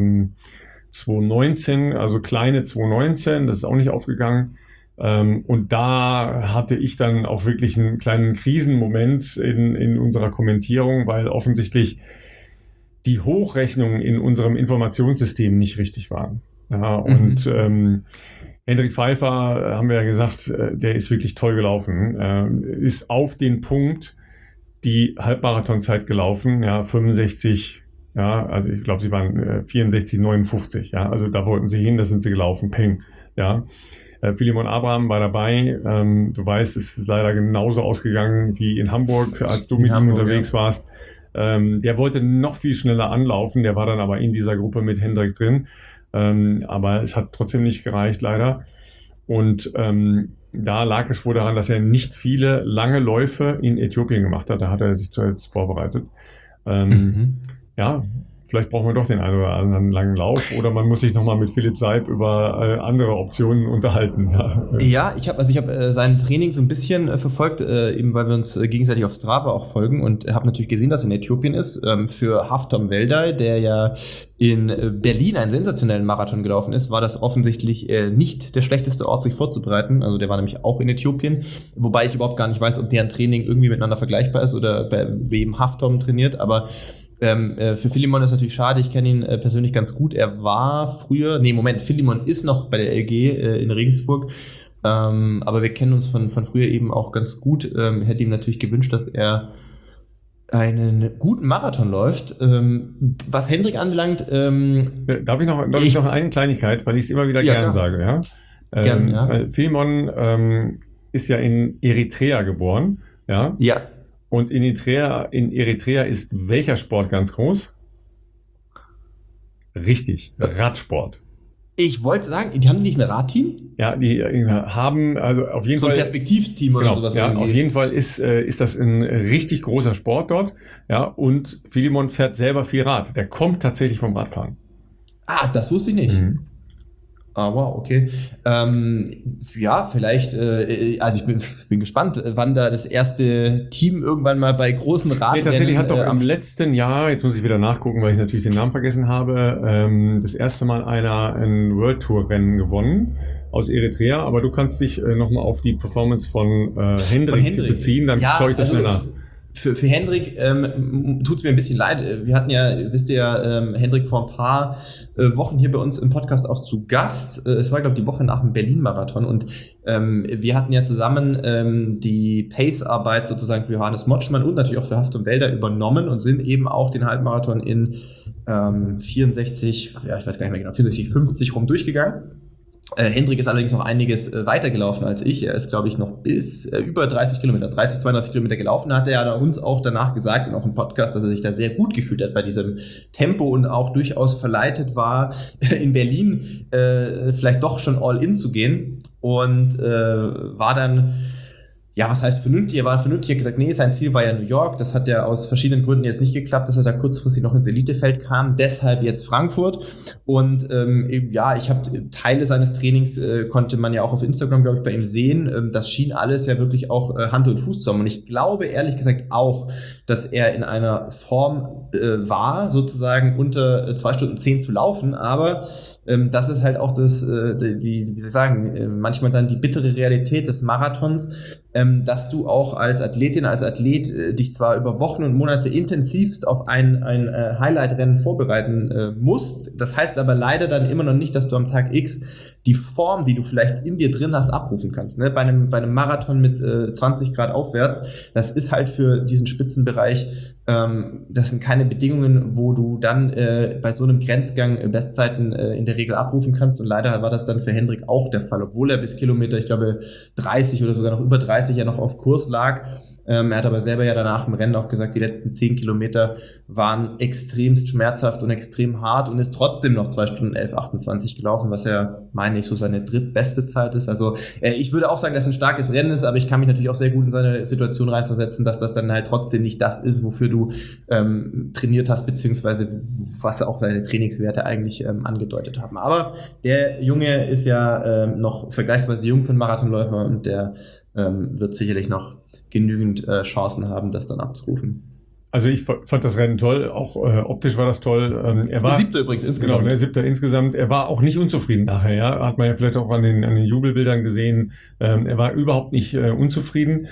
219, also kleine 219. Das ist auch nicht aufgegangen. Und da hatte ich dann auch wirklich einen kleinen Krisenmoment in unserer Kommentierung, weil offensichtlich die Hochrechnungen in unserem Informationssystem nicht richtig waren. Ja, und Hendrik Pfeiffer, haben wir ja gesagt, der ist wirklich toll gelaufen, ist auf den Punkt die Halbmarathonzeit gelaufen, ja, 65, ja, also ich glaube, sie waren 64, 59, ja, also da wollten sie hin, da sind sie gelaufen, peng, ja. Philemon Abraham war dabei, du weißt, es ist leider genauso ausgegangen wie in Hamburg, als du mit ihm unterwegs warst. Der wollte noch viel schneller anlaufen, der war dann aber in dieser Gruppe mit Hendrik drin, aber es hat trotzdem nicht gereicht, leider. Und da lag es wohl daran, dass er nicht viele lange Läufe in Äthiopien gemacht hat. Da hat er sich zuerst vorbereitet. Ja, vielleicht brauchen wir doch den einen oder anderen langen Lauf oder man muss sich nochmal mit Philipp Seib über andere Optionen unterhalten. Ja, ich habe sein Training so ein bisschen verfolgt, eben weil wir uns gegenseitig auf Strava auch folgen und habe natürlich gesehen, dass er in Äthiopien ist. Für Haftom Weldai, der ja in Berlin einen sensationellen Marathon gelaufen ist, war das offensichtlich nicht der schlechteste Ort, sich vorzubereiten. Also der war nämlich auch in Äthiopien, wobei ich überhaupt gar nicht weiß, ob deren Training irgendwie miteinander vergleichbar ist oder bei wem Haftom trainiert, aber für Philemon ist natürlich schade, ich kenne ihn persönlich ganz gut. Er war früher, Philemon ist noch bei der LG in Regensburg, aber wir kennen uns von früher eben auch ganz gut. Hätte ihm natürlich gewünscht, dass er einen guten Marathon läuft. Was Hendrik anbelangt... Darf ich noch eine Kleinigkeit, weil ich es immer wieder gern sage. Ja? Gern, ja. Philemon ist ja in Eritrea geboren. Ja. Ja. Und in Eritrea ist welcher Sport ganz groß? Richtig, Radsport. Ich wollte sagen, die haben nicht ein Radteam? Ja, die haben also auf jeden Fall... So ein Perspektivteam oder sowas. Ja, auf jeden Fall ist das ein richtig großer Sport dort. Ja, und Philemon fährt selber viel Rad. Der kommt tatsächlich vom Radfahren. Ah, das wusste ich nicht. Ah, wow, okay. Ja, vielleicht, also ich bin gespannt, wann da das erste Team irgendwann mal bei großen Radrennen... tatsächlich hat doch im letzten Jahr, jetzt muss ich wieder nachgucken, weil ich natürlich den Namen vergessen habe, das erste Mal einer ein World Tour Rennen gewonnen aus Eritrea, aber du kannst dich nochmal auf die Performance von Hendrik beziehen, dann schaue ich das schnell nach. Für Hendrik tut es mir ein bisschen leid. Wir hatten ja, wisst ihr ja, Hendrik vor ein paar Wochen hier bei uns im Podcast auch zu Gast. Es war, glaube ich, die Woche nach dem Berlin-Marathon und wir hatten ja zusammen die Pace-Arbeit sozusagen für Johannes Motschmann und natürlich auch für Haftom Weldai übernommen und sind eben auch den Halbmarathon in 64, ja, ich weiß gar nicht mehr genau, 64,50 rum durchgegangen. Hendrik ist allerdings noch einiges weitergelaufen als ich. Er ist, glaube ich, noch bis über 30 Kilometer, 30, 32 Kilometer gelaufen. Hat er ja uns auch danach gesagt, und auch im Podcast, dass er sich da sehr gut gefühlt hat bei diesem Tempo und auch durchaus verleitet war, in Berlin vielleicht doch schon all in zu gehen. Und war dann... Ja, was heißt vernünftig? Er war vernünftig, er hat gesagt, nee, sein Ziel war ja New York. Das hat ja aus verschiedenen Gründen jetzt nicht geklappt, dass er da kurzfristig noch ins Elitefeld kam. Deshalb jetzt Frankfurt. Und ja, ich habe Teile seines Trainings, konnte man ja auch auf Instagram, glaube ich, bei ihm sehen. Das schien alles ja wirklich auch Hand und Fuß zu haben. Und ich glaube ehrlich gesagt auch, dass er in einer Form war, sozusagen unter 2 Stunden 10 zu laufen. Aber das ist halt auch das, wie soll ich sagen, manchmal dann die bittere Realität des Marathons, dass du auch als Athletin, als Athlet dich zwar über Wochen und Monate intensivst auf ein Highlight-Rennen vorbereiten musst, das heißt aber leider dann immer noch nicht, dass du am Tag X die Form, die du vielleicht in dir drin hast, abrufen kannst. Ne? Bei einem Marathon mit 20 Grad aufwärts, das ist halt für diesen Spitzenbereich, das sind keine Bedingungen, wo du dann bei so einem Grenzgang Bestzeiten in der Regel abrufen kannst. Und leider war das dann für Hendrik auch der Fall, obwohl er bis Kilometer, ich glaube 30 oder sogar noch über 30 ja noch auf Kurs lag. Er hat aber selber ja danach im Rennen auch gesagt, die letzten 10 Kilometer waren extremst schmerzhaft und extrem hart und ist trotzdem noch 2 Stunden 11,28 gelaufen, was ja, meine ich, so seine drittbeste Zeit ist. Also ich würde auch sagen, dass es ein starkes Rennen ist, aber ich kann mich natürlich auch sehr gut in seine Situation reinversetzen, dass das dann halt trotzdem nicht das ist, wofür du trainiert hast, beziehungsweise was auch deine Trainingswerte eigentlich angedeutet haben. Aber der Junge ist ja noch vergleichsweise jung für einen Marathonläufer und der wird sicherlich noch genügend Chancen haben, das dann abzurufen. Also ich fand das Rennen toll, auch optisch war das toll. Er war 7. übrigens insgesamt. Genau, 7. insgesamt. Er war auch nicht unzufrieden nachher, ja. Hat man ja vielleicht auch an den Jubelbildern gesehen. Er war überhaupt nicht unzufrieden.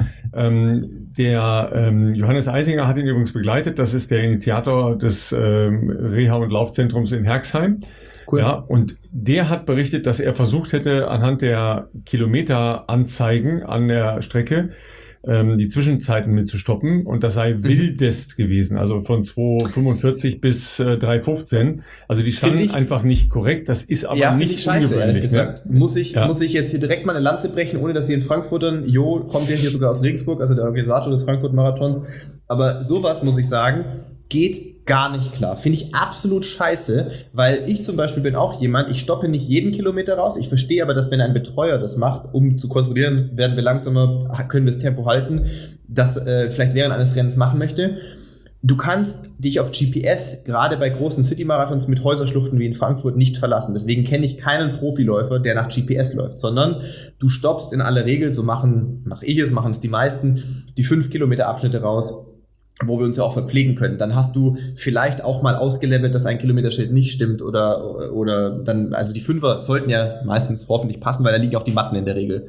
Der Johannes Eisinger hat ihn übrigens begleitet. Das ist der Initiator des Reha- und Laufzentrums in Herxheim. Cool. Ja, und der hat berichtet, dass er versucht hätte, anhand der Kilometeranzeigen an der Strecke die Zwischenzeiten mitzustoppen, und das sei wildest gewesen, also von 2,45 bis 3,15. Also die standen einfach nicht korrekt, das ist aber nicht scheiße, ehrlich gesagt. Ne? Muss ich jetzt hier direkt mal eine Lanze brechen, ohne dass sie in Frankfurtern, kommt ja hier sogar aus Regensburg, also der Organisator des Frankfurt-Marathons, aber sowas, muss ich sagen, geht gar nicht klar. Finde ich absolut scheiße, weil ich zum Beispiel bin auch jemand, ich stoppe nicht jeden Kilometer raus. Ich verstehe aber, dass wenn ein Betreuer das macht, um zu kontrollieren, werden wir langsamer, können wir das Tempo halten, das vielleicht während eines Rennens machen möchte. Du kannst dich auf GPS, gerade bei großen City-Marathons mit Häuserschluchten wie in Frankfurt, nicht verlassen. Deswegen kenne ich keinen Profiläufer, der nach GPS läuft, sondern du stoppst in aller Regel, so machen es die meisten, die 5-Kilometer-Abschnitte raus, wo wir uns ja auch verpflegen können. Dann hast du vielleicht auch mal ausgelevelt, dass ein Kilometerschild nicht stimmt oder dann, also die Fünfer sollten ja meistens hoffentlich passen, weil da liegen auch die Matten in der Regel.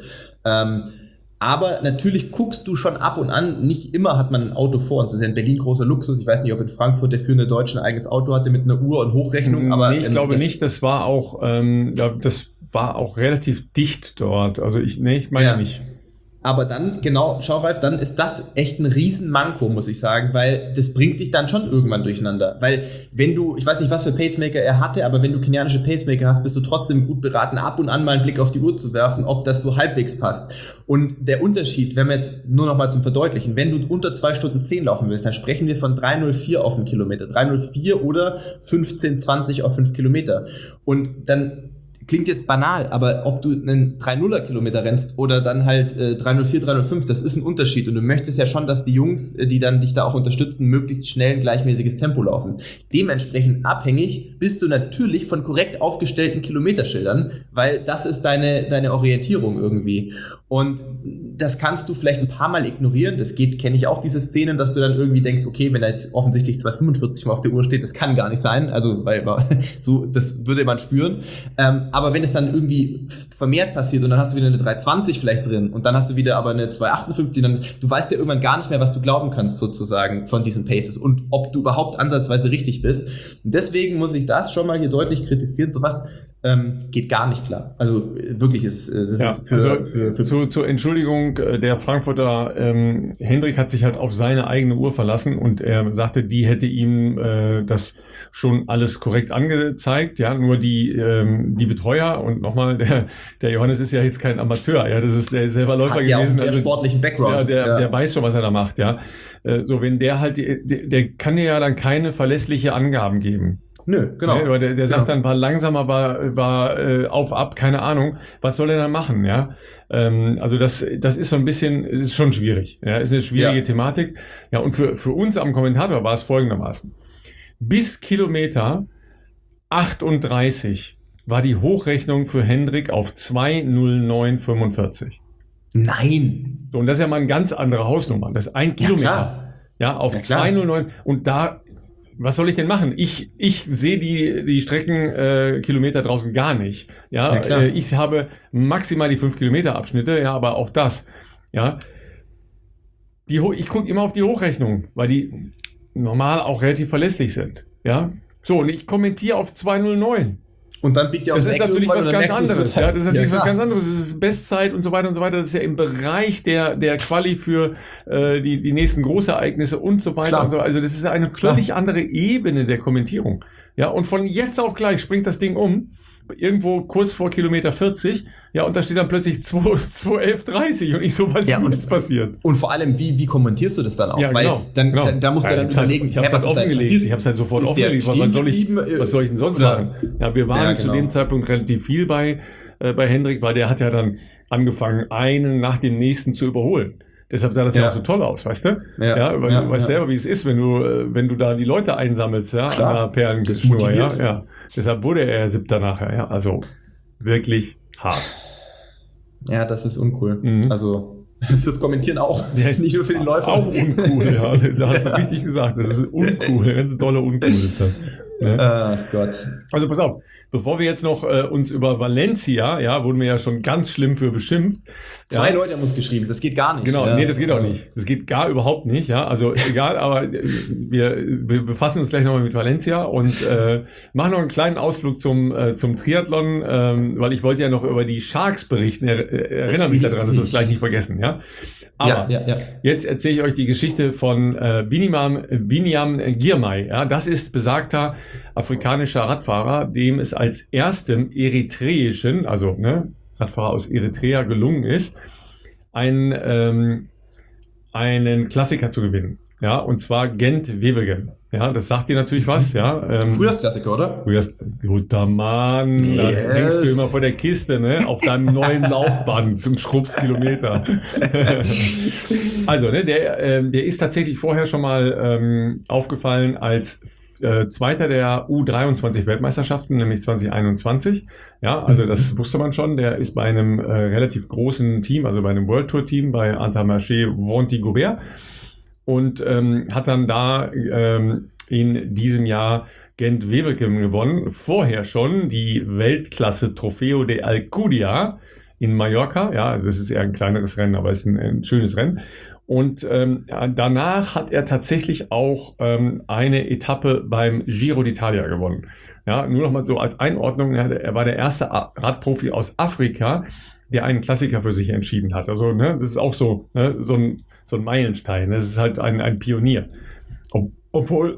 Aber natürlich guckst du schon ab und an, nicht immer hat man ein Auto vor uns. Das ist ja in Berlin großer Luxus. Ich weiß nicht, ob in Frankfurt der führende Deutsche ein eigenes Auto hatte mit einer Uhr und Hochrechnung. Aber nee, ich glaube nicht. Das war auch relativ dicht dort. Also ich meine nicht. Aber dann, genau, schau Ralf, dann ist das echt ein Riesenmanko, muss ich sagen, weil das bringt dich dann schon irgendwann durcheinander. Weil wenn du, ich weiß nicht, was für Pacemaker er hatte, aber wenn du kenianische Pacemaker hast, bist du trotzdem gut beraten, ab und an mal einen Blick auf die Uhr zu werfen, ob das so halbwegs passt. Und der Unterschied, wenn wir jetzt nur noch mal zum Verdeutlichen, wenn du unter 2 Stunden 10 laufen willst, dann sprechen wir von 3,04 auf einen Kilometer. 3,04 oder 15,20 auf 5 Kilometer. Und dann klingt jetzt banal, aber ob du einen 3,0er Kilometer rennst oder dann halt 3,04, 3,05, das ist ein Unterschied. Und du möchtest ja schon, dass die Jungs, die dann dich da auch unterstützen, möglichst schnell ein gleichmäßiges Tempo laufen. Dementsprechend abhängig bist du natürlich von korrekt aufgestellten Kilometerschildern, weil das ist deine Orientierung irgendwie. Und das kannst du vielleicht ein paar Mal ignorieren. Das geht, kenne ich auch diese Szenen, dass du dann irgendwie denkst, okay, wenn da jetzt offensichtlich 2,45 mal auf der Uhr steht, das kann gar nicht sein. Also, weil so, das würde man spüren. Aber wenn es dann irgendwie vermehrt passiert und dann hast du wieder eine 3,20 vielleicht drin und dann hast du wieder aber eine 2,58, dann du weißt ja irgendwann gar nicht mehr, was du glauben kannst sozusagen von diesen Paces und ob du überhaupt ansatzweise richtig bist. Und deswegen muss ich das schon mal hier deutlich kritisieren. Sowas geht gar nicht klar. Also wirklich ist zur Entschuldigung, der Frankfurter Hendrik hat sich halt auf seine eigene Uhr verlassen und er sagte, die hätte ihm das schon alles korrekt angezeigt, ja, nur die Betreuer und nochmal, der Johannes ist ja jetzt kein Amateur, ja, das ist der selber Läufer gewesen. Hat ja auch einen sehr sportlichen Background. Ja, der weiß schon, was er da macht, ja. So, wenn der halt, der kann dir ja dann keine verlässliche Angaben geben. Nö, genau. Ja, der sagt dann, war langsamer, war auf, ab, keine Ahnung. Was soll er dann machen, ja? Also das ist so ein bisschen, ist schon schwierig. Ja, ist eine schwierige Thematik. Ja, und für uns am Kommentator war es folgendermaßen. Bis Kilometer 38 war die Hochrechnung für Hendrik auf 2:09:45. Nein! So, und das ist ja mal eine ganz andere Hausnummer. Das ist 1 Kilometer. Klar. Ja, auf 2:09. Und da, was soll ich denn machen? Ich sehe die Streckenkilometer draußen gar nicht. Ja, ich habe maximal die 5 Kilometer Abschnitte, ja, aber auch das. Ja, ich gucke immer auf die Hochrechnung, weil die normal auch relativ verlässlich sind. Ja, so, und ich kommentiere auf 2:09. Und dann biegt ihr das ist natürlich was ganz anderes. Ja, das ist natürlich was ganz anderes. Das ist Bestzeit und so weiter und so weiter. Das ist ja im Bereich der Quali für die nächsten Großereignisse und so weiter. Klar. Und so. Also das ist eine völlig andere Ebene der Kommentierung. Ja, und von jetzt auf gleich springt das Ding um. Irgendwo kurz vor Kilometer 40, ja, und da steht dann plötzlich 2:11:30 und ich so, was ist jetzt passiert? Und vor allem, wie kommentierst du das dann auch? Ja, genau, weil da musst du dann überlegen, ich habe es halt offengelegt, ich habe es halt sofort offengelegt, was soll ich denn sonst machen? Ja, wir waren zu dem Zeitpunkt relativ viel bei Hendrik, weil der hat ja dann angefangen, einen nach dem nächsten zu überholen. Deshalb sah das ja auch so toll aus, weißt du? Weil du weißt selber, wie es ist, wenn du da die Leute einsammelst, ja, an der Perlenschnur, ja. Deshalb wurde er 7. nachher, ja. Also wirklich hart. Ja, das ist uncool. Mhm. Also fürs Kommentieren auch, nicht nur für den Läufer. Auch uncool, ja. Das hast du richtig gesagt. Das ist uncool, ganz dolle uncool ist das. Ne? Ach Gott. Also pass auf, bevor wir jetzt noch uns über Valencia, ja, wurden wir ja schon ganz schlimm für beschimpft. 2 Leute haben uns geschrieben, das geht gar nicht. Genau, ja. nee, das geht auch nicht. Das geht gar überhaupt nicht, ja. Also egal, aber wir befassen uns gleich nochmal mit Valencia und machen noch einen kleinen Ausflug zum Triathlon, weil ich wollte ja noch über die Sharks berichten. Erinnere mich daran, dass wir das gleich nicht vergessen, ja. Aber jetzt erzähle ich euch die Geschichte von Biniam Girmay. Ja, das ist besagter afrikanischer Radfahrer, dem es als erstem eritreischen, also Radfahrer aus Eritrea gelungen ist, einen Klassiker zu gewinnen. Ja, und zwar Gent-Wevelgem. Ja, das sagt dir natürlich was, ja. Frühjahrsklassiker, oder? Guter Mann, yes. Da hängst du immer vor der Kiste, ne, auf deinem neuen Laufband zum Schrubskilometer. Also, der ist tatsächlich vorher schon mal aufgefallen als Zweiter der U23-Weltmeisterschaften, nämlich 2021. Ja, also das wusste man schon. Der ist bei einem relativ großen Team, also bei einem World Tour Team, bei Intermarché Wanty-Gobert. Und hat dann da in diesem Jahr Gent-Wevelgem gewonnen. Vorher schon die Weltklasse Trofeo de Alcudia in Mallorca. Ja, das ist eher ein kleineres Rennen, aber es ist ein schönes Rennen. Und danach hat er tatsächlich auch eine Etappe beim Giro d'Italia gewonnen. Ja, nur noch mal so als Einordnung, er war der erste Radprofi aus Afrika, der einen Klassiker für sich entschieden hat. Also, das ist auch so, so ein Meilenstein. Das ist halt ein Pionier. Obwohl,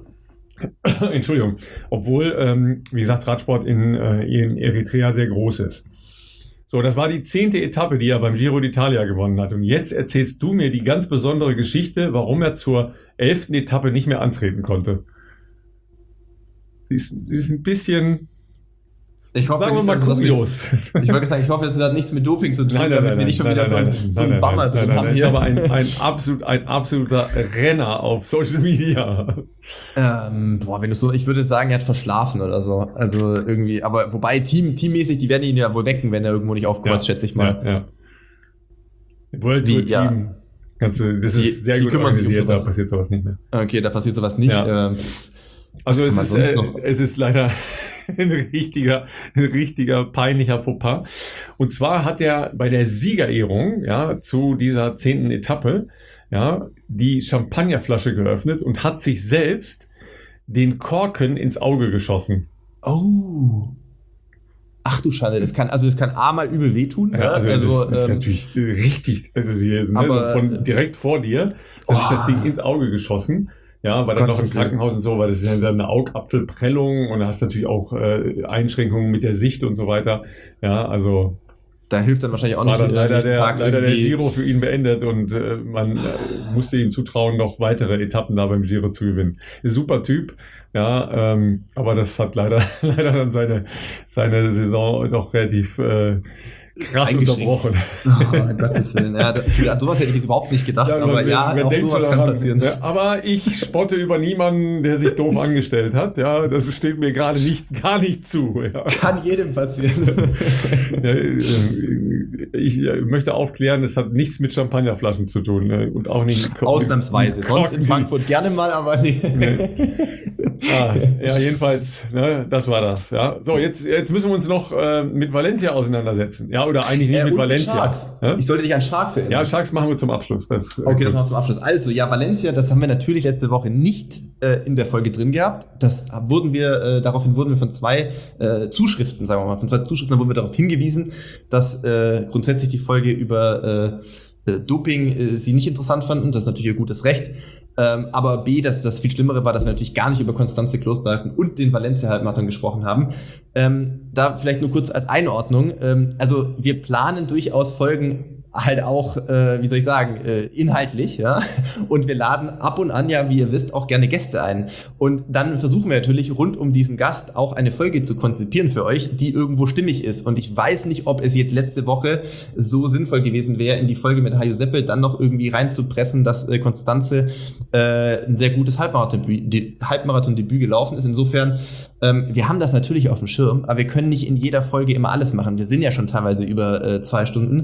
wie gesagt, Radsport in Eritrea sehr groß ist. So, das war die 10. Etappe, die er beim Giro d'Italia gewonnen hat. Und jetzt erzählst du mir die ganz besondere Geschichte, warum er zur 11. Etappe nicht mehr antreten konnte. Die ist ein bisschen... Ich hoffe, sagen wir mal kurios. Ich wollte sagen, ich hoffe, das hat nichts mit Doping zu tun, damit wir nicht schon wieder so einen Bummer drin haben. Das ist aber ein absoluter Renner auf Social Media. Ich würde sagen, er hat verschlafen oder so. Also irgendwie, aber wobei teammäßig, die werden ihn ja wohl wecken, wenn er irgendwo nicht aufkreuzt, schätze ich mal. Ja. World Tour Team. Das ist sehr gut organisiert, da passiert sowas nicht mehr. Okay, da passiert sowas nicht. Ja. Also es ist leider ein richtiger peinlicher Fauxpas. Und zwar hat er bei der Siegerehrung, zu dieser 10. Etappe, die Champagnerflasche geöffnet und hat sich selbst den Korken ins Auge geschossen. Oh. Ach du Schande, das kann A mal übel wehtun. Ja, also das ist natürlich richtig, aber von direkt vor dir hat sich das Ding ins Auge geschossen. Ja, war dann noch im Krankenhaus und so, weil das ist ja eine Augapfelprellung und da hast natürlich auch Einschränkungen mit der Sicht und so weiter. Ja, also da hilft dann wahrscheinlich auch nicht. War dann leider der Giro für ihn beendet und man musste ihm zutrauen, noch weitere Etappen da beim Giro zu gewinnen. Ist super Typ, ja, aber das hat leider dann seine Saison doch relativ krass unterbrochen. Oh, Gottes Willen. Ja, an sowas hätte ich jetzt überhaupt nicht gedacht, aber auch sowas kann passieren. Ja, aber ich spotte über niemanden, der sich doof angestellt hat. Ja, das steht mir gerade gar nicht zu. Ja. Kann jedem passieren. Ich möchte aufklären, es hat nichts mit Champagnerflaschen zu tun. Und auch nicht. Ausnahmsweise. Sonst in Frankfurt gerne mal, aber nee. Ja, jedenfalls, das war das. Ja. So, jetzt müssen wir uns noch mit Valencia auseinandersetzen. Ja, oder eigentlich nicht mit Valencia. Sharks. Ja? Ich sollte dich an Sharks erinnern. Ja, Sharks machen wir zum Abschluss. Das machen wir zum Abschluss. Also, Valencia, das haben wir natürlich letzte Woche nicht in der Folge drin gehabt. Daraufhin wurden wir von 2 Zuschriften, wurden wir darauf hingewiesen, dass grundsätzlich die Folge über Doping sie nicht interessant fanden. Das ist natürlich ihr gutes Recht. Aber B, dass das viel Schlimmere war, dass wir natürlich gar nicht über Konstanze Klosterhalfen und den Valencia-Halbmarathon gesprochen haben. Da vielleicht nur kurz als Einordnung. Also wir planen durchaus Folgen halt auch, inhaltlich, ja. Und wir laden ab und an, wie ihr wisst, auch gerne Gäste ein. Und dann versuchen wir natürlich rund um diesen Gast auch eine Folge zu konzipieren für euch, die irgendwo stimmig ist. Und ich weiß nicht, ob es jetzt letzte Woche so sinnvoll gewesen wäre, in die Folge mit Hajo Seppel dann noch irgendwie reinzupressen, dass Konstanze ein sehr gutes Halbmarathon-Debüt gelaufen ist. Insofern, wir haben das natürlich auf dem Schirm, aber wir können nicht in jeder Folge immer alles machen. Wir sind ja schon teilweise über 2 Stunden.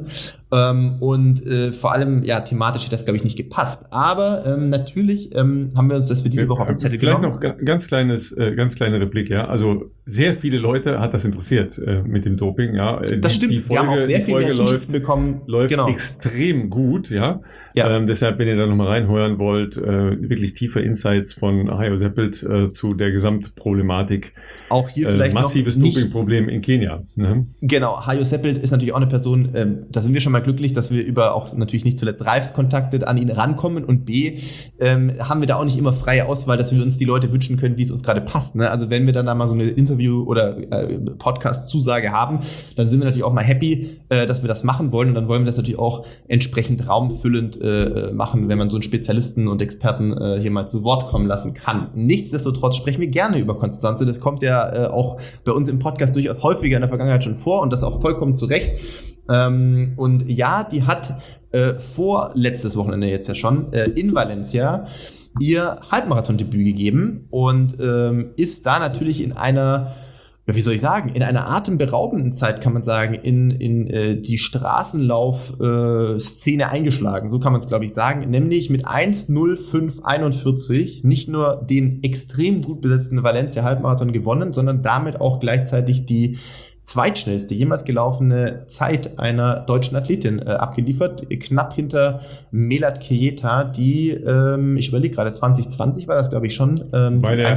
Und vor allem, ja, thematisch hätte das, glaube ich, nicht gepasst. Aber natürlich haben wir uns das für diese Woche auf den Zettel genommen. Vielleicht noch ganz kleine Replik, ja. Also sehr viele Leute hat das interessiert mit dem Doping, ja. Das stimmt, wir haben auch sehr viele Zuschriften bekommen. Läuft extrem gut, ja. Deshalb, wenn ihr da nochmal reinhören wollt, wirklich tiefe Insights von Hajo Seppelt zu der Gesamtproblematik. Auch hier vielleicht massives Dopingproblem in Kenia. Ne? Genau, Hajo Seppelt ist natürlich auch eine Person, da sind wir schon mal glücklich, dass wir über auch natürlich nicht zuletzt Ralfs Kontakte an ihn rankommen, und B, haben wir da auch nicht immer freie Auswahl, dass wir uns die Leute wünschen können, wie es uns gerade passt. Ne? Also wenn wir dann da mal so eine Interview- oder Podcast-Zusage haben, dann sind wir natürlich auch mal happy, dass wir das machen wollen, und dann wollen wir das natürlich auch entsprechend raumfüllend machen, wenn man so einen Spezialisten und Experten hier mal zu Wort kommen lassen kann. Nichtsdestotrotz sprechen wir gerne über Constanze. Das kommt ja auch bei uns im Podcast durchaus häufiger in der Vergangenheit schon vor, und das auch vollkommen zu Recht. Und ja, die hat vor letztes Wochenende jetzt ja schon in Valencia ihr Halbmarathon-Debüt gegeben und ist da natürlich in einer, wie soll ich sagen, in einer atemberaubenden Zeit, kann man sagen, in die Straßenlauf-Szene eingeschlagen. So kann man es, glaube ich, sagen. Nämlich mit 1:05:41 nicht nur den extrem gut besetzten Valencia-Halbmarathon gewonnen, sondern damit auch gleichzeitig die zweitschnellste jemals gelaufene Zeit einer deutschen Athletin abgeliefert, knapp hinter Melat Kejeta, die, ich überlege gerade, 2020 war das, glaube ich, schon. Bei der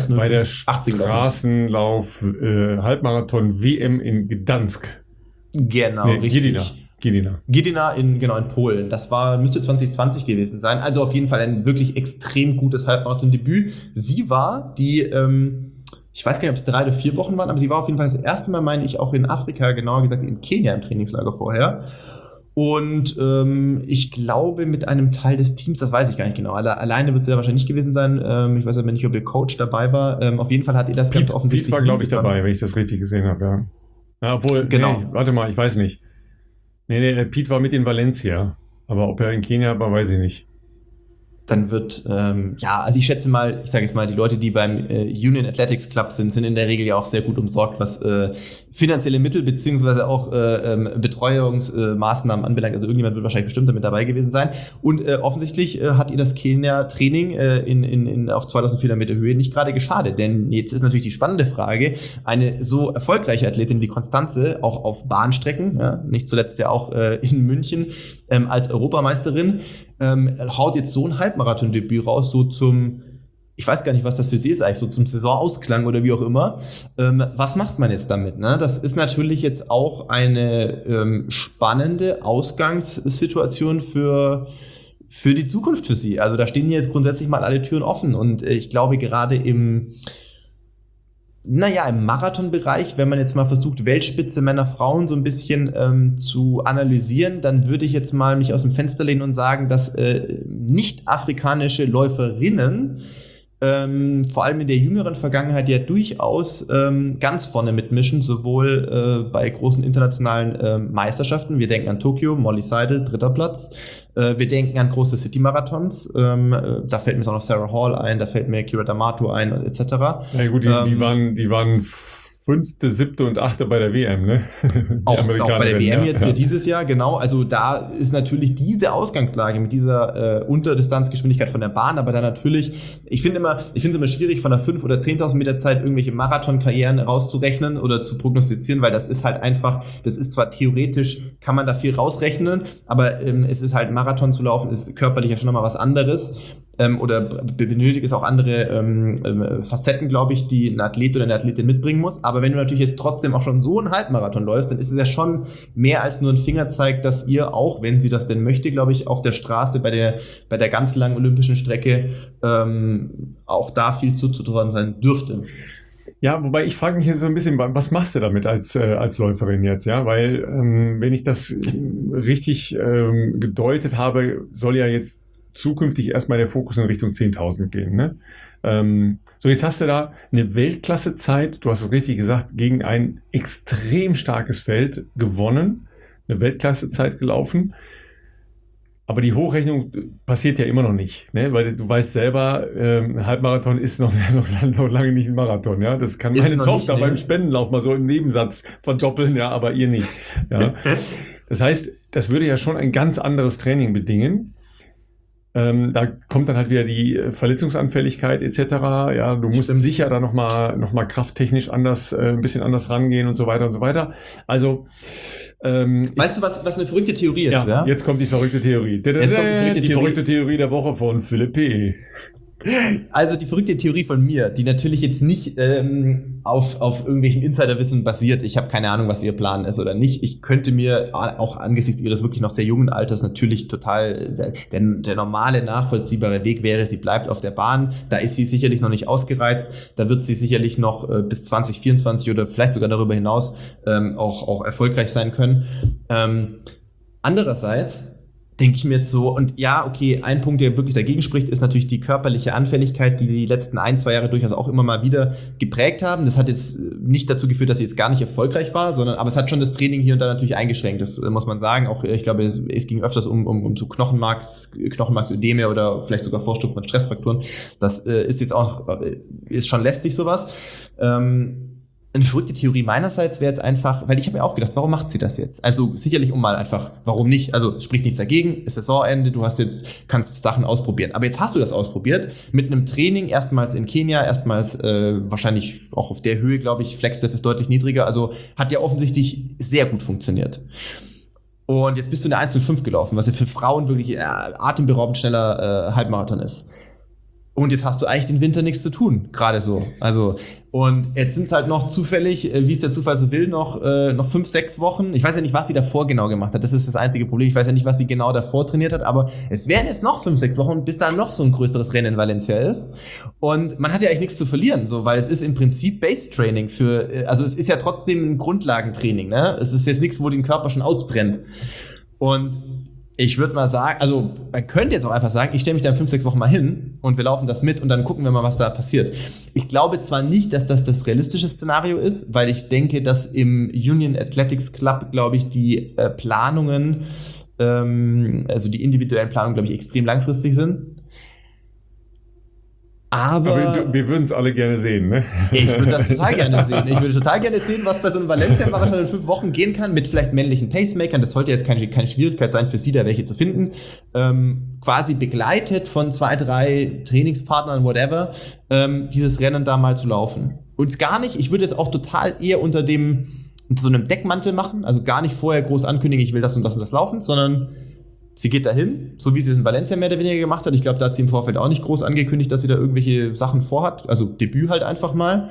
Straßenlauf Halbmarathon WM in Gdansk. Genau, richtig. Gdynia in Polen. Das müsste 2020 gewesen sein. Also auf jeden Fall ein wirklich extrem gutes Halbmarathon-Debüt. Sie war die, ich weiß gar nicht, ob es 3 oder 4 Wochen waren, aber sie war auf jeden Fall das erste Mal, meine ich, auch in Afrika, genauer gesagt in Kenia im Trainingslager vorher. Und ich glaube, mit einem Teil des Teams, das weiß ich gar nicht genau. Alleine wird sie ja wahrscheinlich nicht gewesen sein. Ich weiß aber nicht, ob ihr Coach dabei war. Auf jeden Fall hat ihr das ganz offensichtlich. Piet war, glaube ich, dabei, wenn ich das richtig gesehen habe, ja. Ja, obwohl, genau. Nee, warte mal, ich weiß nicht. Nee, Piet war mit in Valencia. Aber ob er in Kenia war, weiß ich nicht. Dann wird, also ich schätze mal, ich sage jetzt mal, die Leute, die beim Union Athletics Club sind in der Regel ja auch sehr gut umsorgt, was finanzielle Mittel beziehungsweise auch Betreuungsmaßnahmen anbelangt. Also irgendjemand wird wahrscheinlich bestimmt damit dabei gewesen sein. Und offensichtlich hat ihr das Kenia-Training auf 2400 Meter Höhe nicht gerade geschadet. Denn jetzt ist natürlich die spannende Frage, eine so erfolgreiche Athletin wie Constanze, auch auf Bahnstrecken, ja, nicht zuletzt ja auch in München als Europameisterin, haut jetzt so ein Halbmarathon-Debüt raus, so zum, ich weiß gar nicht, was das für sie ist eigentlich, so zum Saisonausklang oder wie auch immer. Was macht man jetzt damit? Ne? Das ist natürlich jetzt auch eine spannende Ausgangssituation für die Zukunft für sie. Also da stehen jetzt grundsätzlich mal alle Türen offen, und ich glaube gerade im Marathonbereich, wenn man jetzt mal versucht, Weltspitze Männer, Frauen so ein bisschen zu analysieren, dann würde ich jetzt mal mich aus dem Fenster lehnen und sagen, dass nicht-afrikanische Läuferinnen vor allem in der jüngeren Vergangenheit ja durchaus ganz vorne mitmischen, sowohl bei großen internationalen Meisterschaften. Wir denken an Tokio, Molly Seidel, 3. Platz. Wir denken an große City-Marathons. Da fällt mir jetzt auch noch Sarah Hall ein, da fällt mir Kira D'Amato ein, etc. Ja gut, die waren 5., 7. und 8. bei der WM, ne? Auch bei der WM jetzt dieses Jahr, genau. Also da ist natürlich diese Ausgangslage mit dieser Unterdistanzgeschwindigkeit von der Bahn, aber dann natürlich, ich finde es immer schwierig, von der 5.000 oder 10.000 Meter Zeit irgendwelche Marathonkarrieren rauszurechnen oder zu prognostizieren, weil das ist halt einfach, das ist zwar theoretisch, kann man da viel rausrechnen, aber es ist halt, Marathon zu laufen, ist körperlich ja schon nochmal was anderes. Oder benötigt es auch andere Facetten, glaube ich, die ein Athlet oder eine Athletin mitbringen muss. Aber wenn du natürlich jetzt trotzdem auch schon so einen Halbmarathon läufst, dann ist es ja schon mehr als nur ein Fingerzeig, dass ihr auch, wenn sie das denn möchte, glaube ich, auf der Straße bei der ganz langen olympischen Strecke auch da viel zuzutrauen sein dürfte. Ja, wobei ich frage mich jetzt so ein bisschen, was machst du damit als Läuferin jetzt, ja? Weil, wenn ich das richtig gedeutet habe, soll ja jetzt zukünftig erstmal der Fokus in Richtung 10.000 gehen, ne? So, jetzt hast du da eine Weltklassezeit, du hast es richtig gesagt, gegen ein extrem starkes Feld gewonnen, eine Weltklassezeit gelaufen. Aber die Hochrechnung passiert ja immer noch nicht, ne? Weil du weißt selber, Halbmarathon ist noch lange nicht ein Marathon, ja. Das kann meine Tochter beim Spendenlauf mal so im Nebensatz verdoppeln, ja, aber ihr nicht. Ja. Das heißt, das würde ja schon ein ganz anderes Training bedingen. Da kommt dann halt wieder die Verletzungsanfälligkeit etc. Ja, du musst sicher da noch mal krafttechnisch ein bisschen anders rangehen und so weiter und so weiter. Also weißt du, was eine verrückte Theorie jetzt wäre? Jetzt kommt die verrückte Theorie. Die verrückte Theorie der Woche von Philipp P. Also die verrückte Theorie von mir, die natürlich jetzt nicht auf irgendwelchen Insiderwissen basiert. Ich habe keine Ahnung, was ihr Plan ist oder nicht. Ich könnte mir auch angesichts ihres wirklich noch sehr jungen Alters natürlich total, der normale, nachvollziehbare Weg wäre, sie bleibt auf der Bahn. Da ist sie sicherlich noch nicht ausgereizt. Da wird sie sicherlich noch bis 2024 oder vielleicht sogar darüber hinaus auch erfolgreich sein können. Andererseits denke ich mir jetzt so, und ja, okay, ein Punkt, der wirklich dagegen spricht, ist natürlich die körperliche Anfälligkeit, die letzten 1-2 Jahre durchaus auch immer mal wieder geprägt haben. Das hat jetzt nicht dazu geführt, dass sie jetzt gar nicht erfolgreich war, aber es hat schon das Training hier und da natürlich eingeschränkt. Das muss man sagen. Auch, ich glaube, es ging öfters um so Knochenmarksödeme oder vielleicht sogar Vorstufen von Stressfrakturen. Das ist jetzt auch, ist schon lästig sowas. Eine verrückte Theorie meinerseits wäre jetzt einfach, weil ich habe mir auch gedacht, warum macht sie das jetzt? Also sicherlich mal einfach, warum nicht? Also es spricht nichts dagegen, ist Saisonende, kannst Sachen ausprobieren. Aber jetzt hast du das ausprobiert mit einem Training, erstmals in Kenia, erstmals wahrscheinlich auch auf der Höhe, glaube ich, Flagstaff ist deutlich niedriger, also hat ja offensichtlich sehr gut funktioniert. Und jetzt bist du in der 1:05 gelaufen, was ja für Frauen wirklich atemberaubend schneller Halbmarathon ist. Und jetzt hast du eigentlich den Winter nichts zu tun, gerade so. Also, und jetzt sind es halt noch zufällig, wie es der Zufall so will, noch 5-6 Wochen. Ich weiß ja nicht, was sie davor genau gemacht hat. Das ist das einzige Problem. Ich weiß ja nicht, was sie genau davor trainiert hat, aber es wären jetzt noch 5-6 Wochen, bis da noch so ein größeres Rennen in Valencia ist. Und man hat ja eigentlich nichts zu verlieren, so, weil es ist im Prinzip Base-Training also es ist ja trotzdem ein Grundlagentraining, ne? Es ist jetzt nichts, wo den Körper schon ausbrennt. Und ich würde mal sagen, also man könnte jetzt auch einfach sagen, ich stelle mich da in 5-6 Wochen mal hin und wir laufen das mit und dann gucken wir mal, was da passiert. Ich glaube zwar nicht, dass das realistische Szenario ist, weil ich denke, dass im Union Athletics Club, glaube ich, die Planungen, also die individuellen Planungen, glaube ich, extrem langfristig sind. Aber wir würden es alle gerne sehen, ne? Ich würde das total gerne sehen. Ich würde total gerne sehen, was bei so einem Valencia-Marathon in 5 Wochen gehen kann, mit vielleicht männlichen Pacemakern. Das sollte jetzt keine Schwierigkeit sein für sie, da welche zu finden. Quasi begleitet von 2-3 Trainingspartnern, whatever, dieses Rennen da mal zu laufen. Und gar nicht, ich würde es auch total eher unter so einem Deckmantel machen, also gar nicht vorher groß ankündigen, ich will das und das und das laufen, sondern sie geht dahin, so wie sie es in Valencia mehr oder weniger gemacht hat. Ich glaube, da hat sie im Vorfeld auch nicht groß angekündigt, dass sie da irgendwelche Sachen vorhat. Also Debüt halt einfach mal.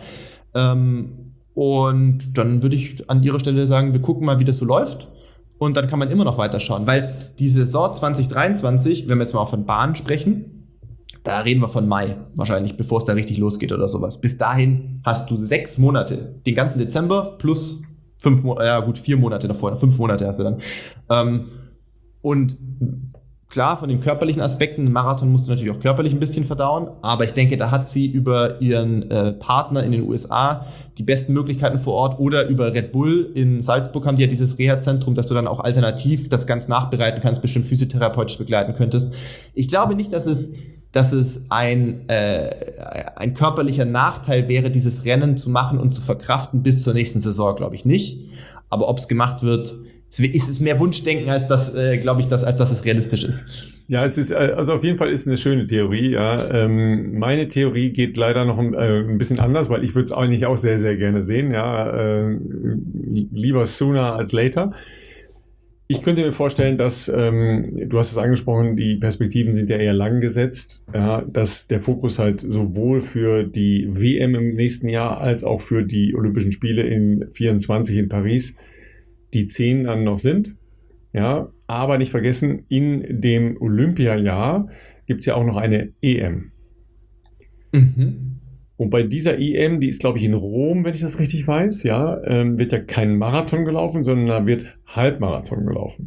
Und dann würde ich an ihrer Stelle sagen, wir gucken mal, wie das so läuft. Und dann kann man immer noch weiterschauen. Weil die Saison 2023, wenn wir jetzt mal auch von Bahn sprechen, da reden wir von Mai wahrscheinlich, bevor es da richtig losgeht oder sowas. Bis dahin hast du 6 Monate. Den ganzen Dezember plus 4 Monate davor. 5 Monate hast du dann. Und klar, von den körperlichen Aspekten, einen Marathon musst du natürlich auch körperlich ein bisschen verdauen, aber ich denke, da hat sie über ihren Partner in den USA die besten Möglichkeiten vor Ort oder über Red Bull in Salzburg haben die ja dieses Reha-Zentrum, dass du dann auch alternativ das ganz nachbereiten kannst, bestimmt physiotherapeutisch begleiten könntest. Ich glaube nicht, dass es ein körperlicher Nachteil wäre, dieses Rennen zu machen und zu verkraften bis zur nächsten Saison, glaube ich nicht. Aber ob es gemacht wird, ist es mehr Wunschdenken, als dass, glaube ich, als dass es realistisch ist. Ja, es ist, also auf jeden Fall ist eine schöne Theorie, ja. Meine Theorie geht leider noch ein bisschen anders, weil ich würde es eigentlich auch sehr, sehr gerne sehen, ja. Lieber sooner als later. Ich könnte mir vorstellen, dass, du hast es angesprochen, die Perspektiven sind ja eher lang gesetzt, ja, dass der Fokus halt sowohl für die WM im nächsten Jahr als auch für die Olympischen Spiele in 2024 in Paris die 10 dann noch sind, ja, aber nicht vergessen, in dem Olympiajahr gibt es ja auch noch eine EM. Mhm. Und bei dieser EM, die ist glaube ich in Rom, wenn ich das richtig weiß, ja, wird ja kein Marathon gelaufen, sondern da wird Halbmarathon gelaufen.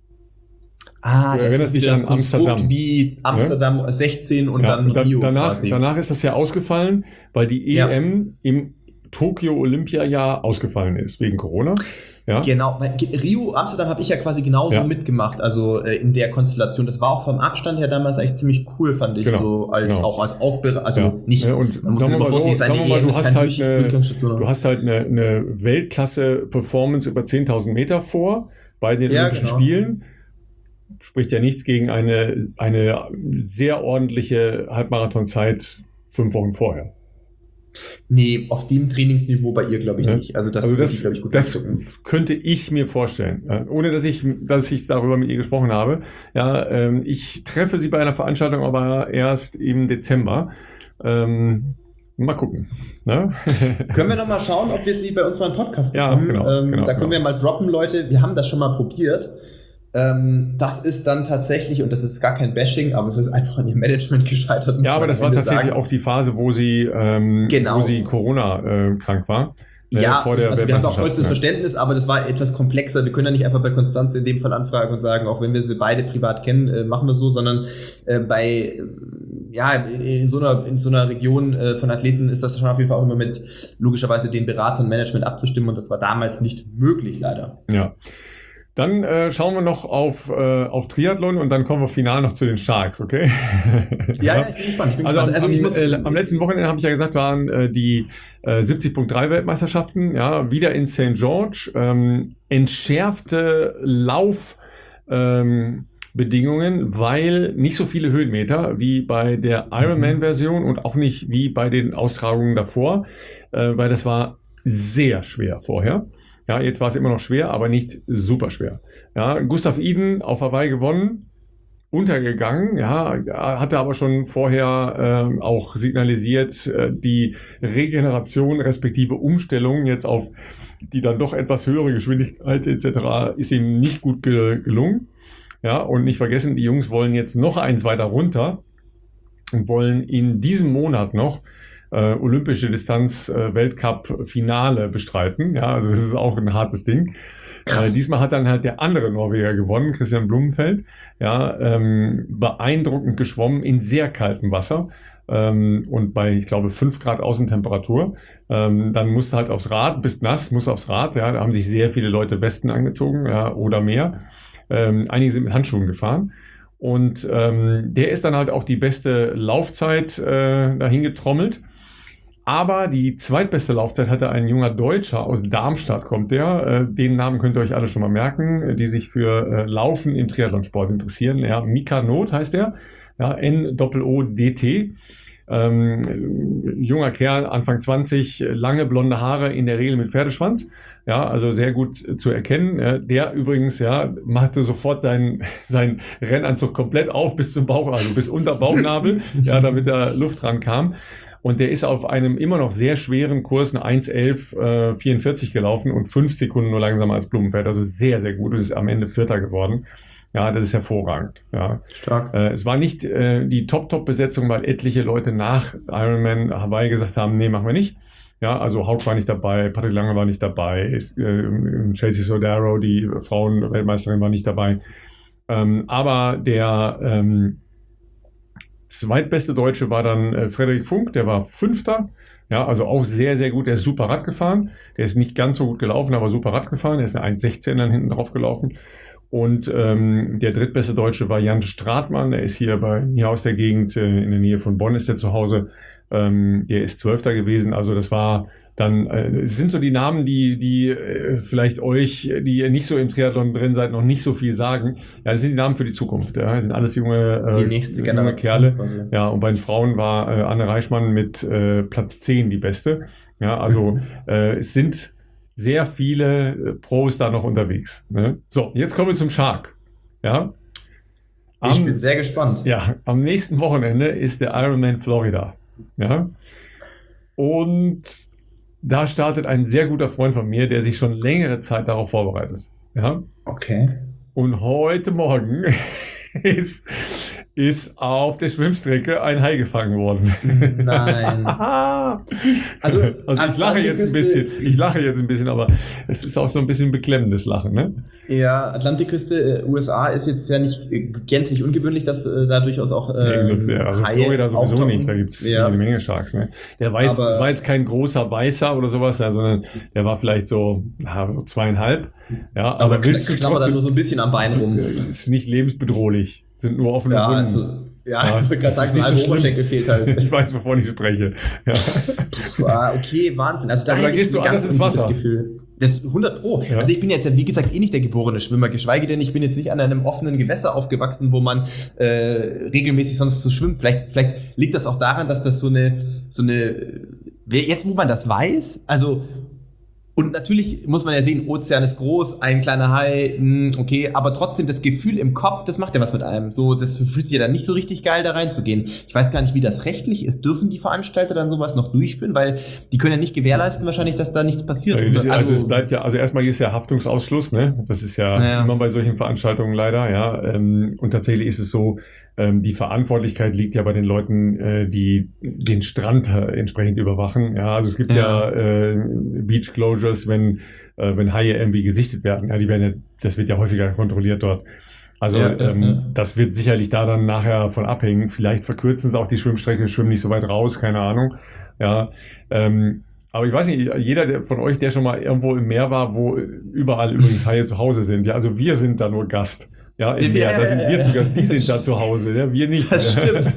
Ah, das ist wieder das Konstrukt wie Amsterdam 16 und dann Rio quasi. Danach ist das ja ausgefallen, weil die EM im Tokio-Olympiajahr ausgefallen ist, wegen Corona. Ja. Genau, Rio, Amsterdam habe ich ja quasi genauso mitgemacht, also in der Konstellation. Das war auch vom Abstand her damals echt ziemlich cool, fand ich, auch als Aufbereitung, also nicht, und man muss immer vorsichtig sein, du hast halt eine Weltklasse-Performance über 10.000 Meter vor, bei den Olympischen Spielen. Spricht ja nichts gegen eine sehr ordentliche Halbmarathonzeit 5 Wochen vorher. Nee, auf dem Trainingsniveau bei ihr glaube ich nicht. Also das glaube ich, gut. Das könnte ich mir vorstellen, ohne dass ich darüber mit ihr gesprochen habe. Ja, ich treffe sie bei einer Veranstaltung aber erst im Dezember. Mal gucken. Ne? Können wir noch mal schauen, ob wir sie bei uns mal im Podcast bekommen? Ja, genau, da können wir mal droppen, Leute. Wir haben das schon mal probiert. Das ist dann tatsächlich, und das ist gar kein Bashing, aber es ist einfach an ihrem Management gescheitert. Ja, aber das war tatsächlich auch die Phase, wo sie Corona krank war. Ja, vor der also wir haben auch vollstes Verständnis, aber das war etwas komplexer. Wir können ja nicht einfach bei Konstanze in dem Fall anfragen und sagen, auch wenn wir sie beide privat kennen, machen wir so, sondern in so einer Region von Athleten ist das schon auf jeden Fall auch immer mit logischerweise den Beratern und Management abzustimmen, und das war damals nicht möglich, leider. Ja. Dann schauen wir noch auf Triathlon und dann kommen wir final noch zu den Sharks, okay? Ja, ich bin gespannt. Am letzten Wochenende, habe ich ja gesagt, waren die 70.3 Weltmeisterschaften, ja, wieder in St. George. Entschärfte Laufbedingungen, weil nicht so viele Höhenmeter wie bei der Ironman-Version und auch nicht wie bei den Austragungen davor, weil das war sehr schwer vorher. Ja, jetzt war es immer noch schwer, aber nicht super schwer. Ja, Gustav Iden auf Hawaii gewonnen, untergegangen, ja, hatte aber schon vorher auch signalisiert, die Regeneration respektive Umstellung jetzt auf die dann doch etwas höhere Geschwindigkeit etc. ist ihm nicht gut gelungen. Ja, und nicht vergessen, die Jungs wollen jetzt noch eins weiter runter und wollen in diesem Monat noch olympische Distanz Weltcup-Finale bestreiten. Ja, also das ist auch ein hartes Ding. Diesmal hat dann halt der andere Norweger gewonnen, Christian Blumenfeld. Ja, beeindruckend geschwommen in sehr kaltem Wasser und bei, ich glaube, 5 Grad Außentemperatur. Dann musst du halt aufs Rad, bist nass, musst aufs Rad. Ja, da haben sich sehr viele Leute Westen angezogen, ja, oder mehr. Einige sind mit Handschuhen gefahren. Und der ist dann halt auch die beste Laufzeit dahin getrommelt. Aber die zweitbeste Laufzeit hatte ein junger Deutscher, aus Darmstadt kommt der. Den Namen könnt ihr euch alle schon mal merken, die sich für Laufen im Triathlonsport interessieren. Ja, Mika Not heißt der. Ja, N-O-O-D-T. Junger Kerl, Anfang 20, lange blonde Haare, in der Regel mit Pferdeschwanz. Ja, also sehr gut zu erkennen. Der übrigens, ja, machte sofort seinen Rennanzug komplett auf bis zum Bauch, also bis unter Bauchnabel, ja, damit da Luft rankam. Und der ist auf einem immer noch sehr schweren Kurs, eine 1:11,44 gelaufen und 5 Sekunden nur langsamer als Blumenfeld. Also sehr, sehr gut. Und ist am Ende Vierter geworden. Ja, das ist hervorragend. Ja. Stark. Es war nicht die Top-Besetzung, weil etliche Leute nach Ironman Hawaii gesagt haben, nee, machen wir nicht. Ja, also Haug war nicht dabei, Patrick Lange war nicht dabei, Chelsea Sodaro, die Frauenweltmeisterin, war nicht dabei. Aber der zweitbeste Deutsche war dann Frederik Funk, der war 5. Ja, also auch sehr, sehr gut. Der ist super Rad gefahren. Der ist nicht ganz so gut gelaufen, aber super Rad gefahren. Der ist eine 1:16 dann hinten drauf gelaufen. Und der drittbeste Deutsche war Jan Stratmann. Der ist hier bei mir aus der Gegend, in der Nähe von Bonn ist der zu Hause. Der ist 12. gewesen. Also das war dann, es sind so die Namen, die vielleicht euch, die ihr nicht so im Triathlon drin seid, noch nicht so viel sagen. Ja, das sind die Namen für die Zukunft. Ja. Das sind alles junge, die nächste Generation Kerle. Quasi. Ja, und bei den Frauen war Anne Reichmann mit Platz 10 die beste. Ja, also es sind sehr viele Pros da noch unterwegs. Ne? So, jetzt kommen wir zum Shark. Ja. Ich bin sehr gespannt. Ja, am nächsten Wochenende ist der Ironman Florida. Ja. Und da startet ein sehr guter Freund von mir, der sich schon längere Zeit darauf vorbereitet. Ja. Okay. Und heute Morgen ist auf der Schwimmstrecke ein Hai gefangen worden. Nein. Also ich lache jetzt ein bisschen. Ich lache jetzt ein bisschen, aber es ist auch so ein bisschen beklemmendes Lachen, ne? Ja, Atlantikküste, USA ist jetzt ja nicht gänzlich ungewöhnlich, dass da durchaus auch also Haie Florida sowieso auftauchen. Nicht, da gibt's eine Menge Sharks, ne? Das war jetzt kein großer Weißer oder sowas, ja, sondern der war vielleicht so 2,5. Ja, aber willst du trotzdem nur so ein bisschen am Bein rum. Es ist nicht lebensbedrohlich. Sind nur offene Ja, Wunden. also, ich würde gerade sagen, nicht so so ein schlimm. Oberschenkel fehlt halt. Ich weiß, wovon ich spreche. Ja. Okay, Wahnsinn. Also Aber da gehst du anders ins Wasser. Gefühl. Das ist 100 Pro. Ja. Also ich bin jetzt ja, wie gesagt, nicht der geborene Schwimmer, geschweige denn, ich bin jetzt nicht an einem offenen Gewässer aufgewachsen, wo man regelmäßig sonst so schwimmt. Vielleicht liegt das auch daran, dass das so eine, jetzt wo man das weiß, also und natürlich muss man ja sehen, Ozean ist groß, ein kleiner Hai, okay, aber trotzdem das Gefühl im Kopf, das macht ja was mit einem. So, das fühlt sich ja dann nicht so richtig geil, da reinzugehen. Ich weiß gar nicht, wie das rechtlich ist. Dürfen die Veranstalter dann sowas noch durchführen? Weil die können ja nicht gewährleisten wahrscheinlich, dass da nichts passiert. Also es bleibt ja, also erstmal ist ja Haftungsausschluss, ne? Das ist ja immer bei solchen Veranstaltungen leider, ja. Und tatsächlich ist es so, die Verantwortlichkeit liegt ja bei den Leuten, die den Strand entsprechend überwachen. Ja, also es gibt ja Beach Closures, wenn Haie irgendwie gesichtet werden. Ja, das wird ja häufiger kontrolliert dort. Also das wird sicherlich da dann nachher von abhängen. Vielleicht verkürzen sie auch die Schwimmstrecke, schwimmen nicht so weit raus, keine Ahnung. Ja, aber ich weiß nicht, jeder von euch, der schon mal irgendwo im Meer war, wo überall übrigens Haie zu Hause sind. Ja, also wir sind da nur Gast. Ja, im Meer, da sind wir zu Gast, die sind da zu Hause, ja, wir nicht. Das stimmt.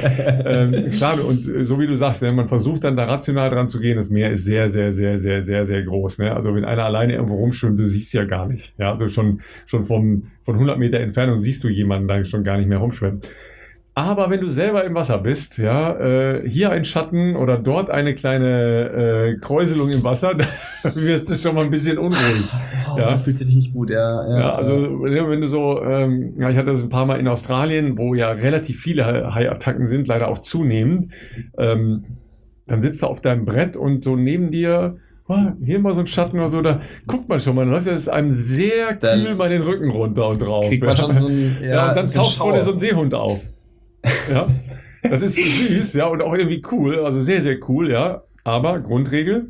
Klar, und so wie du sagst, ne, man versucht dann da rational dran zu gehen, das Meer ist sehr, sehr, sehr, sehr, sehr, sehr groß. Ne? Also wenn einer alleine irgendwo rumschwimmt, du siehst ja gar nicht. Ja, also schon von 100 Meter Entfernung siehst du jemanden da schon gar nicht mehr rumschwimmen. Aber wenn du selber im Wasser bist, ja, hier ein Schatten oder dort eine kleine Kräuselung im Wasser, dann wirst du schon mal ein bisschen unruhig. Ja, fühlt sich nicht gut, ja. Also wenn du so, ich hatte das ein paar Mal in Australien, wo ja relativ viele Haiattacken sind, leider auch zunehmend, dann sitzt du auf deinem Brett und so neben dir, hier mal so ein Schatten oder so, da guckt man schon mal, dann läuft das einem sehr kühl mal den Rücken runter und drauf. Kriegt man schon so ein, und dann taucht vor dir so ein Seehund auf. Ja, das ist süß, ja, und auch irgendwie cool, also sehr, sehr cool, ja. Aber Grundregel,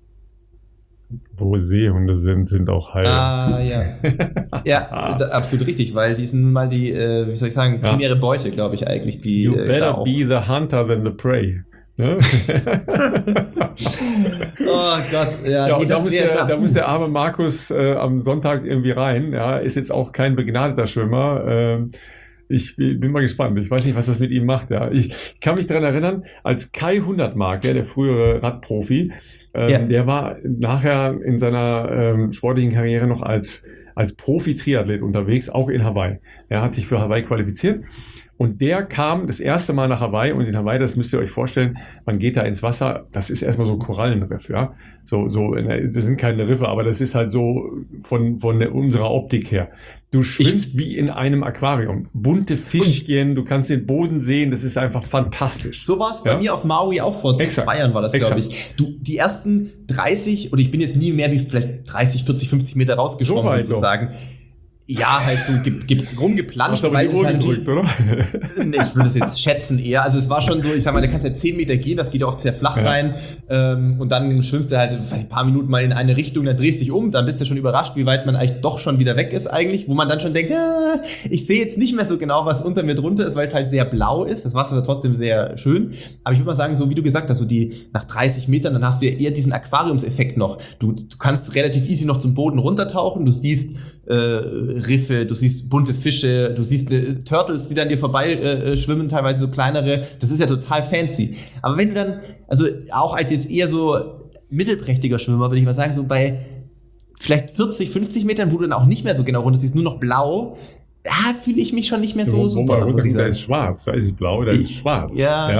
wo Seehunde sind auch Haie. Ja, absolut richtig, weil die sind nun mal die, wie soll ich sagen, primäre Beute, glaube ich eigentlich. Die, you better be the hunter than the prey. Ne? Oh Gott, ja nee, da muss der arme Markus am Sonntag irgendwie rein, ja, ist jetzt auch kein begnadeter Schwimmer, ich bin mal gespannt. Ich weiß nicht, was das mit ihm macht. Ja. Ich kann mich daran erinnern, als Kai Hundertmark, der frühere Radprofi, der war nachher in seiner sportlichen Karriere noch als Profi-Triathlet unterwegs, auch in Hawaii. Er hat sich für Hawaii qualifiziert. Und der kam das erste Mal nach Hawaii, und in Hawaii, das müsst ihr euch vorstellen, man geht da ins Wasser, das ist erstmal so ein Korallenriff, ja. Das sind keine Riffe, aber das ist halt so von unserer Optik her. Du schwimmst wie in einem Aquarium. Bunte Fischchen, du kannst den Boden sehen, das ist einfach fantastisch. So war es bei mir auf Maui auch vor 2 Jahren, war das, glaube ich. Die ersten 30, oder ich bin jetzt nie mehr wie vielleicht 30, 40, 50 Meter rausgeschwommen, sozusagen. Ja, halt so rumgeplanscht. Hast du aber die Uhr gedrückt, oder? Nee, ich würde das jetzt schätzen eher. Also es war schon so, ich sag mal, da kannst du ja 10 Meter gehen, das geht auch sehr flach rein. Und dann schwimmst du halt ein paar Minuten mal in eine Richtung, dann drehst dich um, dann bist du schon überrascht, wie weit man eigentlich doch schon wieder weg ist eigentlich, wo man dann schon denkt, ich sehe jetzt nicht mehr so genau, was unter mir drunter ist, weil es halt sehr blau ist. Das Wasser ist trotzdem sehr schön. Aber ich würde mal sagen, so wie du gesagt hast, so nach 30 Metern, dann hast du ja eher diesen Aquariumseffekt noch. Du kannst relativ easy noch zum Boden runtertauchen, du siehst Riffe, du siehst bunte Fische, du siehst Turtles, die dann dir vorbei schwimmen, teilweise so kleinere. Das ist ja total fancy. Aber wenn du dann, also auch als jetzt eher so mittelprächtiger Schwimmer, würde ich mal sagen, so bei vielleicht 40, 50 Metern, wo du dann auch nicht mehr so genau runter siehst, nur noch blau, da fühle ich mich schon nicht mehr so super. Da ist schwarz, da ist es blau, da ist schwarz.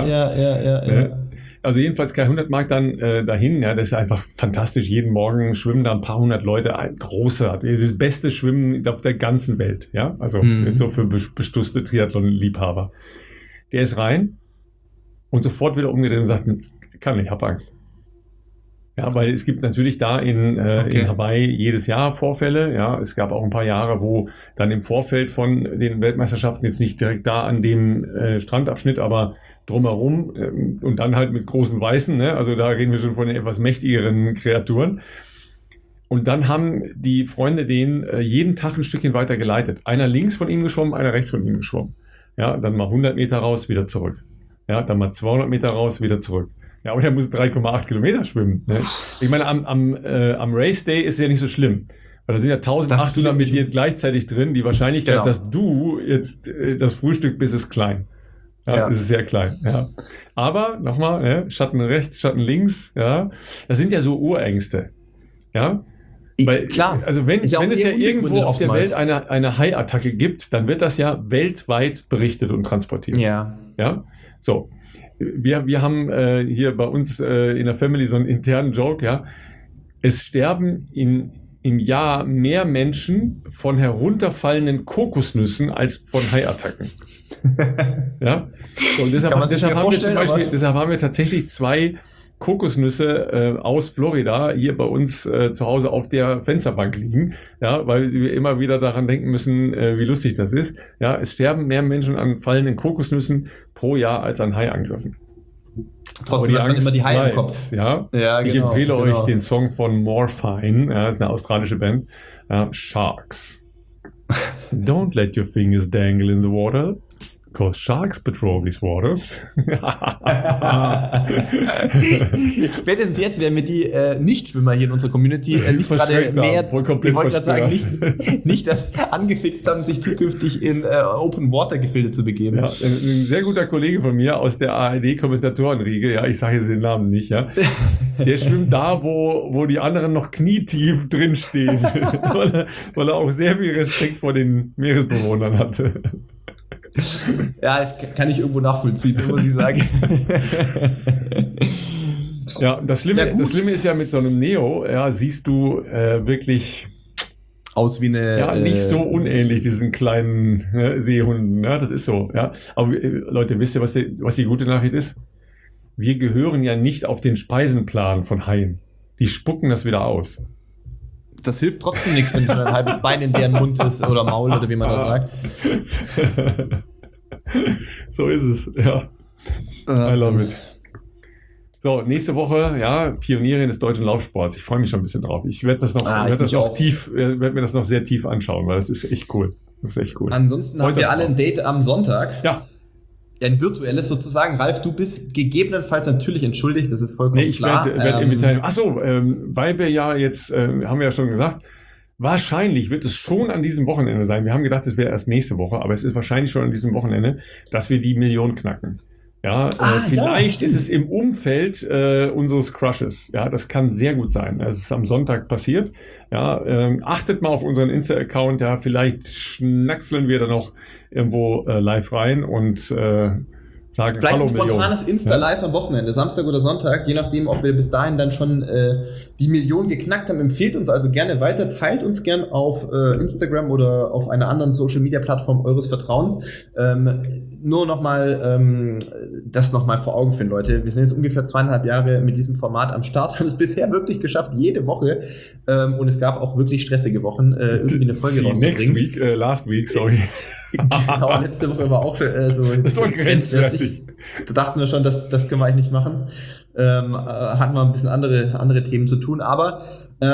Ja. Also jedenfalls Kai Hundertmark dann dahin, ja, das ist einfach fantastisch. Jeden Morgen schwimmen da ein paar hundert Leute, großartig. Das beste Schwimmen auf der ganzen Welt, ja. Also jetzt so für bestusste Triathlon-Liebhaber. Der ist rein und sofort wieder umgedreht und sagt, ich hab Angst. Ja, weil es gibt natürlich da in Hawaii jedes Jahr Vorfälle. Ja, es gab auch ein paar Jahre, wo dann im Vorfeld von den Weltmeisterschaften, jetzt nicht direkt da an dem Strandabschnitt, aber drumherum und dann halt mit großen Weißen, ne? Also da reden wir schon von etwas mächtigeren Kreaturen. Und dann haben die Freunde den jeden Tag ein Stückchen weiter geleitet. Einer links von ihm geschwommen, einer rechts von ihm geschwommen. Ja, dann mal 100 Meter raus, wieder zurück. Ja, dann mal 200 Meter raus, wieder zurück. Ja, aber der muss 3,8 Kilometer schwimmen. Ne? Ich meine, am Race Day ist es ja nicht so schlimm, Weil da sind ja 1800 mit dir gleichzeitig drin. Die Wahrscheinlichkeit, Genau. dass du jetzt das Frühstück bist, ist klein. Ja, ist sehr klein. Ja. Aber nochmal, Schatten rechts, Schatten links. Ja, das sind ja so Urängste. Ja. Weil, klar. Also wenn es ja irgendwo auf der Welt oftmals eine Hai-Attacke gibt, dann wird das ja weltweit berichtet und transportiert. Ja. Ja. So. Wir haben hier bei uns in der Family so einen internen Joke, ja. Es sterben im Jahr mehr Menschen von herunterfallenden Kokosnüssen als von Haiattacken. Ja? So, und deshalb haben wir tatsächlich 2 Kokosnüsse aus Florida hier bei uns zu Hause auf der Fensterbank liegen, ja, weil wir immer wieder daran denken müssen, wie lustig das ist. Ja, es sterben mehr Menschen an fallenden Kokosnüssen pro Jahr als an Haiangriffen. Trotzdem hat man immer die Haie im Kopf. Ja? Ich empfehle euch den Song von Morphine, das ist eine australische Band, Sharks. Don't let your fingers dangle in the water, because sharks patrol these waters. Spätestens jetzt werden wir die Nichtschwimmer hier in unserer Community nicht gerade mehr, ich wollte gerade sagen, nicht angefixt haben, sich zukünftig in Open Water Gefilde zu begeben. Ja, ein sehr guter Kollege von mir aus der ARD-Kommentatorenriege, ja, ich sage jetzt den Namen nicht, ja, der schwimmt da, wo die anderen noch knietief drinstehen, weil er auch sehr viel Respekt vor den Meeresbewohnern hatte. Ja, das kann ich irgendwo nachvollziehen, muss ich sagen. Ja, das Schlimme ist ja mit so einem Neo, ja, siehst du wirklich aus wie eine... Ja, nicht so unähnlich, diesen kleinen Seehunden, ja, das ist so, ja. Aber Leute, wisst ihr, was die gute Nachricht ist? Wir gehören ja nicht auf den Speisenplan von Haien. Die spucken das wieder aus. Das hilft trotzdem nichts, wenn so ein halbes Bein in deren Mund ist oder Maul oder wie man das sagt. So ist es, ja. I love it. So, nächste Woche, ja, Pionierin des deutschen Laufsports. Ich freue mich schon ein bisschen drauf. Ich werde mir das noch sehr tief anschauen, weil das ist echt cool. Ansonsten haben wir alle ein Date am Sonntag. Ja. Ein virtuelles sozusagen. Ralf, du bist gegebenenfalls natürlich entschuldigt, das ist vollkommen klar. Ich werde mitteilen. Achso, weil wir ja jetzt, haben wir ja schon gesagt, wahrscheinlich wird es schon an diesem Wochenende sein. Wir haben gedacht, es wäre erst nächste Woche, aber es ist wahrscheinlich schon an diesem Wochenende, dass wir die Million knacken. Ja, vielleicht ist es im Umfeld unseres Crushes. Ja, das kann sehr gut sein. Es ist am Sonntag passiert. Ja, achtet mal auf unseren Insta-Account. Ja, vielleicht schnackseln wir da noch irgendwo live rein und sagen vielleicht Hallo ein spontanes Insta-Live am Wochenende, Samstag oder Sonntag, je nachdem, ob wir bis dahin dann schon die Million geknackt haben. Empfehlt uns also gerne weiter, teilt uns gern auf Instagram oder auf einer anderen Social-Media-Plattform eures Vertrauens. Nur nochmal, das nochmal vor Augen führen, Leute. Wir sind jetzt ungefähr 2,5 Jahre mit diesem Format am Start, haben es bisher wirklich geschafft, jede Woche. Und es gab auch wirklich stressige Wochen, irgendwie eine Folge rauszubringen. Last week, sorry. Genau, letzte Woche war auch so. Das war grenzwertig. Da dachten wir schon, das können wir eigentlich nicht machen. Hatten wir ein bisschen andere Themen zu tun, aber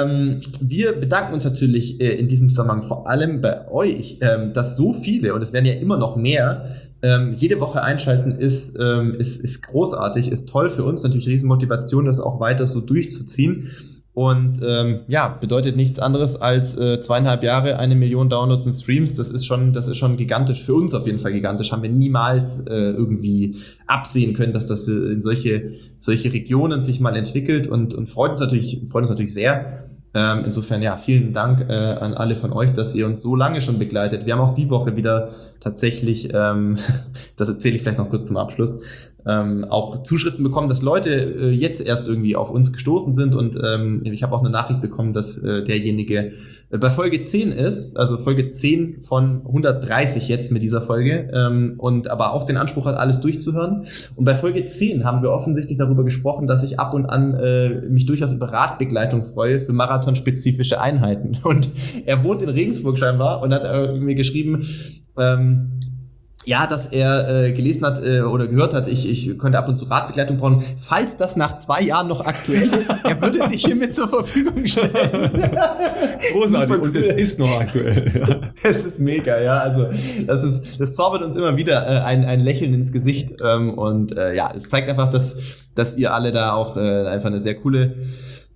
wir bedanken uns natürlich in diesem Zusammenhang vor allem bei euch, dass so viele, und es werden ja immer noch mehr, jede Woche einschalten ist großartig, ist toll für uns, natürlich Riesenmotivation, das auch weiter so durchzuziehen. Und bedeutet nichts anderes als 2,5 Jahre, 1 Million Downloads und Streams. Das ist schon gigantisch. Für uns auf jeden Fall gigantisch. Haben wir niemals irgendwie absehen können, dass das in solche Regionen sich mal entwickelt und freut uns natürlich sehr. Insofern, ja, vielen Dank an alle von euch, dass ihr uns so lange schon begleitet. Wir haben auch die Woche wieder tatsächlich, das erzähle ich vielleicht noch kurz zum Abschluss, auch Zuschriften bekommen, dass Leute jetzt erst irgendwie auf uns gestoßen sind und ich habe auch eine Nachricht bekommen, dass derjenige bei Folge 10 ist, also Folge 10 von 130 jetzt mit dieser Folge und aber auch den Anspruch hat, alles durchzuhören. Und bei Folge 10 haben wir offensichtlich darüber gesprochen, dass ich ab und an mich durchaus über Radbegleitung freue für marathonspezifische Einheiten. Und er wohnt in Regensburg scheinbar und hat mir geschrieben, dass er gelesen hat oder gehört hat, ich könnte ab und zu Radbegleitung brauchen. Falls das nach 2 Jahren noch aktuell ist, er würde sich hiermit zur Verfügung stellen. Großartig, und es ist noch aktuell. Ja. Es ist mega, ja. Also das zaubert uns immer wieder ein Lächeln ins Gesicht. Es zeigt einfach, dass ihr alle da auch einfach eine sehr coole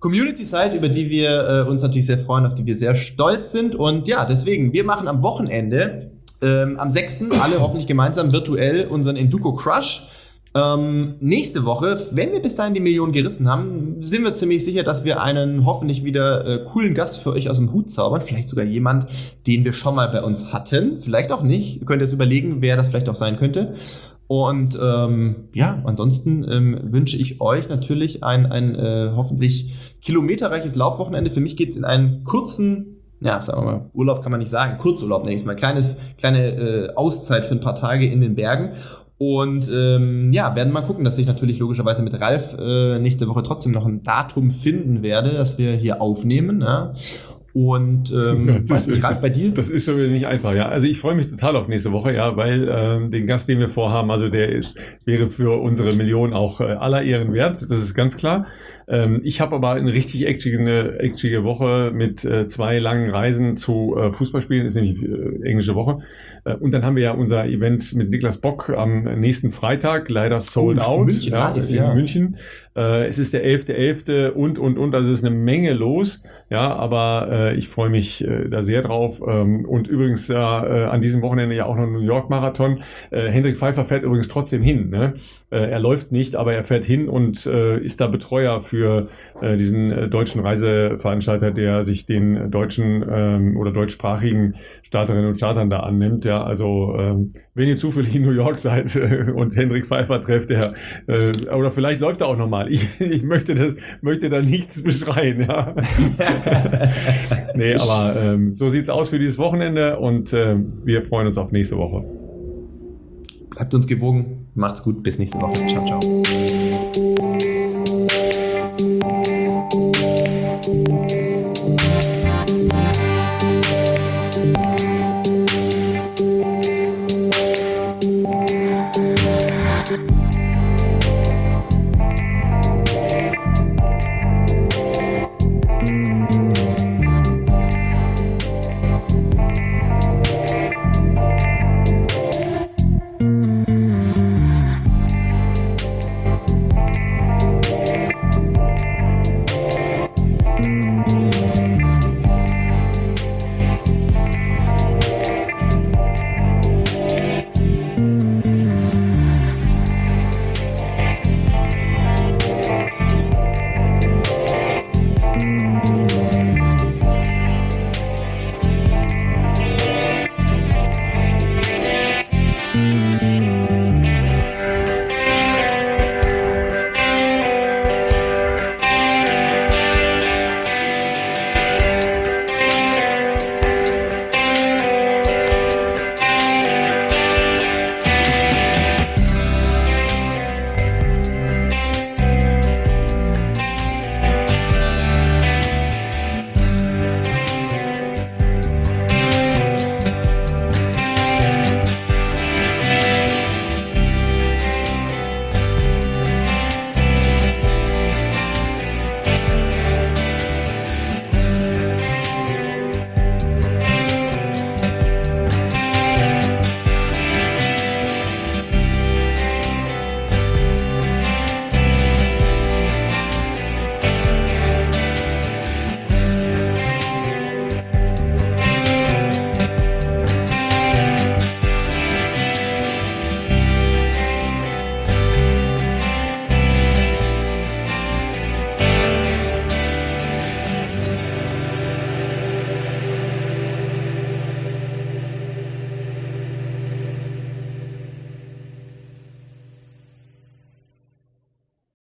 Community-Site, über die wir uns natürlich sehr freuen, auf die wir sehr stolz sind. Und ja, deswegen, wir machen am Wochenende, am 6. alle hoffentlich gemeinsam virtuell unseren Enduko Crush. Nächste Woche, wenn wir bis dahin die Million gerissen haben, sind wir ziemlich sicher, dass wir einen hoffentlich wieder coolen Gast für euch aus dem Hut zaubern. Vielleicht sogar jemand, den wir schon mal bei uns hatten. Vielleicht auch nicht. Ihr könnt jetzt überlegen, wer das vielleicht auch sein könnte. Und ansonsten wünsche ich euch natürlich ein hoffentlich kilometerreiches Laufwochenende. Für mich geht's in einen kurzen, sagen wir mal, Urlaub kann man nicht sagen, Kurzurlaub nenne ich es mal, kleine Auszeit für ein paar Tage in den Bergen. Und werden mal gucken, dass ich natürlich logischerweise mit Ralf nächste Woche trotzdem noch ein Datum finden werde, dass wir hier aufnehmen. Ja? Und das ist schon wieder nicht einfach, ja. Also ich freue mich total auf nächste Woche, ja, weil den Gast, den wir vorhaben, also wäre für unsere Million auch aller Ehren wert, das ist ganz klar. Ich habe aber eine richtig exige Woche mit 2 langen Reisen zu Fußballspielen, ist nämlich englische Woche. Und dann haben wir ja unser Event mit Niklas Bock am nächsten Freitag, leider sold out, München, in München. Es ist der 11.11. und, also es ist eine Menge los, ja, aber ich freue mich da sehr drauf. Und übrigens an diesem Wochenende ja auch noch New York Marathon. Hendrik Pfeiffer fährt übrigens trotzdem hin, ne? Er läuft nicht, aber er fährt hin und ist da Betreuer für diesen deutschen Reiseveranstalter, der sich den deutschen oder deutschsprachigen Starterinnen und Startern da annimmt. Ja, also wenn ihr zufällig in New York seid und Hendrik Pfeiffer trefft, oder vielleicht läuft er auch nochmal. Ich möchte da nichts beschreien. Ja. Nee, aber so sieht's aus für dieses Wochenende und wir freuen uns auf nächste Woche. Bleibt uns gewogen. Macht's gut. Bis nächste Woche. Ciao, ciao.